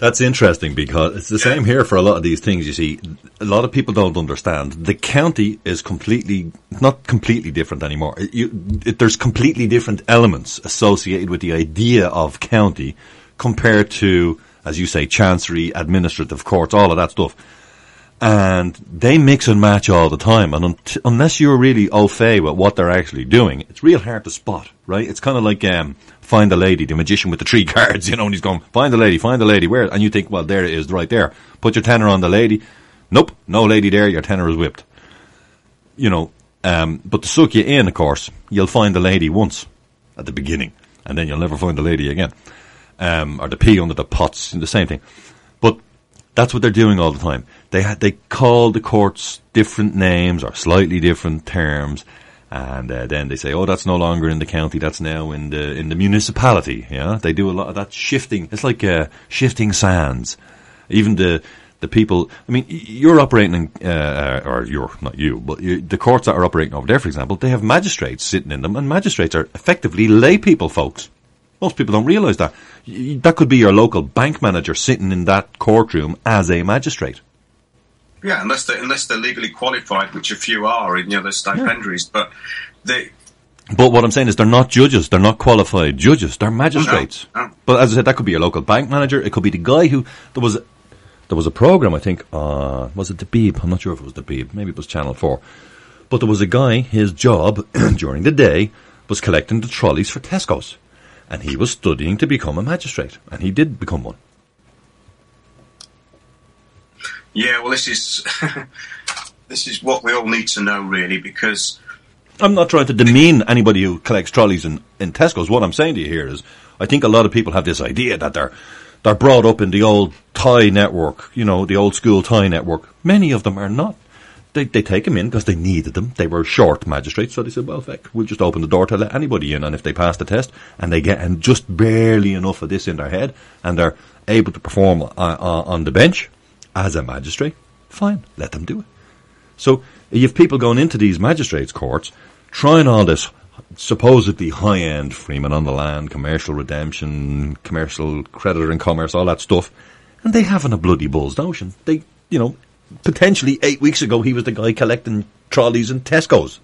That's interesting because it's the yeah. same here for a lot of these things. You see, a lot of people don't understand. The county is completely, not completely different anymore. It, you, it, there's completely different elements associated with the idea of county compared to, as you say, chancery, administrative courts, all of that stuff. And they mix and match all the time. And un- unless you're really au fait with what they're actually doing, it's real hard to spot, right? It's kind of like um, Find the Lady, the magician with the three cards, you know, and he's going, find the lady, find the lady, where? And you think, well, there it is, right there. Put your tenner on the lady. Nope, no lady there, your tenner is whipped. You know, um, but to suck you in, of course, you'll find the lady once at the beginning, and then you'll never find the lady again. Um, or the pea under the pots, the same thing. But that's what they're doing all the time. They ha- they call the courts different names or slightly different terms, and uh, then they say, "Oh, that's no longer in the county; that's now in the in the municipality." Yeah, they do a lot of that shifting. It's like uh, shifting sands. Even the the people. I mean, you're operating, in, uh, or you're not you, but you, the courts that are operating over there, for example, they have magistrates sitting in them, and magistrates are effectively lay people, folks. Most people don't realise that. That could be your local bank manager sitting in that courtroom as a magistrate. Yeah, unless they're, unless they're legally qualified, which a few are, in, you know, the stipendiaries. Yeah. But they... But what I'm saying is they're not judges. They're not qualified judges. They're magistrates. No, no. But as I said, that could be your local bank manager. It could be the guy who... There was there was a programme, I think, uh, was it the Beeb? I'm not sure if it was the Beeb. Maybe it was Channel four. But there was a guy, his job during the day was collecting the trolleys for Tesco's. And he was studying to become a magistrate. And he did become one. Yeah, well, this is this is what we all need to know, really, because... I'm not trying to demean anybody who collects trolleys in, in Tesco's. What I'm saying to you here is, I think a lot of people have this idea that they're they're brought up in the old tie network, you know, the old school tie network. Many of them are not. They they take them in because they needed them. They were short magistrates, so they said, well, feck, we'll just open the door to let anybody in, and if they pass the test, and they get and just barely enough of this in their head, and they're able to perform uh, uh, on the bench as a magistrate, fine, let them do it. So you have people going into these magistrates' courts, trying all this supposedly high-end Freeman on the land, commercial redemption, commercial creditor in commerce, all that stuff, and they haven't a bloody bull's notion. They, you know... Potentially eight weeks ago, he was the guy collecting trolleys in Tesco's.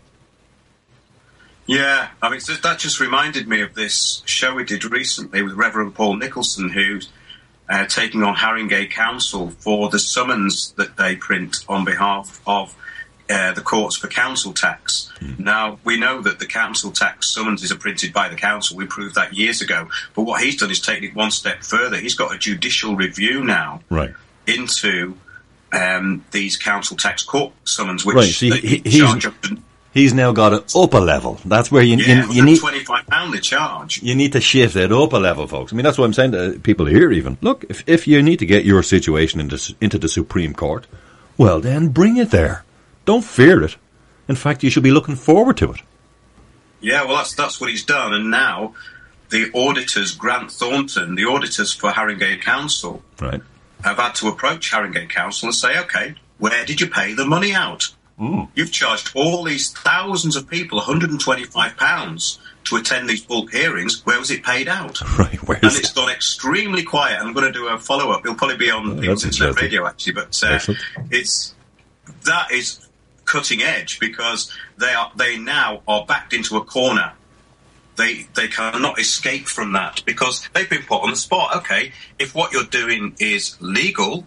Yeah, I mean, so that just reminded me of this show we did recently with Reverend Paul Nicholson, who's uh, taking on Haringey Council for the summons that they print on behalf of uh, the courts for council tax. Mm. Now, we know that the council tax summonses are printed by the council. We proved that years ago. But what he's done is taken it one step further. He's got a judicial review now right. into... Um, these council tax court summons, which right, so he, he, he's, he's now got it up a level. That's where you, yeah, you, you need twenty-five pounds the charge. You need to shift it up a level, folks. I mean, that's what I'm saying to people here. Even look, if if you need to get your situation into into the Supreme Court, well, then bring it there. Don't fear it. In fact, you should be looking forward to it. Yeah, well, that's that's what he's done, and now the auditors, Grant Thornton, the auditors for Haringey Council, right. have had to approach Haringey Council and say, OK, where did you pay the money out? Mm. You've charged all these thousands of people one hundred twenty-five pounds to attend these bulk hearings. Where was it paid out? Right, where and is it's it? gone extremely quiet. I'm going to do a follow-up. It'll probably be on oh, People's Internet Radio, actually. But uh, it's that is cutting edge because they are they now are backed into a corner. They they cannot escape from that because they've been put on the spot. Okay, if what you're doing is legal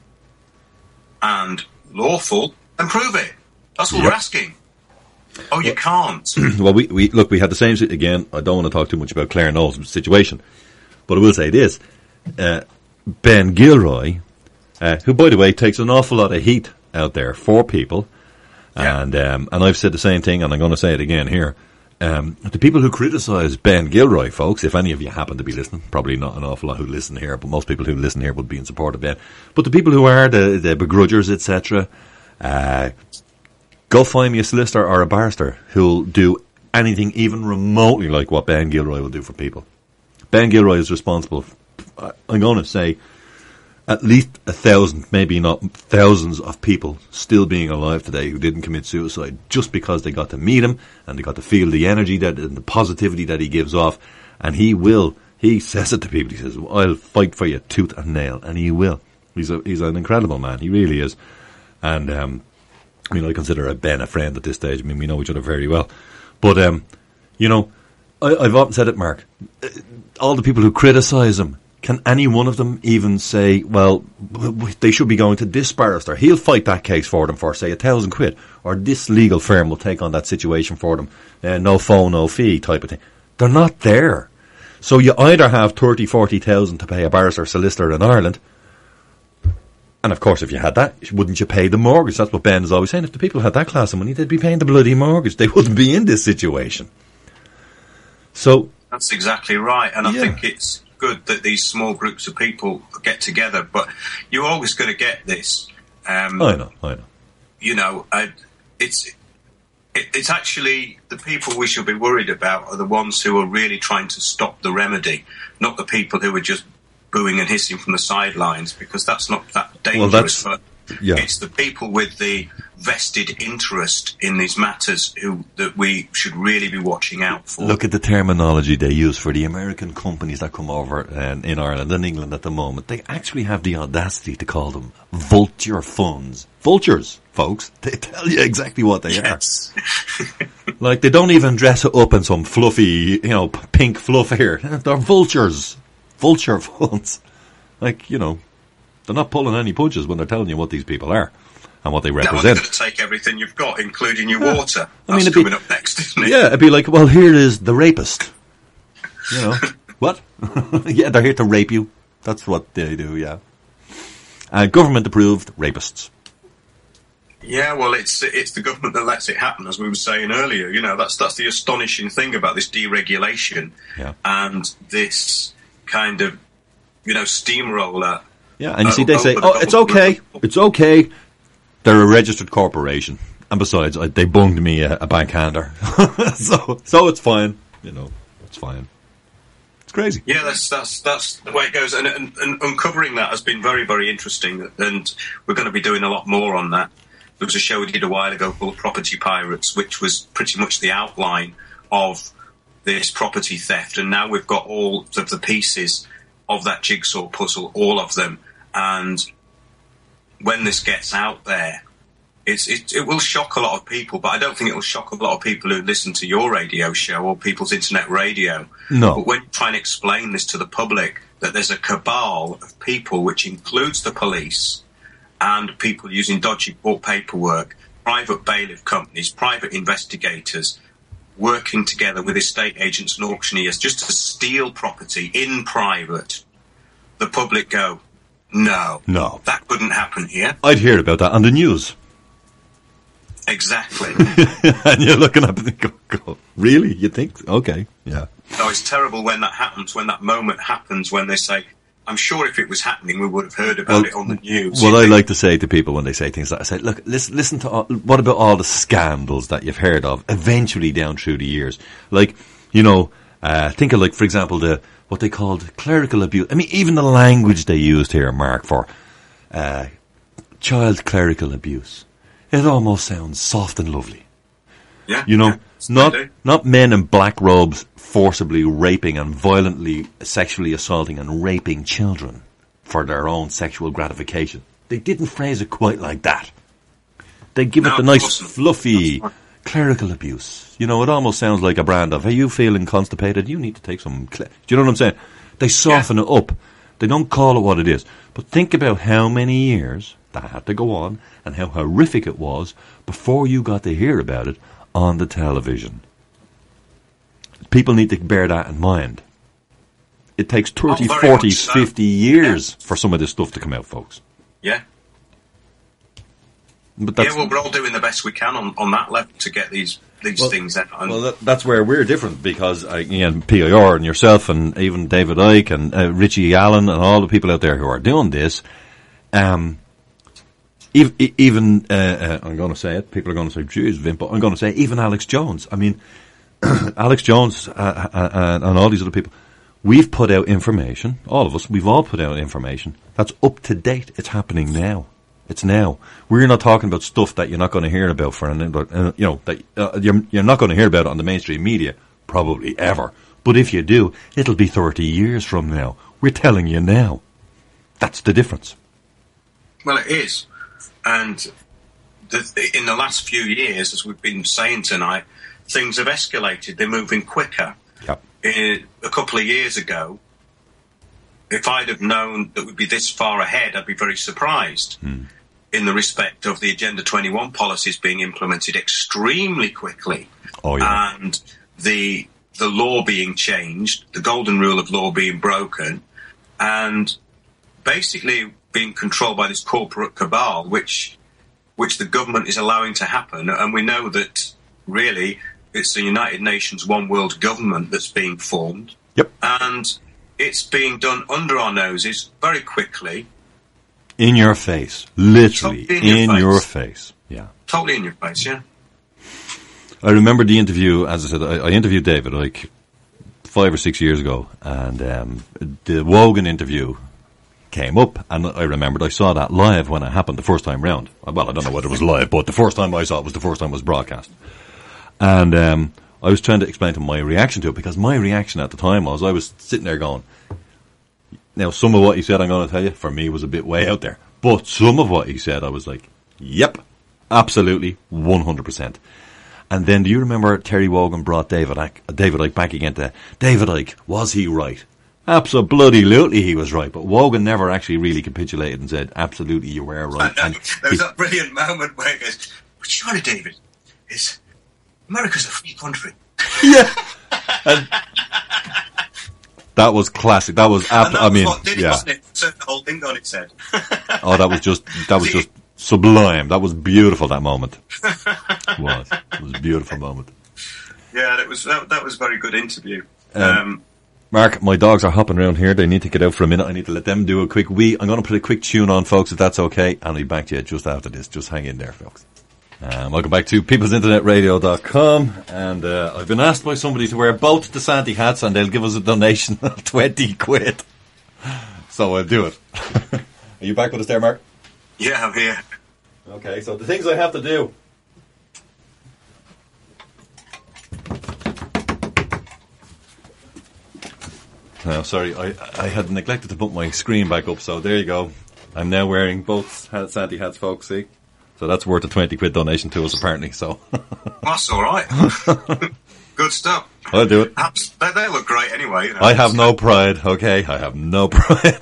and lawful, then prove it. That's what yep. we're asking. Oh, you well, can't. Well, we, we look, we had the same again. I don't want to talk too much about Claire Knowles' situation, but I will say this: uh, Ben Gilroy, uh, who, by the way, takes an awful lot of heat out there for people, yeah. and um, and I've said the same thing, and I'm going to say it again here. Um, the people who criticise Ben Gilroy, folks, if any of you happen to be listening, probably not an awful lot who listen here, but most people who listen here would be in support of Ben. But the people who are the, the begrudgers, et cetera, uh, go find me a solicitor or a barrister who'll do anything even remotely like what Ben Gilroy will do for people. Ben Gilroy is responsible, for, I'm going to say, at least a thousand, maybe not thousands of people still being alive today who didn't commit suicide just because they got to meet him and they got to feel the energy that and the positivity that he gives off. And he will, he says it to people. He says, I'll fight for you tooth and nail, and he will. He's a, he's an incredible man. He really is. And, um, I mean, I consider Ben a friend at this stage. I mean, we know each other very well. But, um, you know, I, I've often said it, Mark. All the people who criticise him, can any one of them even say, well, they should be going to this barrister? He'll fight that case for them for, say, a thousand quid. Or this legal firm will take on that situation for them. Uh, no phone, no fee type of thing. They're not there. So you either have thirty, forty thousand to pay a barrister solicitor in Ireland. And of course, if you had that, wouldn't you pay the mortgage? That's what Ben is always saying. If the people had that class of money, they'd be paying the bloody mortgage. They wouldn't be in this situation. So that's exactly right. And I yeah. think it's good that these small groups of people get together. But you're always going to get this. Um, I know, I know. You know, uh, it's it, it's actually the people we should be worried about are the ones who are really trying to stop the remedy, not the people who are just booing and hissing from the sidelines, because that's not that dangerous. Well, but yeah. It's the people with the vested interest in these matters who that we should really be watching out for. Look at the terminology they use for the American companies that come over uh, in Ireland and England at the moment. They actually have the audacity to call them vulture funds. Vultures, folks. They tell you exactly what they yes. are. Like, they don't even dress it up in some fluffy, you know, pink fluff here. They're vultures. Vulture funds. Like, you know, they're not pulling any punches when they're telling you what these people are and what they represent. No, they're going to take everything you've got, including your yeah. water. I mean, That's be, coming up next, isn't it? Yeah, it'd be like, well, here is the rapist. You know, what? Yeah, they're here to rape you. That's what they do, yeah. Uh, government-approved rapists. Yeah, well, it's it's the government that lets it happen, as we were saying earlier. You know, that's that's the astonishing thing about this deregulation yeah. and this kind of, you know, steamroller. Yeah, and you uh, see, they say, oh, it's okay, it's okay. They're a registered corporation. And besides, I, they bunged me a, a backhander. so so it's fine. You know, it's fine. It's crazy. Yeah, that's that's that's the way it goes. And, and, and uncovering that has been very, very interesting. And we're going to be doing a lot more on that. There was a show we did a while ago called Property Pirates, which was pretty much the outline of this property theft. And now we've got all of the pieces of that jigsaw puzzle, all of them. And when this gets out there, it's, it, it will shock a lot of people, but I don't think it will shock a lot of people who listen to your radio show or people's internet radio. No. But when you try and explain this to the public, that there's a cabal of people, which includes the police and people using dodgy court paperwork, private bailiff companies, private investigators, working together with estate agents and auctioneers just to steal property in private, the public go, no, no, that couldn't happen here. I'd hear about that on the news. Exactly. And you're looking up and go, go, really? You think? Okay, yeah. No, it's terrible when that happens, when that moment happens, when they say, I'm sure if it was happening, we would have heard about well, it on the news. What I like to say to people when they say things like, I say, look, listen, listen to all, what about all the scandals that you've heard of eventually down through the years? Like, you know, uh, think of like, for example, the what they called clerical abuse. I mean, even the language they used here, Mark, for uh, child clerical abuse. It almost sounds soft and lovely. Yeah. You know, yeah, not not men in black robes forcibly raping and violently sexually assaulting and raping children for their own sexual gratification. They didn't phrase it quite like that. They give no, it the nice, fluffy, clerical abuse. You know, it almost sounds like a brand of, are you feeling constipated? You need to take some... Cle-. Do you know what I'm saying? They soften yeah. it up. They don't call it what it is. But think about how many years that had to go on and how horrific it was before you got to hear about it on the television. People need to bear that in mind. It takes thirty, oh, forty, so. fifty years yeah. for some of this stuff to come out, folks. Yeah. But that's, yeah, well, we're all doing the best we can on, on that level to get these these well, things out. Well, that, that's where we're different, because uh, again, P I R and yourself and even David Icke and uh, Richie Allen and all the people out there who are doing this, um, even, even uh, uh, I'm going to say it, people are going to say, geez, Vimp, but I'm going to say even Alex Jones. I mean, Alex Jones uh, uh, and, and all these other people, we've put out information, all of us, we've all put out information that's up to date. It's happening now. It's now. We're not talking about stuff that you're not going to hear about for, uh, you know, that uh, you're, you're not going to hear about it on the mainstream media, probably ever. But if you do, it'll be thirty years from now. We're telling you now. That's the difference. Well, it is. And the, in the last few years, as we've been saying tonight, things have escalated. They're moving quicker. Yep. In, a couple of years ago, if I'd have known that we'd be this far ahead, I'd be very surprised Hmm. in the respect of the Agenda twenty-one policies being implemented extremely quickly. Oh, yeah. And the the law being changed, the golden rule of law being broken, and basically being controlled by this corporate cabal, which which the government is allowing to happen. And we know that really it's the United Nations One World Government that's being formed. Yep. And it's being done under our noses very quickly. In your face. Literally. Totally in your in face. your face. Yeah. Totally in your face, yeah. I remember the interview, as I said, I, I interviewed David like five or six years ago, and um, the Wogan interview came up, and I remembered I saw that live when it happened the first time round. Well, I don't know whether it was live, but the first time I saw it was the first time it was broadcast. And um, I was trying to explain to him my reaction to it, because my reaction at the time was, I was sitting there going, now some of what he said, I'm going to tell you, for me was a bit way out there. But some of what he said, I was like, yep, absolutely, one hundred percent. And then do you remember Terry Wogan brought David Icke, David Icke back again to, David Icke, was he right? Absolutely, he was right. But Wogan never actually really capitulated and said, absolutely, you were right. I know. And There was he- that brilliant moment where he goes, but surely, David, is America's a free country. yeah. And that was classic. That was, ab- And that I was mean, what did it, yeah. wasn't it? Turned the whole thing on its head. Oh, that was just, that was just sublime. That was beautiful, that moment. It was. It was a beautiful moment. Yeah, that was that, that was a very good interview. Um, Um, Mark, my dogs are hopping around here. They need to get out for a minute. I need to let them do a quick wee. I'm going to put a quick tune on, folks, if that's okay. And I'll be back to you just after this. Just hang in there, folks. Um, welcome back to peoples internet radio dot com. And uh, I've been asked by somebody to wear both the Santy hats, and they'll give us a donation of twenty quid. So I'll do it. Are you back with us there, Mark? yeah, I'm here. Okay, so the things I have to do. No, sorry, I, I had neglected to put my screen back up, so there you go. I'm now wearing both hat, Santy hats, folks, see? So that's worth a twenty quid donation to us, apparently, so. That's all right. Good stuff. I'll do it. Abs- They, they look great anyway. You know. I have no pride, okay? I have no pride.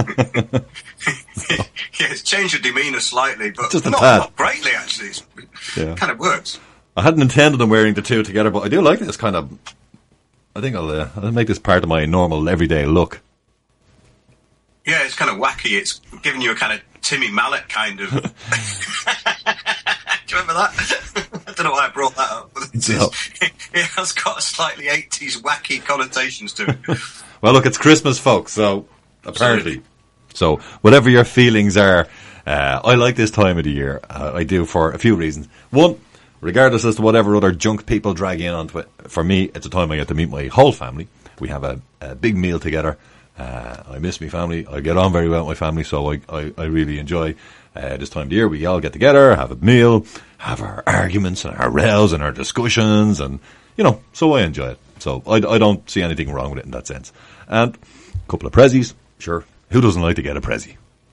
Yeah, it's changed your demeanour slightly, but Just a not, tad. not greatly, actually. It's, Yeah. kind of works. I hadn't intended on wearing the two together, but I do like this kind of. I think I'll, uh, I'll make this part of my normal everyday look. Yeah, it's kind of wacky. It's giving you a kind of Timmy Mallet kind of. Do you remember that? I don't know why I brought that up. But it's, No. it has got a slightly eighties wacky connotations to it. Well, look, it's Christmas, folks, so apparently. So, whatever your feelings are, uh, I like this time of the year. Uh, I do for a few reasons. One, regardless as to whatever other junk people drag in onto it, for me, it's a time I get to meet my whole family. We have a, a big meal together. Uh, I miss my family. I get on very well with my family, so I, I, I really enjoy uh, this time of the year. We all get together, have a meal, have our arguments and our rows and our discussions, and, you know, so I enjoy it. So I, I don't see anything wrong with it in that sense. And a couple of prezzies, sure. Who doesn't like to get a prezzie?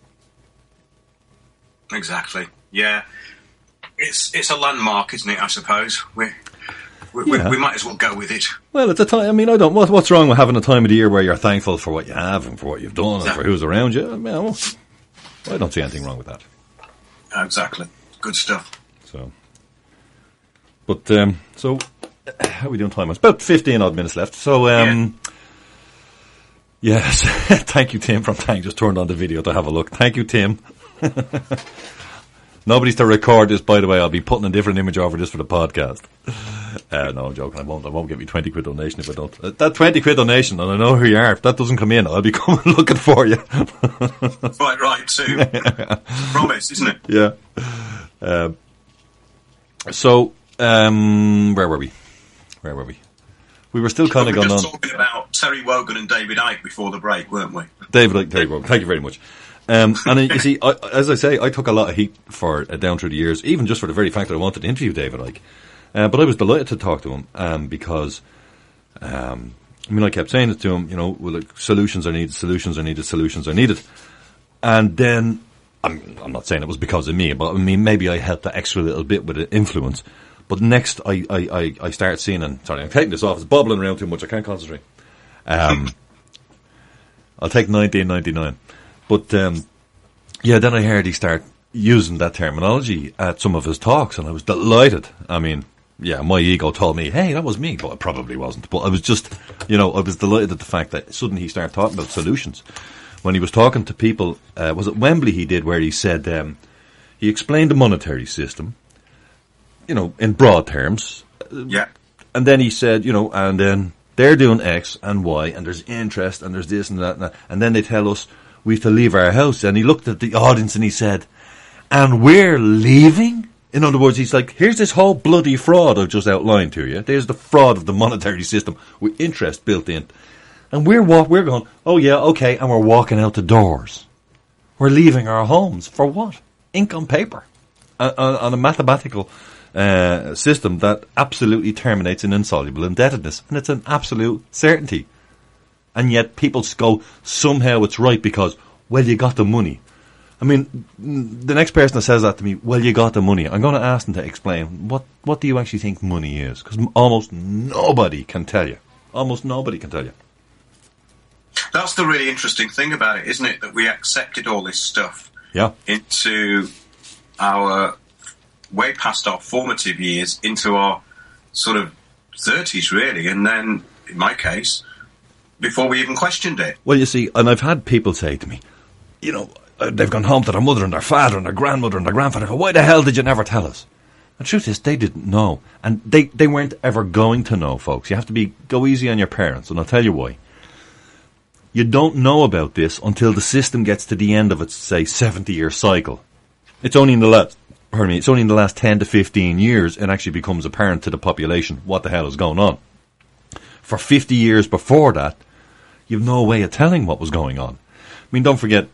Exactly. Yeah. It's it's a landmark, isn't it, I suppose? We we, Yeah. we, we might as well go with it. Well, it's a time. I mean, I don't. What, what's wrong with having a time of the year where you're thankful for what you have and for what you've done and for who's around you? I mean, well, I don't see anything wrong with that. Exactly. Good stuff. So, but um, so how are we doing time? It's about fifteen odd minutes left. So, um, yes, thank you, Tim from Tang. Just turned on the video to have a look. Thank you, Tim. Nobody's to record this, by the way. I'll be putting a different image over this for the podcast. Uh, no, I'm joking. I won't. I won't give you twenty quid donation if I don't. Uh, that twenty quid donation, and I know who you are. If that doesn't come in, I'll be coming looking for you. Right, right, too. Promise, isn't it? Yeah. Um, so, um, where were we? Where were we? We were still kind We of were going on. just talking about Terry Wogan and David Icke before the break, weren't we? David, David, Wogan, thank you very much. Um, and uh, you see, I, as I say, I took a lot of heat for uh, down through the years, even just for the very fact that I wanted to interview David Icke. Uh, but I was delighted to talk to him um, because um, I mean, I kept saying it to him, you know, well, like, solutions are needed, solutions are needed, solutions are needed. And then, I'm, I'm not saying it was because of me, but I mean, maybe I helped that extra little bit with the influence. But next, I, I, I, I start seeing, and sorry, I'm taking this off, it's bobbling around too much, I can't concentrate. Um, I'll take nineteen ninety-nine. But, um, yeah, then I heard he start using that terminology at some of his talks, and I was delighted. I mean, yeah, my ego told me, hey, that was me, but it probably wasn't. But I was just, you know, I was delighted at the fact that suddenly he started talking about solutions. When he was talking to people, uh, was it Wembley he did, where he said, um, he explained the monetary system, you know, in broad terms. Yeah. And then he said, you know, and then they're doing X and Y, and there's interest, and there's this and that, and that. And then they tell us we have to leave our house. And he looked at the audience and he said, and we're leaving? In other words, he's like, here's this whole bloody fraud I've just outlined to you. There's the fraud of the monetary system with interest built in. And we're wa- we're going, oh yeah, okay, and we're walking out the doors. We're leaving our homes. For what? Ink on paper. Uh, on, on a mathematical uh, system that absolutely terminates in insoluble indebtedness. And it's an absolute certainty. And yet people go, somehow it's right because, well, you got the money. I mean, the next person that says that to me, well, you got the money, I'm going to ask them to explain, what, what do you actually think money is? Because almost nobody can tell you. Almost nobody can tell you. That's the really interesting thing about it, isn't it? That we accepted all this stuff yeah. into our, way past our formative years, into our sort of thirties, really. And then, in my case, before we even questioned it. Well, you see, and I've had people say to me, you know, they've gone home to their mother and their father and their grandmother and their grandfather. Why the hell did you never tell us? The truth is, they didn't know. And they, they weren't ever going to know, folks. You have to be go easy on your parents, and I'll tell you why. You don't know about this until the system gets to the end of its, say, seventy-year cycle. It's only in the last, pardon me, it's only in the last ten to fifteen years it actually becomes apparent to the population what the hell is going on. For fifty years before that, you've no way of telling what was going on. I mean, don't forget,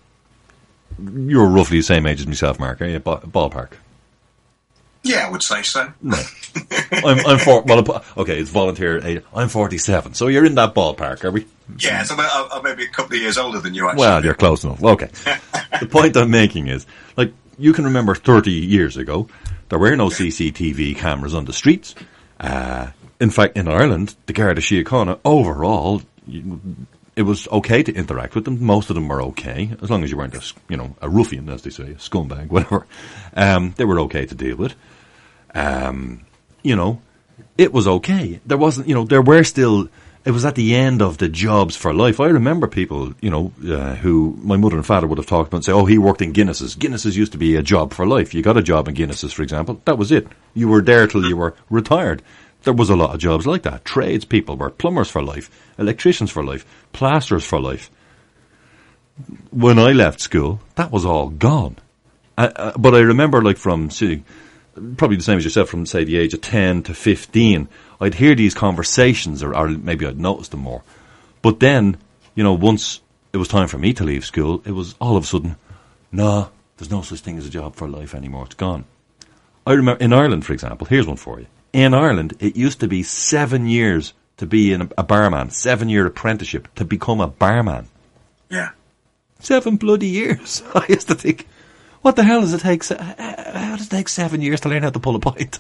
you're roughly the same age as myself, Mark, are you? Ballpark. Yeah, I would say so. No. I'm, I'm for, well, okay, it's volunteer age. I'm forty-seven, so you're in that ballpark, are we? Yeah, so I'm, I'm maybe a couple of years older than you, actually. Well, you're close enough. Okay. The point I'm making is, like, you can remember thirty years ago, there were no C C T V cameras on the streets. Uh, in fact, in Ireland, the Garda Síochána, overall, you, it was okay to interact with them. Most of them were okay, as long as you weren't a, you know, a ruffian, as they say, a scumbag, whatever. Um, they were okay to deal with. Um, you know, it was okay. There wasn't, you know, there were still, it was at the end of the jobs for life. I remember people, you know, uh, who my mother and father would have talked about and say, oh, he worked in Guinness's. Guinness's used to be a job for life. You got a job in Guinness's, for example. That was it. You were there till you were retired. There was a lot of jobs like that. Tradespeople were plumbers for life, electricians for life, plasterers for life. When I left school, that was all gone. Uh, uh, but I remember, like, from, see, probably the same as yourself, from, say, the age of ten to fifteen, I'd hear these conversations, or, or maybe I'd notice them more. But then, you know, once it was time for me to leave school, it was all of a sudden, nah, there's no such thing as a job for life anymore. It's gone. I remember, in Ireland, for example, here's one for you. In Ireland, it used to be seven years to be in a, a barman, seven-year apprenticeship to become a barman. Yeah. Seven bloody years. I used to think, what the hell does it take? Se- how does it take seven years to learn how to pull a pint?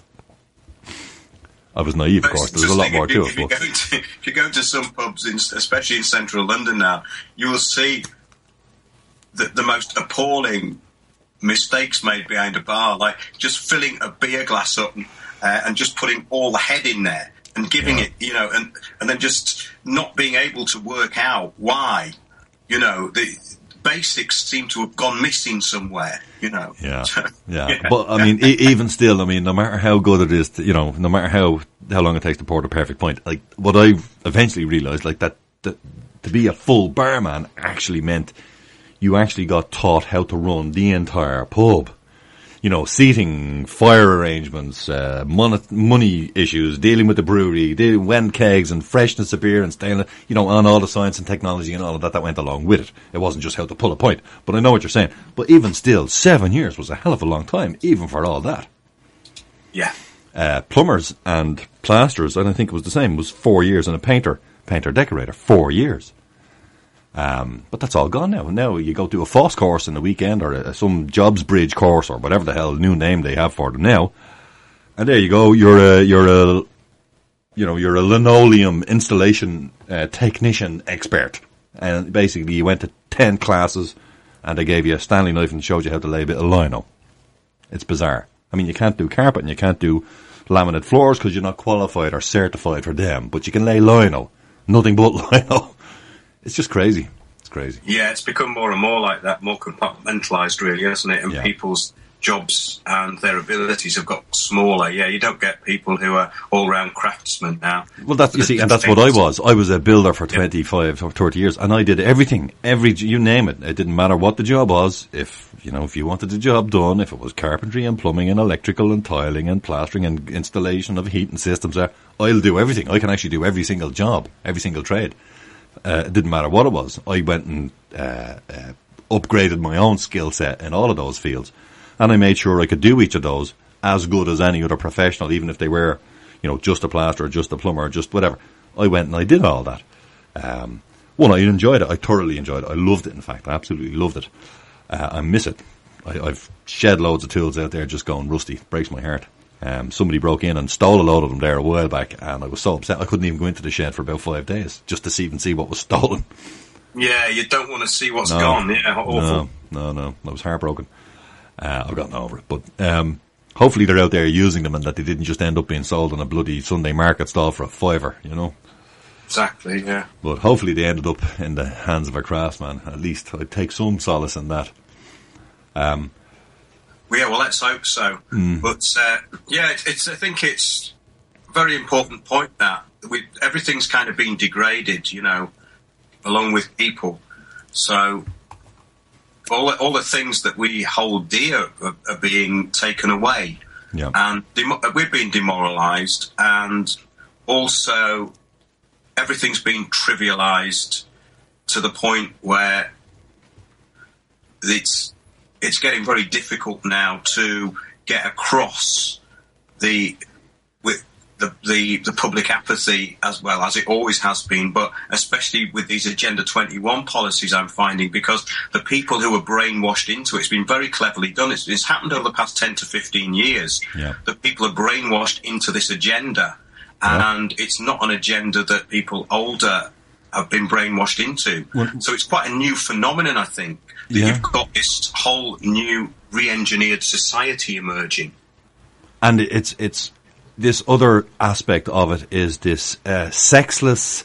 I was naive, of course. There's a lot more to it. If you, go to, if you go to some pubs, in, especially in central London now, you will see the, the most appalling mistakes made behind a bar, like just filling a beer glass up and, uh, and just putting all the head in there and giving yeah. it, you know, and, and then just not being able to work out why, you know, the basics seem to have gone missing somewhere, you know. Yeah, yeah. yeah. But, I mean, e- even still, I mean, no matter how good it is, to, you know, no matter how, how long it takes to pour the perfect pint, like, what I eventually realised, like, that, that to be a full barman actually meant you actually got taught how to run the entire pub. You know, seating, fire arrangements, uh, money, money issues, dealing with the brewery, dealing with kegs and freshness of beer and stainless, you know, on all the science and technology and all of that that went along with it. It wasn't just how to pull a pint. But I know what you're saying. But even still, seven years was a hell of a long time, even for all that. Yeah. Uh, plumbers and plasterers, and I think it was the same, was four years, and a painter painter decorator, four years. Um, but that's all gone now. Now you go do a F O S course in the weekend, or a, some Jobs Bridge course, or whatever the hell new name they have for them now. And there you go. You're a you're a you know you're a linoleum installation uh, technician expert, and basically you went to ten classes, and they gave you a Stanley knife and showed you how to lay a bit of lino. It's bizarre. I mean, you can't do carpet and you can't do laminate floors because you're not qualified or certified for them, but you can lay lino. Nothing but lino. It's just crazy. It's crazy. Yeah, it's become more and more like that, more compartmentalised, really, hasn't it? And yeah. people's jobs and their abilities have got smaller. Yeah, you don't get people who are all-round craftsmen now. Well, that's you see, and that's what I was. I was a builder for twenty-five or thirty years, and I did everything, every you name it. It didn't matter what the job was. If you know, if you wanted the job done, if it was carpentry and plumbing and electrical and tiling and plastering and installation of heating systems, I'll do everything. I can actually do every single job, every single trade. Uh, it didn't matter what it was. I went and uh, uh, upgraded my own skill set in all of those fields. And I made sure I could do each of those as good as any other professional, even if they were, you know, just a plasterer, just a plumber, just whatever. I went and I did all that. Um, well, I enjoyed it. I thoroughly enjoyed it. I loved it, in fact. I absolutely loved it. Uh, I miss it. I, I've shed loads of tools out there just going rusty. Breaks my heart. Um, somebody broke in and stole a load of them there a while back, and I was so upset I couldn't even go into the shed for about five days just to see even see what was stolen. Yeah, you don't want to see what's no, gone. Yeah, awful. No, no, no. I was heartbroken. Uh, I've gotten over it, but um, hopefully they're out there using them and that they didn't just end up being sold on a bloody Sunday market stall for a fiver, you know. Exactly, yeah. But hopefully they ended up in the hands of a craftsman. At least I'd take some solace in that. Um. Yeah, well, let's hope so. Mm. But uh, yeah, it's, it's. I think it's a very important point that we everything's kind of been degraded, you know, along with people. So all all the things that we hold dear are, are being taken away, yeah. and dem- we're being demoralised, and also everything's being trivialised to the point where it's. It's getting very difficult now to get across the with the, the the public apathy as well as it always has been, but especially with these Agenda twenty-one policies I'm finding, because the people who are brainwashed into it, it's been very cleverly done. It's, it's happened over the past ten to fifteen years. Yeah. That people are brainwashed into this agenda, and yeah. it's not an agenda that people older have been brainwashed into. Well, so it's quite a new phenomenon, I think. That yeah. you've got this whole new re-engineered society emerging. And it's it's this other aspect of it is this uh, sexless,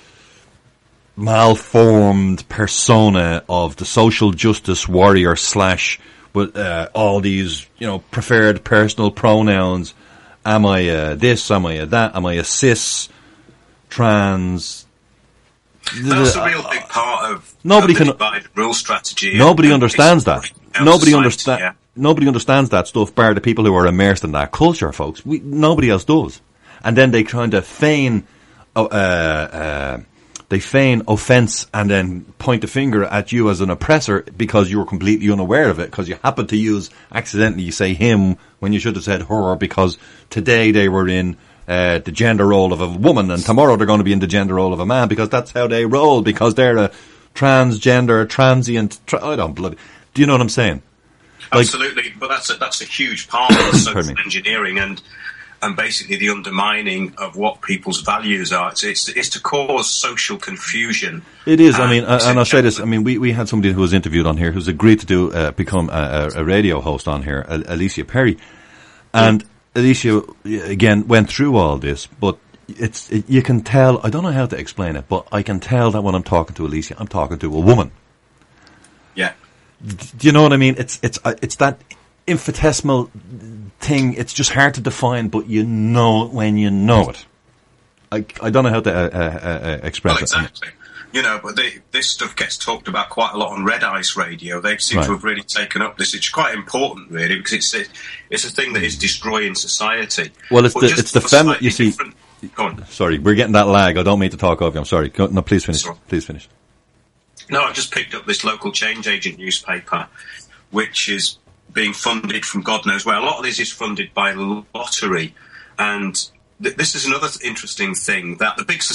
malformed persona of the social justice warrior slash with uh, all these, you know, preferred personal pronouns. Am I a this? Am I a that? Am I a cis, trans? That's a real big part of nobody of the can rule strategy. Nobody and, understands and that. Nobody understands. Yeah. Nobody understands that stuff, bar the people who are immersed in that culture, folks. We, nobody else does. And then they kind of feign, uh, uh, they feign offence and then point the finger at you as an oppressor because you were completely unaware of it, because you happened to use accidentally say him when you should have said her, because today they were in. Uh, the gender role of a woman, and tomorrow they're going to be in the gender role of a man, because that's how they roll, because they're a transgender, transient, tra- I don't bloody, do you know what I'm saying? Like, absolutely, but that's a, that's a huge part of social engineering and and basically the undermining of what people's values are. It's, it's, it's to cause social confusion. It is, I mean, uh, and I'll say this, I mean, we, we had somebody who was interviewed on here who's agreed to do, uh, become a, a radio host on here, Alicia Perry, and Alicia, again, went through all this, but it's it, you can tell, I don't know how to explain it, but I can tell that when I'm talking to Alicia, I'm talking to a woman. Yeah. Do you know what I mean? It's it's uh, it's that infinitesimal thing, it's just hard to define, but you know it when you know it. I, I don't know how to uh, uh, uh, express well, exactly. it. You know, but they, this stuff gets talked about quite a lot on Red Ice Radio. They seem right. to have really taken up this. It's quite important, really, because it's a, it's a thing that is destroying society. Well, it's but the it's the fem. You see, go on. Sorry, we're getting that lag. I don't mean to talk over you. I'm sorry. Go, no, please finish. Sorry. Please finish. No, I've just picked up this local change agent newspaper, which is being funded from God knows where. A lot of this is funded by the lottery, and th- this is another interesting thing, that the big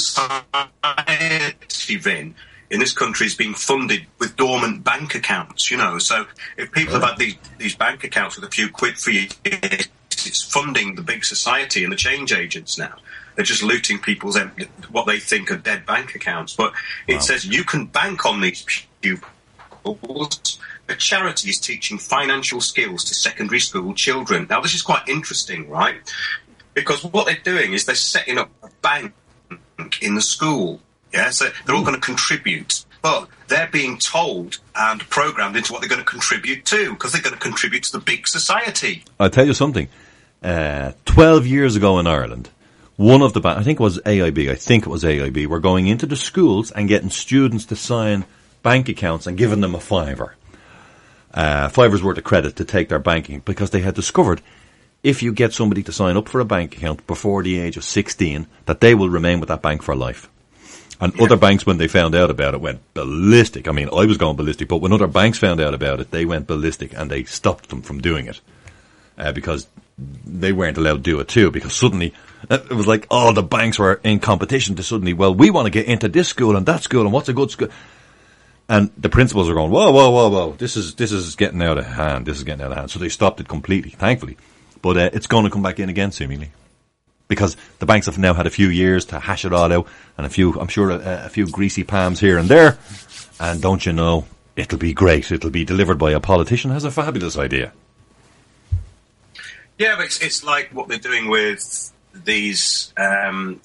society, Vin, in this country is being funded with dormant bank accounts, you know. So if people yeah. have had these, these bank accounts with a few quid for you, it's funding the big society and the change agents now. They're just looting people's what they think are dead bank accounts. But it wow. says you can bank on these pupils. A charity is teaching financial skills to secondary school children. Now, this is quite interesting, right? Because what they're doing is they're setting up a bank in the school. Yeah, so they're all going to contribute. But they're being told and programmed into what they're going to contribute to, because they're going to contribute to the big society. I'll tell you something. Uh, Twelve years ago in Ireland, one of the banks, I think it was A I B, I think it was A I B, were going into the schools and getting students to sign bank accounts and giving them a fiver. Uh, fiver's worth of credit to take their banking, because they had discovered if you get somebody to sign up for a bank account before the age of sixteen, that they will remain with that bank for life. And yeah. other banks, when they found out about it, went ballistic. I mean, I was going ballistic, but when other banks found out about it, they went ballistic and they stopped them from doing it. Uh, because they weren't allowed to do it too, because suddenly it was like, oh, the banks were in competition to suddenly, well, we want to get into this school and that school and what's a good school. And the principals are going, whoa, whoa, whoa, whoa, this is, this is getting out of hand, this is getting out of hand. So they stopped it completely, thankfully. But uh, it's going to come back in again, seemingly. Because the banks have now had a few years to hash it all out, and a few, I'm sure, a, a few greasy palms here and there. And don't you know, it'll be great. It'll be delivered by a politician who has a fabulous idea. Yeah, but it's, it's like what they're doing with these um,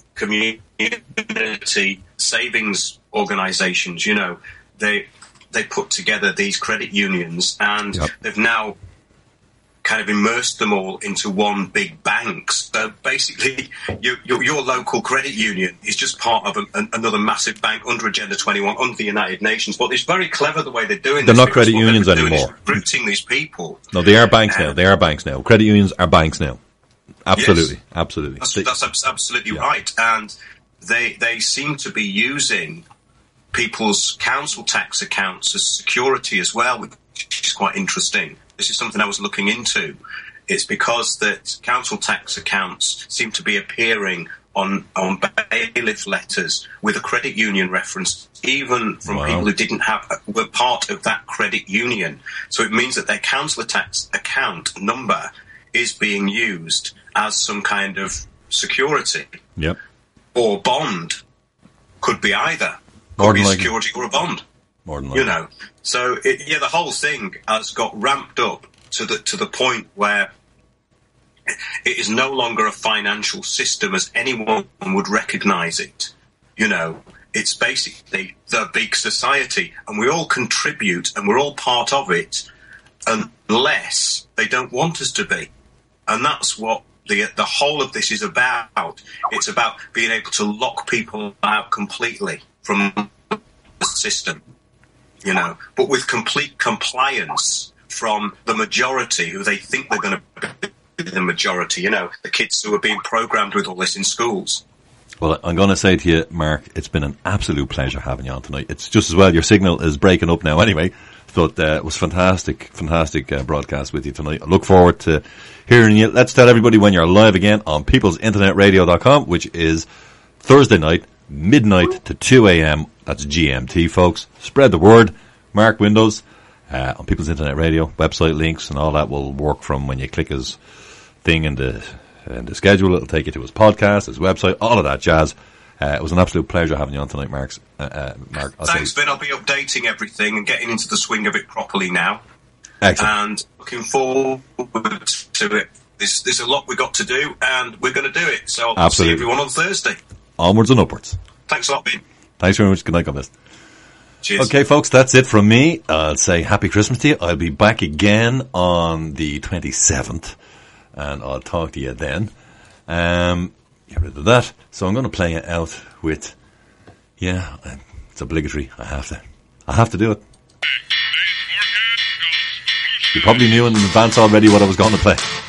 community savings organisations. You know, they they put together these credit unions, and yep. they've now kind of immersed them all into one big bank. So basically, you, your, your local credit union is just part of a, an, another massive bank under Agenda twenty-one, under the United Nations. But it's very clever the way they're doing they're this. They're not credit unions anymore. Recruiting these people. No, they are banks um, now. They are banks now. Credit unions are banks now. Absolutely. Yes, absolutely. That's, that's absolutely yeah. right. And they they seem to be using people's council tax accounts as security as well, which is quite interesting. This is something I was looking into. It's because that council tax accounts seem to be appearing on, on bailiff letters with a credit union reference, even from wow. people who didn't have, were part of that credit union. So it means that their council tax account number is being used as some kind of security. Yep. Or bond. Could be either. Could be security or a bond. More than likely. You know, so it, yeah, the whole thing has got ramped up to the to the point where it is no longer a financial system as anyone would recognise it. You know, it's basically the big society, and we all contribute and we're all part of it, unless they don't want us to be, and that's what the the whole of this is about. It's about being able to lock people out completely from the system. You know, but with complete compliance from the majority who they think they're going to be the majority, you know, the kids who are being programmed with all this in schools. Well, I'm going to say to you, Mark, it's been an absolute pleasure having you on tonight. It's just as well your signal is breaking up now anyway, but uh, it was fantastic, fantastic uh, broadcast with you tonight. I look forward to hearing you. Let's tell everybody when you're live again on peoples internet radio dot com, which is Thursday night, midnight to two a.m. That's G M T, folks. Spread the word. Mark Windows uh, on People's Internet Radio. Website links and all that will work from when you click his thing in the, in the schedule. It'll take you to his podcast, his website, all of that jazz. Uh, it was an absolute pleasure having you on tonight, Mark. Uh, uh, Mark I'll Thanks, say. Ben. I'll be updating everything and getting into the swing of it properly now. Excellent. And looking forward to it. There's, there's a lot we've got to do, and we're going to do it. So I'll Absolutely. see everyone on Thursday. Onwards and upwards. Thanks a lot, Ben. Thanks very much. Good night, God. Cheers. Okay, folks, that's it from me. I'll say Happy Christmas to you. I'll be back again on the twenty-seventh, and I'll talk to you then. Um, get rid of that. So I'm going to play it out with, yeah, it's obligatory. I have to. I have to do it. You probably knew in advance already what I was going to play.